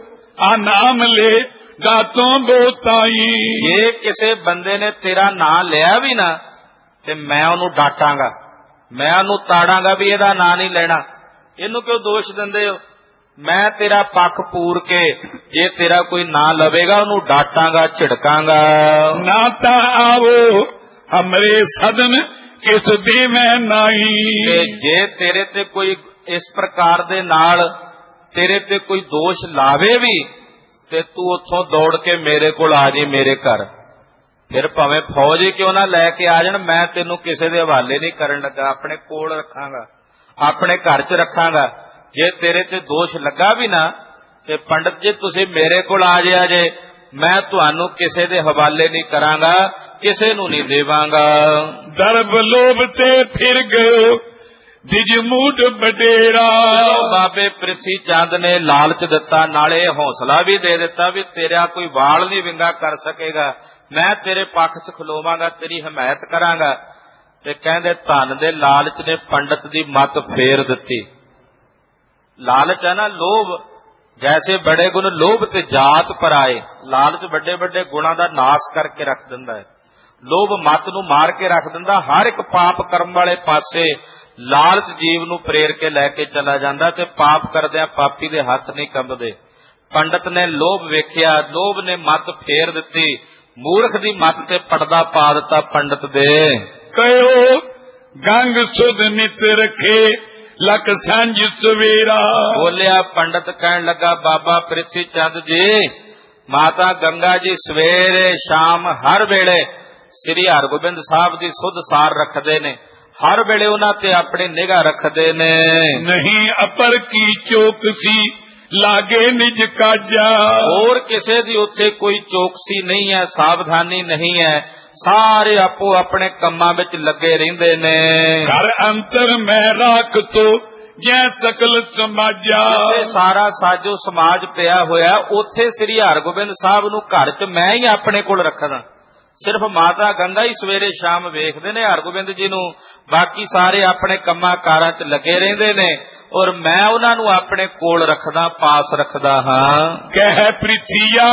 आनाम ले गातों बोताई, ये किसे बंदे ने तेरा नाम लिया भी ना ते मैं उन्हूं डांटांगा, मैं उन्हूं ताड़ांगा भी इहदा नाम नहीं लेना, इहनूं क्यों दोष दिंदे हो, मैं तेरा पक्ष पूर के जे तेरा कोई ना लवेगा उन्हूं डांटांगा झिड़कांगा। ना ता आवो हमरे सदन किस देवे नाई, जे तेरे ते कोई इस प्रकार दे नाल तेरे ते कोई दोष लावे भी ते तू उत्थों दौड़ के मेरे कोल आ जी मेरे घर, फिर भावें फौज ही क्यों ना लैके आ जाण, मैं तेनू किसे दे हवाले नहीं करन लगा, अपने कोल रखांगा, अपने घर च रखांगा। जे तेरे ते दोष लगा भी ना ते पंडित जी तुसी मेरे कोल आ जाया जे, मैं तुहानू किसे दे हवाले नहीं करांगा, किसे नू नहीं देवांगा। दरब लोभ ते फिर गयो दिज मूड बडेरा, बाबे पृथ्वी चंद ने लालच दिता, नाले हौसला भी दे दिता भी तेरा कोई वाल नहीं विंगा कर सकेगा, मैं तेरे पक्ष च खलोवांगा, तेरी हमायत करांगा। ते कहंदे धन दे लालच ने पंडित दी मत फेर दिती। लालच है ना लोभ, जैसे बड़े गुण लोभ ते जात पर आए, लालच बड़े बड़े गुणों का नाश करके रख दिंदा है। ਲੋਭ ਮਤ ਨੂੰ ਮਾਰ ਕੇ ਰੱਖ ਦਿੰਦਾ। ਹਰ ਇੱਕ ਪਾਪ ਕਰਮ ਵਾਲੇ ਪਾਸੇ ਲਾਲਚ ਜੀਵ ਨੂੰ ਪ੍ਰੇਰ ਕੇ ਲੈ ਕੇ ਚਲਾ ਜਾਂਦਾ ਤੇ ਪਾਪ ਕਰਦਿਆਂ ਪਾਪੀ ਦੇ ਹੱਥ ਨਹੀਂ ਕੰਬਦੇ। ਪੰਡਤ ਨੇ ਲੋਭ ਵੇਖਿਆ, ਲੋਭ ਨੇ ਮਤ ਫੇਰ ਦਿੱਤੀ, ਮੂਰਖ ਦੀ ਮਤ ਤੇ ਪਰਦਾ ਪਾ ਦਿੱਤਾ ਪੰਡਤ ਦੇ। ਕਹਿਓ ਗੰਗ ਸੁਧ ਨਿਤ ਰਖੇ ਲਖ ਸੰਜ ਸਵੇਰਾ। ਬੋਲਿਆ ਪੰਡਤ, ਕਹਿਣ ਲੱਗਾ ਬਾਬਾ ਪ੍ਰਿਥੀ ਚੰਦ ਜੀ, ਮਾਤਾ ਗੰਗਾ ਜੀ ਸਵੇਰੇ ਸ਼ਾਮ ਹਰ ਵੇਲੇ ਸ੍ਰੀ ਹਰਗੋਬਿੰਦ ਸਾਹਿਬ ਦੀ ਸੁਧ ਸਾਰ ਰੱਖਦੇ ਨੇ, ਹਰ ਵੇਲੇ ਉਹਨਾਂ ਤੇ ਆਪਣੀ ਨਿਗਾਹ ਰੱਖਦੇ ਨੇ। ਨਹੀਂ ਅਪਰ ਕੀ ਚੌਕਸੀ ਲਾਗੇ ਨਿਜ ਕਾਜਾ। ਹੋਰ ਕਿਸੇ ਦੀ ਉੱਥੇ ਕੋਈ ਚੌਕਸੀ ਨਹੀਂ ਹੈ, ਸਾਵਧਾਨੀ ਨਹੀਂ ਹੈ, ਸਾਰੇ ਆਪੋ ਆਪਣੇ ਕੰਮਾਂ ਵਿੱਚ ਲੱਗੇ ਰਹਿੰਦੇ ਨੇ। ਘਰ ਅੰਤਰ ਮੈਂ ਰਾਖ ਤੋ ਜੈ ਸਕਲ ਸਮਾਜਾ। ਸਾਰਾ ਸਾਜੋ ਸਮਾਜ ਪਿਆ ਹੋਇਆ, ਉੱਥੇ ਸ੍ਰੀ ਹਰਗੋਬਿੰਦ ਸਾਹਿਬ ਨੂੰ ਘਰ 'ਚ ਮੈਂ ਹੀ ਆਪਣੇ ਕੋਲ ਰੱਖਦਾ। ਸਿਰਫ ਮਾਤਾ ਗੰਗਾ ਹੀ ਸਵੇਰੇ ਸ਼ਾਮ ਵੇਖਦੇ ਨੇ ਹਰਗੋਬਿੰਦ ਜੀ ਨੂੰ, ਬਾਕੀ ਸਾਰੇ ਆਪਣੇ ਕੰਮਾਂ ਕਾਰਾਂ 'ਚ ਲੱਗੇ ਰਹਿੰਦੇ ਨੇ, ਔਰ ਮੈਂ ਉਹਨਾਂ ਨੂੰ ਆਪਣੇ ਕੋਲ ਰੱਖਦਾ, ਪਾਸ ਰੱਖਦਾ ਹਾਂ। ਕਹਿ ਪ੍ਰਿਥੀਆ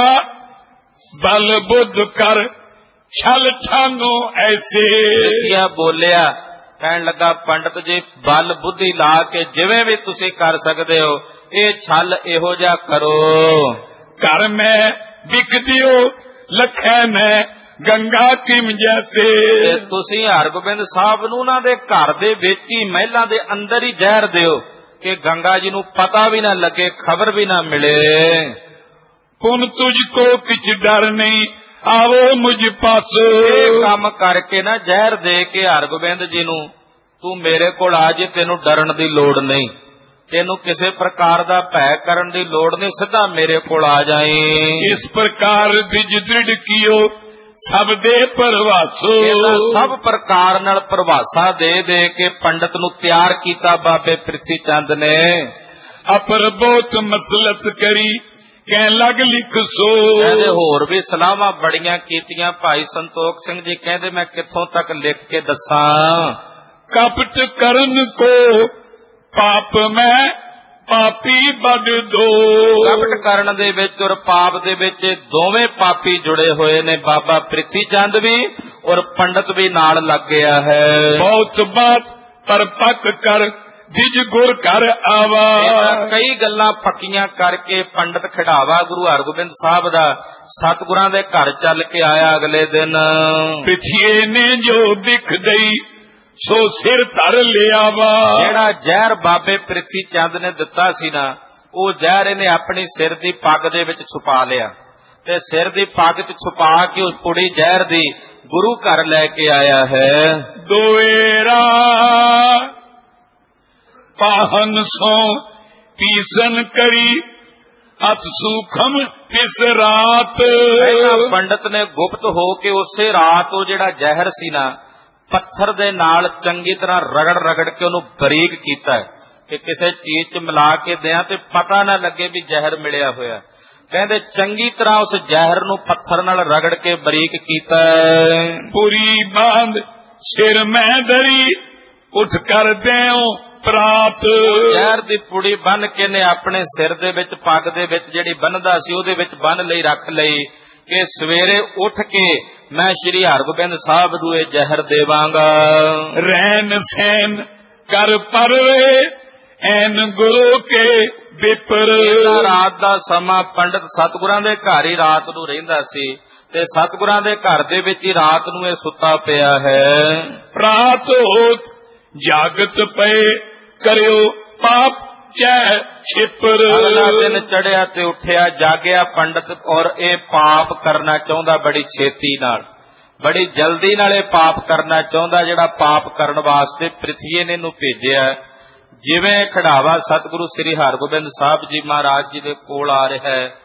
ਬਲ ਬੁੱਧ ਕਰ ਛਲ ਛਾਨੋ ਐਸੇ। ਪ੍ਰਿਥੀਆ ਬੋਲਿਆ, ਕਹਿਣ ਲੱਗਾ ਪੰਡਤ ਜੀ ਬਲ ਬੁੱਧੀ ਲਾ ਕੇ ਜਿਵੇਂ ਵੀ ਤੁਸੀਂ ਕਰ ਸਕਦੇ ਹੋ, ਇਹ ਛਲ ਇਹੋ ਜਿਹਾ ਕਰੋ। ਘਰ ਮੈਂ ਵਿਕ ਦਿਓ ਲਖੈ ਮੈਂ ਗੰਗਾ ਕਿਮ ਜੈਸੇ। ਤੁਸੀਂ ਹਰਗੋਬਿੰਦ ਸਾਹਿਬ ਨੂੰ ਉਹਨਾਂ ਦੇ ਘਰ ਦੇ ਵਿੱਚ ਹੀ ਮਹਿਲਾਂ ਦੇ ਅੰਦਰ ਹੀ ਜ਼ਹਿਰ ਦਿਓ ਕਿ ਗੰਗਾ ਜੀ ਨੂੰ ਪਤਾ ਵੀ ਨਾ ਲੱਗੇ, ਖਬਰ ਵੀ ਨਾ ਮਿਲੇ। ਪੁਨ ਤੁਝ ਕੋ ਕਿਛ ਡਰ ਨਹੀਂ ਆਵੋ ਮੁਝ ਪਾਸੋ। ਇਹ ਕੰਮ ਕਰਕੇ ਨਾ ਜ਼ਹਿਰ ਦੇ ਕੇ ਹਰਗੋਬਿੰਦ ਜੀ ਨੂੰ, ਤੂੰ ਮੇਰੇ ਕੋਲ ਆ ਜੇ, ਤੈਨੂੰ ਡਰਨ ਦੀ ਲੋੜ ਨਹੀਂ, ਤੈਨੂੰ ਕਿਸੇ ਪ੍ਰਕਾਰ ਦਾ ਭੈ ਕਰਨ ਦੀ ਲੋੜ ਨਹੀਂ, ਸਿੱਧਾ ਮੇਰੇ ਕੋਲ ਆ ਜਾਈਂ। ਇਸ ਪ੍ਰਕਾਰ ਦਿਜ ਦ੍ਰਿੜ ਕੀਓ ਸਭ ਦੇ ਪਰਵਾਸੋ। ਸਭ ਪ੍ਰਕਾਰ ਨਾਲ ਪਰਵਾਸਾ ਦੇ ਦੇ ਕੇ ਪੰਡਤ ਨੂੰ ਤਿਆਰ ਕੀਤਾ ਬਾਬੇ ਪ੍ਰਿਥੀ ਚੰਦ ਨੇ। ਅਪਰ ਬਹੁਤ ਮਸਲਤ ਕਰੀ ਕਹਿ ਲਗ ਲਿਖ ਸੋ। ਕਹਿੰਦੇ ਹੋਰ ਵੀ ਸਲਾਹਾਂ ਬੜੀਆਂ ਕੀਤੀਆਂ। ਭਾਈ ਸੰਤੋਖ ਸਿੰਘ ਜੀ ਕਹਿੰਦੇ ਮੈਂ ਕਿੱਥੋਂ ਤੱਕ ਲਿਖ ਕੇ ਦੱਸਾਂ। ਕਪਟ ਕਰਨ ਕੋ ਪਾਪ ਮੈਂ ਪਾਪੀ ਬਦ ਦੋ। ਕਪਟ ਕਰਨ ਦੇ ਵਿੱਚ ਔਰ ਪਾਪ ਦੇ ਵਿੱਚ ਦੋਵੇਂ ਪਾਪੀ ਜੁੜੇ ਹੋਏ ਨੇ। ਬਾਬਾ ਪ੍ਰਿਥੀ ਚੰਦ ਵੀ ਔਰ ਪੰਡਤ ਵੀ ਨਾਲ ਲੱਗ ਗਿਆ ਹੈ। ਬਹੁਤ ਬਾਤ ਪਰ ਪੱਕ ਕਰ ਦਿਜ ਗੁਰ ਕਰ ਆਵਾ। ਕਈ ਗੱਲਾਂ ਪੱਕੀਆਂ ਕਰਕੇ ਪੰਡਤ ਖਿਡਾਵਾ ਗੁਰੂ ਹਰਗੋਬਿੰਦ ਸਾਹਿਬ ਦਾ ਸਤਿਗੁਰਾਂ ਦੇ ਘਰ ਚੱਲ ਕੇ ਆਇਆ ਅਗਲੇ ਦਿਨ। ਪ੍ਰਿਥੀਏ ਨੇ ਜੋ ਦਿਖ ਦਈ ਸੋ ਸਿਰ ਧਰ ਲਿਆ ਵਾ। ਜਿਹੜਾ ਜ਼ਹਿਰ ਬਾਬੇ ਪ੍ਰਿਥੀ ਚੰਦ ਨੇ ਦਿੱਤਾ ਸੀ ਨਾ, ਉਹ ਜ਼ਹਿਰ ਇਹਨੇ ਆਪਣੀ ਸਿਰ ਦੀ ਪੱਗ ਦੇ ਵਿੱਚ ਛੁਪਾ ਲਿਆ ਤੇ ਸਿਰ ਦੀ ਪੱਗ 'ਚ ਛੁਪਾ ਕੇ ਉਸ ਪੁੜੀ ਜ਼ਹਿਰ ਦੀ ਗੁਰੂ ਘਰ ਲੈ ਕੇ ਆਇਆ ਹੈ। ਦੋਏਰਾ ਪਾਹਨ ਸੋ ਪੀਸਨ ਕਰੀ ਅਤ ਸੂਖਮ ਤਿਸ ਰਾਤ। ਪੰਡਤ ਨੇ ਗੁਪਤ ਹੋ ਕੇ ਉਸੇ ਰਾਤ ਉਹ ਜਿਹੜਾ ਜ਼ਹਿਰ ਸੀ ਨਾ, ਪੱਥਰ ਦੇ ਨਾਲ ਚੰਗੀ ਤਰ੍ਹਾਂ ਰਗੜ ਰਗੜ ਕੇ ਉਹਨੂੰ ਬਰੀਕ ਕੀਤਾ ਕਿ ਕਿਸੇ ਚੀਜ਼ 'ਚ ਮਿਲਾ ਕੇ ਦਿਆਂ ਤੇ ਪਤਾ ਨਾ ਲੱਗੇ ਵੀ ਜ਼ਹਿਰ ਮਿਲਿਆ ਹੋਇਆ। ਕਹਿੰਦੇ ਚੰਗੀ ਤਰ੍ਹਾਂ ਉਸ ਜ਼ਹਿਰ ਨੂੰ ਪੱਥਰ ਨਾਲ ਰਗੜ ਕੇ ਬਰੀਕ ਕੀਤਾ। ਪੂਰੀ ਬਾਂਧ ਸਿਰ ਮੈਂ ਦਰੀ ਉੱਠ ਕਰ ਦਿਓ ਪ੍ਰਾਤ। ਜ਼ਹਿਰ ਦੀ ਪੁੜੀ ਬੰਨ ਕੇ ਨੇ ਆਪਣੇ ਸਿਰ ਦੇ ਵਿੱਚ, ਪੱਗ ਦੇ ਵਿੱਚ ਜਿਹੜੀ ਬੰਨਦਾ ਸੀ ਉਹਦੇ ਵਿੱਚ ਬੰਨ ਲਈ, ਰੱਖ ਲਈ ਕਿ ਸਵੇਰੇ ਉੱਠ ਕੇ ਮੈਂ ਸ਼੍ਰੀ ਹਰਗੋਬਿੰਦ ਸਾਹਿਬ ਨੂੰ ਇਹ ਜ਼ਹਿਰ ਦੇਵਾਂਗਾ। ਰਹਿਣ ਸੈਨ ਕਰ ਪਰਵੇ ਐਨ ਗੁਰੂ ਕੇ ਵਿਪਰ। ਰਾਤ ਦਾ ਸਮਾਂ ਪੰਡਤ ਸਤਿਗੁਰਾਂ ਦੇ ਘਰ ਹੀ ਰਾਤ ਨੂੰ ਰਹਿੰਦਾ ਸੀ ਤੇ ਸਤਿਗੁਰਾਂ ਦੇ ਘਰ ਦੇ ਵਿੱਚ ਹੀ ਰਾਤ ਨੂੰ ਇਹ ਸੁੱਤਾ ਪਿਆ ਹੈ। ਪ੍ਰਾਤ ਹੋਤ ਜਾਗਤ ਪਏ ਕਰਿਓ ਪਾਪ ਚੈ ਛਿਪਰ। ਅਗਲਾ ਦਿਨ ਚੜਿਆ ਤੇ ਉੱਠਿਆ, ਜਾਗਿਆ ਪੰਡਤ, ਔਰ ਇਹ ਪਾਪ ਕਰਨਾ ਚਾਹੁੰਦਾ ਬੜੀ ਛੇਤੀ ਨਾਲ, ਬੜੀ ਜਲਦੀ ਨਾਲ ਇਹ ਪਾਪ ਕਰਨਾ ਚਾਹੁੰਦਾ, ਜਿਹੜਾ ਪਾਪ ਕਰਨ ਵਾਸਤੇ ਪ੍ਰਿਥੀਏ ਨੇ ਇਹਨੂੰ ਭੇਜਿਆ। ਜਿਵੇਂ ਖਿਡਾਵਾ ਸਤਿਗੁਰੂ ਸ੍ਰੀ ਹਰਗੋਬਿੰਦ ਸਾਹਿਬ ਜੀ ਮਹਾਰਾਜ ਜੀ ਦੇ ਕੋਲ ਆ ਰਿਹਾ ਹੈ,